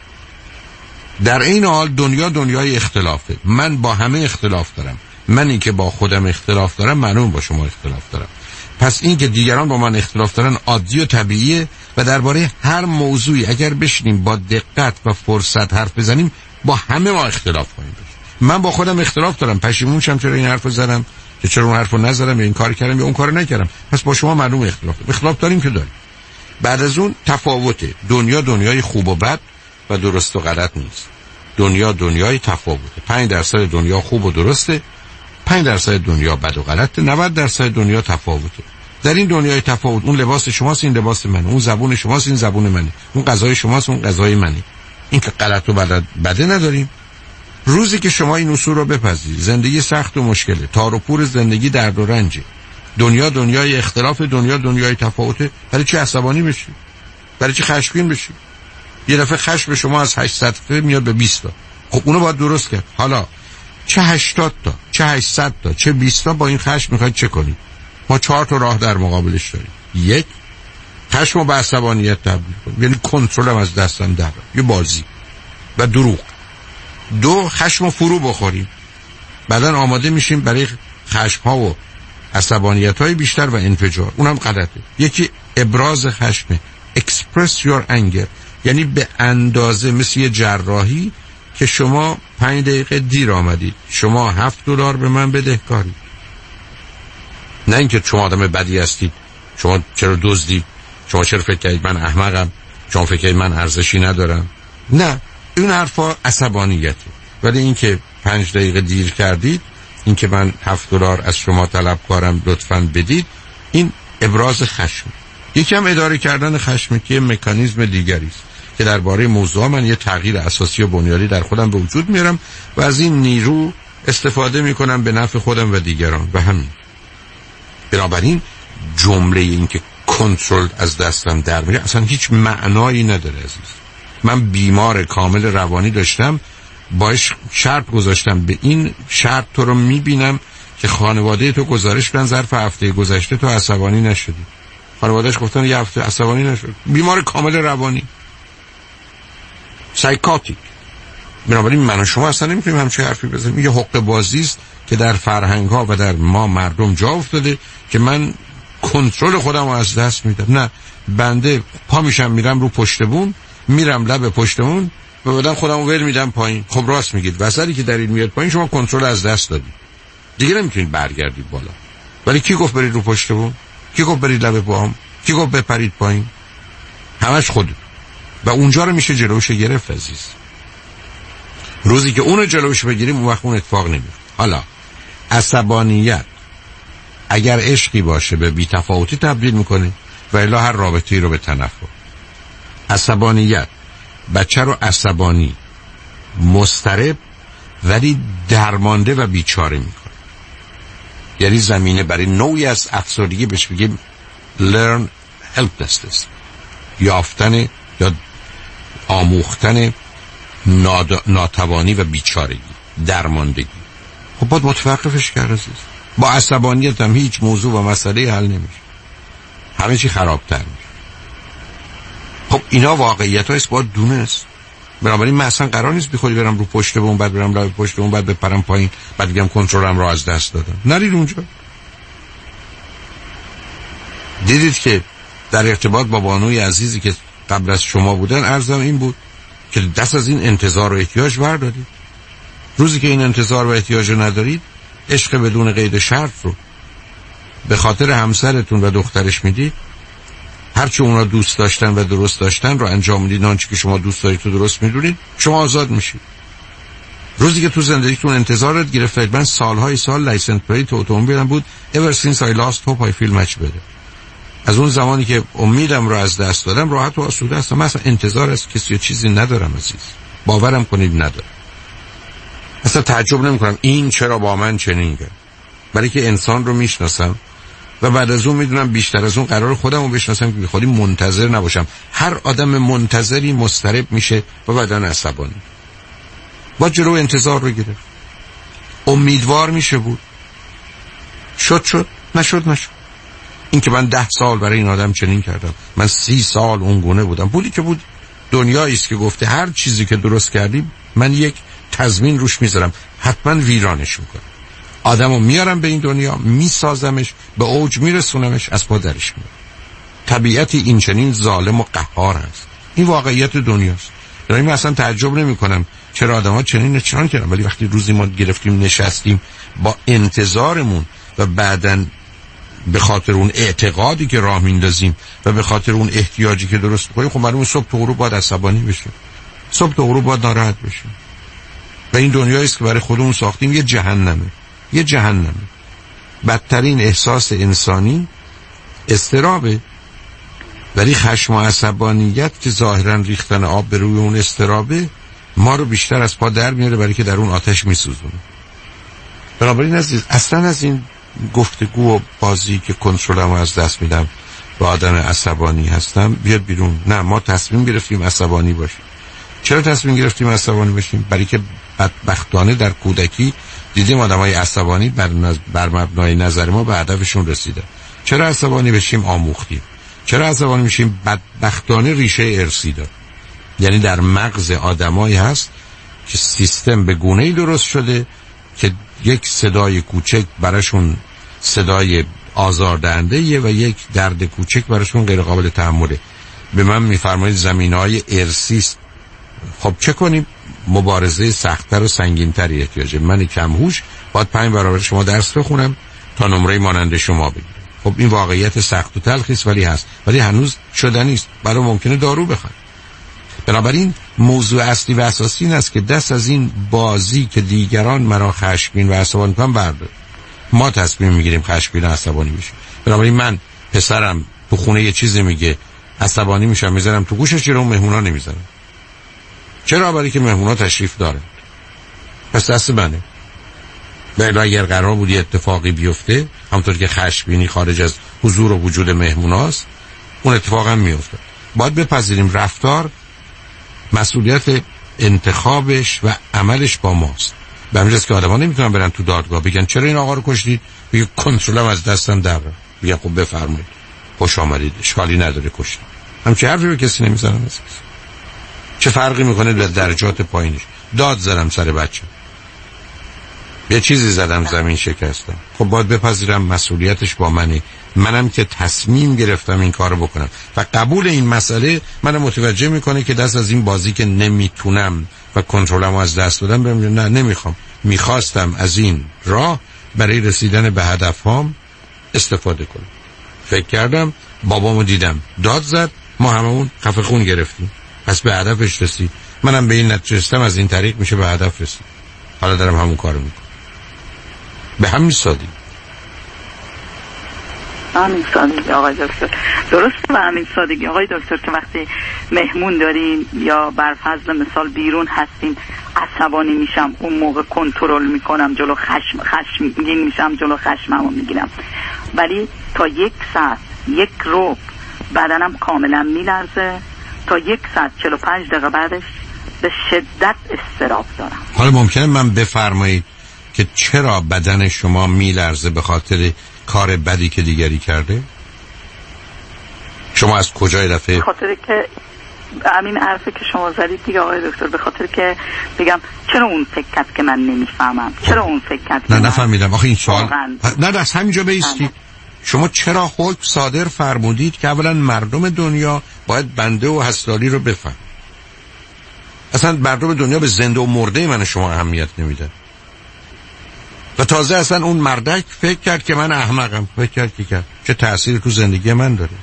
A: در این حال دنیا دنیای اختلافه. من با همه اختلاف دارم، منی که با خودم اختلاف دارم، معلوم با شما اختلاف دارم. پس این که دیگران با من اختلاف دارن عادی و طبیعیه و درباره هر موضوعی اگر بشینیم با دقت و فرصت حرف بزنیم، با همه ما اختلاف کنیم. من با خودم اختلاف دارم، پشیمون شم چرا این حرفو زدم، که چرا اون حرفو نزدم، یا این کار کردم یا اون کارو نکردم. پس با شما معلوم اختلاف داریم. اختلاف داریم که داریم. بعد از اون تفاوته. دنیا دنیای خوب و بد و درست و غلط نیست. دنیا دنیای تفاوته. پنج درصد دنیا خوب و درسته، پنج درصد دنیا بد و غلطه، نود درصد دنیا تفاوته. در این دنیای تفاوت، اون لباس شماست، این لباس منه، اون زبون شماست، این زبون منه، اون غذای شماست، اون غذای منه. این که غلط و بد بده نداریم. روزی که شما این اصول رو بپذیرید، زندگی سخت و مشکله، تار و پور زندگی درد و رنجه، دنیا دنیای اختلاف، دنیا دنیای تفاوته، برای چی عصبانی بشی؟ برای چی خشمگین بشی؟ یه دفعه خشم شما از هشتصد تا میاد به بیست تا. خب اونو باید درست کرد. حالا چه هشتاد تا، چه هشتصد تا، چه بیست تا با این خشم میخواید چه کنید؟ ما چهار تا راه در مقابلش داریم. یک، خشم رو به عصبانیت تبدیل کنیم، یعنی کنترلم از دستم در یه بازی و دروغ. دو، خشم رو فرو بخوریم، بعدن آماده میشیم برای خشم ها و عصبانیت های بیشتر و انفجار. اونم غلطه. یکی ابراز خشمه، express your anger، یعنی به اندازه مثل یه جراحی که شما پنج دقیقه دیر آمدید، شما هفت دلار به من بدهکاری. نه اینکه شما آدم بدی هستید، شما چرا دزدید، شما چرا فکر کردید من احمقم، شما فکر کردید من ارزشی ندارم. نه، این حرفا عصبانیته. ولی اینکه پنج دقیقه دیر کردید، اینکه من هفت دلار از شما طلب کارم لطفاً بدید، این ابراز خشم. یکی هم اداره کردن خشم که مکانیزم دیگری است که درباره موضوع من یه تغییر اساسی و بنیادی در خودم به وجود میارم و از این نیرو استفاده میکنم به نفع خودم و دیگران و همین. بنابراین جمله این که کنترل از دستم در میره اصلا هیچ معنایی نداره عزیز. من بیمار کامل روانی داشتم، باش شرط گذاشتم، به این شرط تو رو میبینم که خانواده تو گزارش بدن ظرف هفته گذشته تو عصبانی نشدی. خانواده‌اش گفتن یه هفته عصبانی نشد، بیمار کامل روانی، سایکاتیک. بنابراین من و شما اصلا نمیتونیم همچه حرفی بزنیم. یه حقه بازی است که در فرهنگ ها و در ما مردم جا افتاده که من کنترل خودم رو از دست میدم. نه، بنده پا میشم میرم رو پشت بوم، میرم لب پشت بوم و بعدن خودم رو ول میدم پایین. خب راست میگید، وسطی که در این میاد پایین شما کنترل از دست دادید، دیگه نمیتونید برگردید بالا. ولی کی گفت برید رو پشت بوم؟ کی گفت برید لب بام؟ کی گفت بپرید پایین؟ همش خود. و اونجا رو میشه جلوش گرفت عزیز. روزی که اونو جلوش بگیریم اون وقت اون اتفاق نمیفته. حالا عصبانیت اگر عشقی باشه به بی‌تفاوتی تبدیل میکنه و الا هر رابطه‌ای رو به تنفر. عصبانیت بچه رو عصبانی، مضطرب ولی درمانده و بیچاره میکنه. یعنی زمینه برای نوعی از افسردگی بهش بگیم learn helplessness، یافتن یا آموختن ناد... ناتوانی و بیچارگی، درماندگی. خب باید متوقفش کرد عزیز. با عصبانیت هم هیچ موضوع و مسئله حل نمیشه، همه چی خرابتر میشه. خب اینا واقعیت هایست، باید دونست. بنابراین من اصلا قرار نیست بی خودی برم رو پشت بوم، بعد برم لای پشت بوم، بعد بپرم پایین، بعد بگم کنترلم رو از دست دادم. نرید اونجا. دیدید که در ارتباط با بانوی عزیزی که قبل از شما بودن عرضم این بود که دست از این انتظار و احتیاج بردارید. روزی که این انتظار و احتیاج رو ندارید، عشق بدون قید شرط رو به خاطر همسرتون و دخترش میدید، هرچی اونا دوست داشتن و درست داشتن رو انجام میدید، آنچه که شما دوست دارید تو درست میدونید، شما آزاد میشید. روزی که تو زندگیتون انتظارت گرفتید، من سالهای سال لایسنس پلیت اتومبیلم بود ever since I lost hope I feel much better. از اون زمانی که امیدم رو از دست دادم راحت و آسوده هستم. من اصلا انتظار از کسی چیزی ندارم عزیز، باورم کنید ندارم. اصلا تعجب نمی کنم این چرا با من چنین کرد، برای که انسان رو میشناسم و بعد از اون میدونم بیشتر از اون قرار خودم رو بشناسم که خودی منتظر نباشم. هر آدم منتظری مضطرب میشه و بعدن عصبانی. با جلو انتظار رو گرفت، امیدوار میشه بود، شد شد، نشد نشد. این که من ده سال برای این آدم چنین کردم، من سی سال اون گونه بودم، بودی که بود. دنیایی است که گفته هر چیزی که درست کردیم من یک تضمین روش میذارم، حتما ویرانش میکنم. آدمو میارم به این دنیا، میسازمش، به اوج میرسونمش، از پا درش میارم. طبیعت این چنین ظالم و قهار هست. این واقعیت دنیاست. یعنی من اصلا تعجب نمی کنم چرا آدم‌ها چنین چنان کردن. ولی وقتی روزی ما گرفتیم نشستیم با انتظارمون و بعدن به خاطر اون اعتقادی که راه میندازیم و به خاطر اون احتیاجی که درست می‌کنیم، خب معلومه صبح تا غروب باید عصبانی بشیم، صبح تا غروب باید ناراحت بشیم. و این دنیایی است که برای خودمون ساختیم یه جهنمه، یه جهنمه. بدترین احساس انسانی اضطرابه، ولی خشم و عصبانیت که ظاهرا ریختن آب به روی اون اضطرابه ما رو بیشتر از پا در میاره، برای که در اون آتش میسوزونه. بنابراین عزیز، اصلا از این گفتگو و بازی که کنترلم از دست میدم با آدم عصبانی هستم بیاد بیرون. نه، ما تصمیم گرفتیم عصبانی باشیم. چرا تصمیم گرفتیم عصبانی باشیم؟ برای که بدبختانه در کودکی دیدیم آدمای عصبانی بر, نز... بر مبنای نظر ما به هدفشون رسیدن. چرا عصبانی بشیم؟ آموختیم. چرا عصبانی میشیم؟ بدبختانه ریشه ارثی داره. یعنی در مغز آدمایی هست که سیستم به گونه‌ای درست شده که یک صدای کوچک براشون صدای آزاردهنده و یک درد کوچک براشون غیر قابل تحمله. به من میفرمایید زمینه‌های ارثی است. خب چه کنیم؟ مبارزه سخت‌تر و سنگین‌تری احتیاجه. من کم‌هوش باید پنج برابر شما درس بخونم تا نمره مانند شما بگیرم. خب این واقعیت سخت و تلخی است، ولی هست، ولی هنوز شدنی است. برای ممکنه دارو بخوایم. بنابراین موضوع اصلی و اساسی این است که دست از این بازی که دیگران مرا خشمگین و عصبانی کنن بردار. ما تصمیم میگیریم خشمگین و عصبانی بشیم. بنابراین من پسرم تو خونه یه چیزی میگه عصبانی میشم، میذارم تو گوشش، چرا اون مهمونا نمیذارم؟ چرا؟ برای که مهمونا تشریف دارن. پس دست منه. ولی اگر قرار بود یه اتفاقی بیفته، همونطور که خشمگینی خارج از حضور و وجود مهموناست، اون اتفاق هم میفته. باید بپذیریم رفتار مسئولیت انتخابش و عملش با ماست. به همین جاست که آدم ها نمیتونن برن تو دادگاه بگن چرا این آقا رو کشتید، بگه کنترلم از دستم در رفت. بگه خب بفرمایید خوش آمدید، اشکالی نداره کشتم. همچه حرفی رو کسی نمیزنم. چه فرقی میکنه در درجات پایینش؟ داد زدم سر بچه، یه چیزی زدم زمین شکستم، خب باید بپذیرم مسئولیتش با منه. منم که تصمیم گرفتم این کارو بکنم و قبول این مسئله منم متوجه میکنه که دست از این بازی که نمیتونم و کنترلمو از دست بدم، بهم نه نمیخوام. میخواستم از این راه برای رسیدن به هدفهام استفاده کنم. فکر کردم، بابامو دیدم داد زد، ما هممون خفه خون گرفتیم، پس به هدفش رسید. منم به این نتیجه رسیدم از این طریق میشه به هدف رسید. حالا دارم همون کارو میکنم. به همین سادگی.
E: همین سادگی آقای دکتر. درسته به همین سادگی آقای دکتر که وقتی مهمون داریم یا بر فضل مثال بیرون هستیم عصبانی میشم، اون موقع کنترل میکنم، جلو خشم خشمگین میشم، جلو خشممو میگیرم، ولی تا یک ساعت یک روب بدنم کاملا میلرزه، تا یک ساعت چهل و پنج دقیقه بعدش به شدت اضطراب دارم.
A: حالا ممکنه من بفرمایید که چرا بدن شما میلرزه؟ به خاطر کار بدی که دیگری کرده؟ شما از کجای دفعه؟
E: به خاطر که همین حرفی که شما زدید دیگه آقای دکتر، به خاطر که بگم چرا اون فکر کرد که من نمیفهمم، چرا اون فکر کرد
A: نه نفهمیدم. آخه این سوال نه، از همینجا بیستی. شما چرا حکم صادر فرمودید که اولا مردم دنیا باید بنده و حسدالی رو بفهم؟ اصلا مردم دنیا به زنده و مرده من شما اهمیت نمیدن. و تازه اصلا اون مردک فکر کرد که من احمقم. فکر کرد که کرد چه تأثیری تو زندگی من داره؟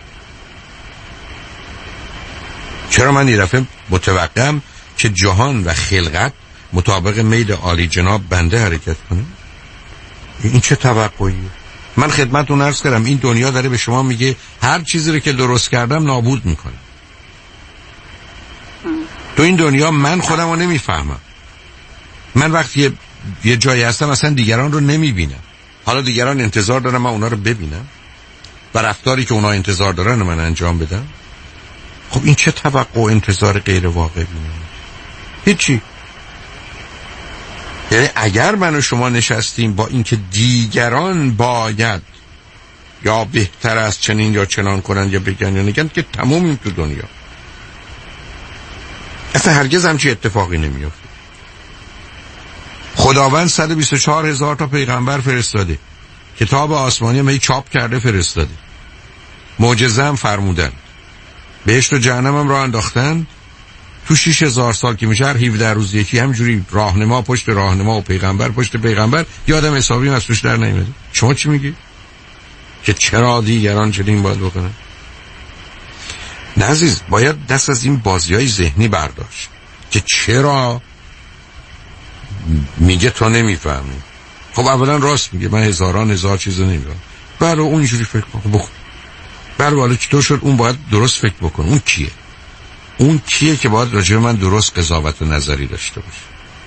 A: چرا من یه دفعه متوقعم که جهان و خلقت مطابق میل عالی جناب بنده حرکت کنه؟ این چه توقعیه؟ من خدمتتون عرض کردم این دنیا داره به شما میگه هر چیزی رو که درست کردم نابود میکنه. تو این دنیا من خودم رو نمیفهمم. من وقتی یه, یه جایی هستم اصلا دیگران رو نمیبینم. حالا دیگران انتظار دارن من اونا رو ببینم و رفتاری که اونا انتظار دارن من انجام بدم. خب این چه توقع و انتظار غیر واقعی؟ هیچی. یعنی اگر من و شما نشستیم با اینکه دیگران باید یا بهتر از چنین یا چنان کنن یا بگن یا نگن، که تمومیم تو دنیا. اصلا هرگز همچی اتفاقی نمیافته. خداوند صد و بیست و چهار هزار تا پیغمبر فرستاده، کتاب آسمانی هم چاپ کرده فرستاده، معجزه هم فرمودن، بهشت و جهنم هم راه انداختن. تو شش هزار سال که میشه هر هفده روز یکی همجوری راهنما پشت راهنما و پیغمبر پشت پیغمبر، یادم حسابی از توش در نمیاد. شما چی میگی؟ که چرا دیگران چنین باید بکنن؟ نه عزیز، باید دست از این بازی‌های ذهنی برداشت که چرا میگه تو نمیفهمی. خب اولا راست میگه، من هزاران هزار چیزو نمیفهمم. برای اونجوری فکر کن بخ برای حالا چطور شد اون باید درست فکر بکن. اون کیه؟ اون کیه که باید راجع به من درست قضاوت و نظری داشته باشه؟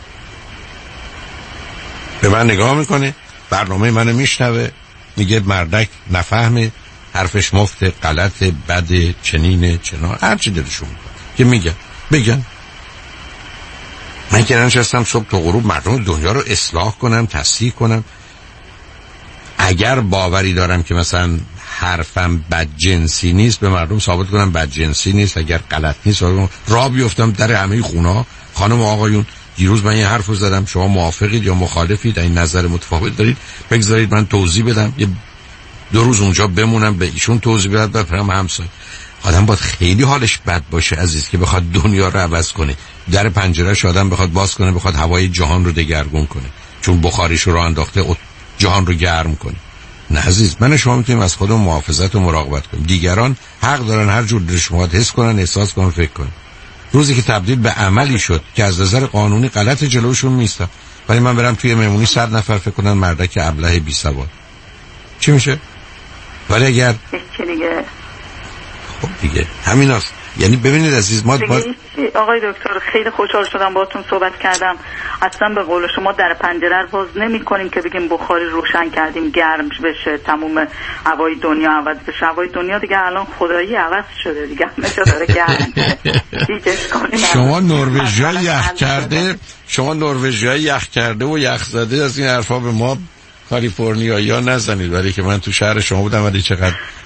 A: به من نگاه میکنه، برنامه منو میشنوه، میگه مردک نفهمه، حرفش مفته، غلط، بده، چنینه، چنان، هر چی دلشون میکنه که میگن بگن. من که نشستم صبح تا غروب مردم دنیا رو اصلاح کنم، تصحیح کنم. اگر باوری دارم که مثلا حرفم بدجنسی نیست، به مردم ثابت کنم بدجنسی نیست. اگر غلط نیست راه بیفتم در همه خونه. خانم و آقایون، دیروز من یه حرف رو زدم، شما موافقید یا مخالفید؟ این نظر متفاوت دارید، بگذارید من توضیح بدم، یه دو روز اونجا بمونم به ایشون توضیح بدم، بفرم همسایه. آدم باید خیلی حالش بد باشه عزیز که بخواد دنیا رو عوض کنه، در پنجره‌اش آدم بخواد باز کنه، بخواد هوای جهان رو دگرگون کنه چون بخاریش رو راه انداخته جهان رو گرم کنه. نه عزیز، من شما میتونیم از خودمون محافظت و مراقبت کنیم. دیگران حق دارن هر جور دلشون میخواد حس کنن، احساس کنن، فکر کنن. روزی که تبدیل به عملی شد که از نظر قانونی غلط جلوشون میستم، ولی من برم توی مهمونی صد نفر فکر کنن مردک ابله بی سواد، چی میشه؟ ولی اگر
E: دیگه
A: خب دیگه همین است. یعنی ببینید عزیز، ما باید...
E: آقای دکتر خیلی خوشحال شدم باهاتون صحبت کردم. اصلا به قول شما در پنجره رو باز نمی کنیم که بگیم بخاری روشن کردیم گرم بشه، تموم هوای دنیا عوض بشه. هوای دنیا دیگه الان خدایی عوض شده دیگه، همه جا داره گرم میشه.
A: شما نروژیا یخ کرده، شما نروژیا یخ کرده و یخ زده، از این حرفا به ما کالیفرنیایی‌ها نزنید. ولی که من تو شهر شما بودم ولی چقدر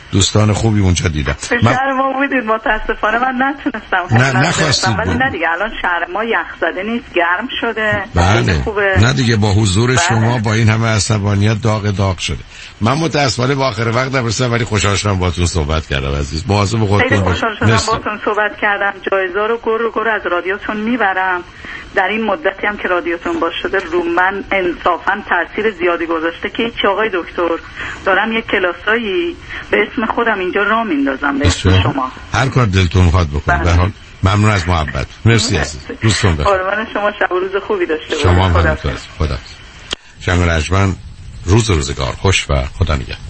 A: دوستان خوبی اونجا دیدم.
E: من... شهر ما بودید متاسفانه من نتونستم.
A: نه نخواستید.
E: ولی نه دیگه الان شهر ما یخزده نیست، گرم شده.
A: بله. نه دیگه با حضور بله. شما با این همه عصبانیت داغ داغ شده. من متاسفانه با آخر وقت نرسیدم ولی خوشحال شدم باهاتون صحبت کردم عزیز. مواظب خودتون
E: باشید. خوشحال شدم باهاتون صحبت کردم. جایزه رو گر رو گر از رادیوتون میبرم. در این مدتی هم که رادیوتون باز شده رو من انصافا تاثیر زیادی گذاشته که هیچ آقای دکتر دارم یک کلاسایی به اسم خودم اینجا راه میندازم به اسم شما.
A: هر کار دلتون میخواد بکنید. به هر حال ممنون از محبت. مرسی عزیز. دوستون بخیر.
E: قربان شما، شب و روز خوبی داشته باشید.
A: شما هم همینطور. خدا. شنگ رجمن روز روزگار خوش و خدا نگهدار.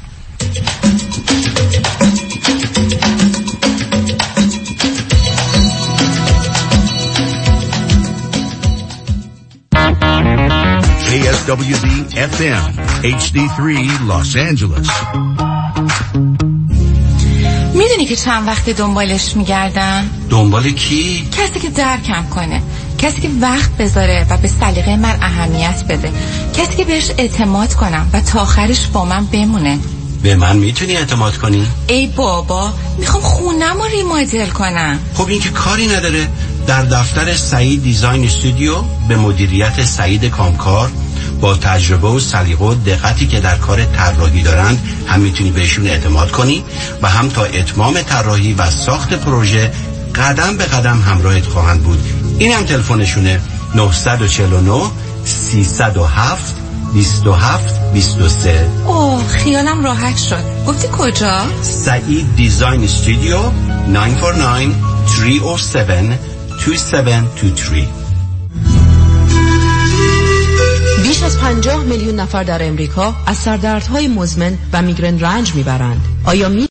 R: K S W D F M H D three Los Angeles.
F: میدونی که چند وقت دنبالش میگردم؟
P: دنبال کی؟
F: کسی که درکم کنه، کسی که وقت بذاره و به سلیقه من اهمیت بده، کسی که بهش اعتماد کنم و تا آخرش با من بمونه.
P: به من میتونی اعتماد کنی؟
F: ای بابا، میخوام خونم رو ریمادل کنم.
P: خب این که کاری نداره. در دفتر سعید دیزاین استودیو به مدیریت سعید کامکار با تجربه و سلیقه و دقتی که در کار طراحی دارند هم میتونی بهشون اعتماد کنی و هم تا اتمام طراحی و ساخت پروژه قدم به قدم همراهت خواهند بود. این هم تلفنشونه نه چهار نه سه صفر هفت بیست و هفت بیست و سه.
F: اوه خیالم راحت شد. گفتی کجا؟
P: سعید دیزاین استودیو نه چهار نه سه صفر هفت دو هفت دو سه.
S: بیش از پنجاه میلیون نفر در امریکا از سردردهای مزمن و میگرن رنج میبرند. آیا می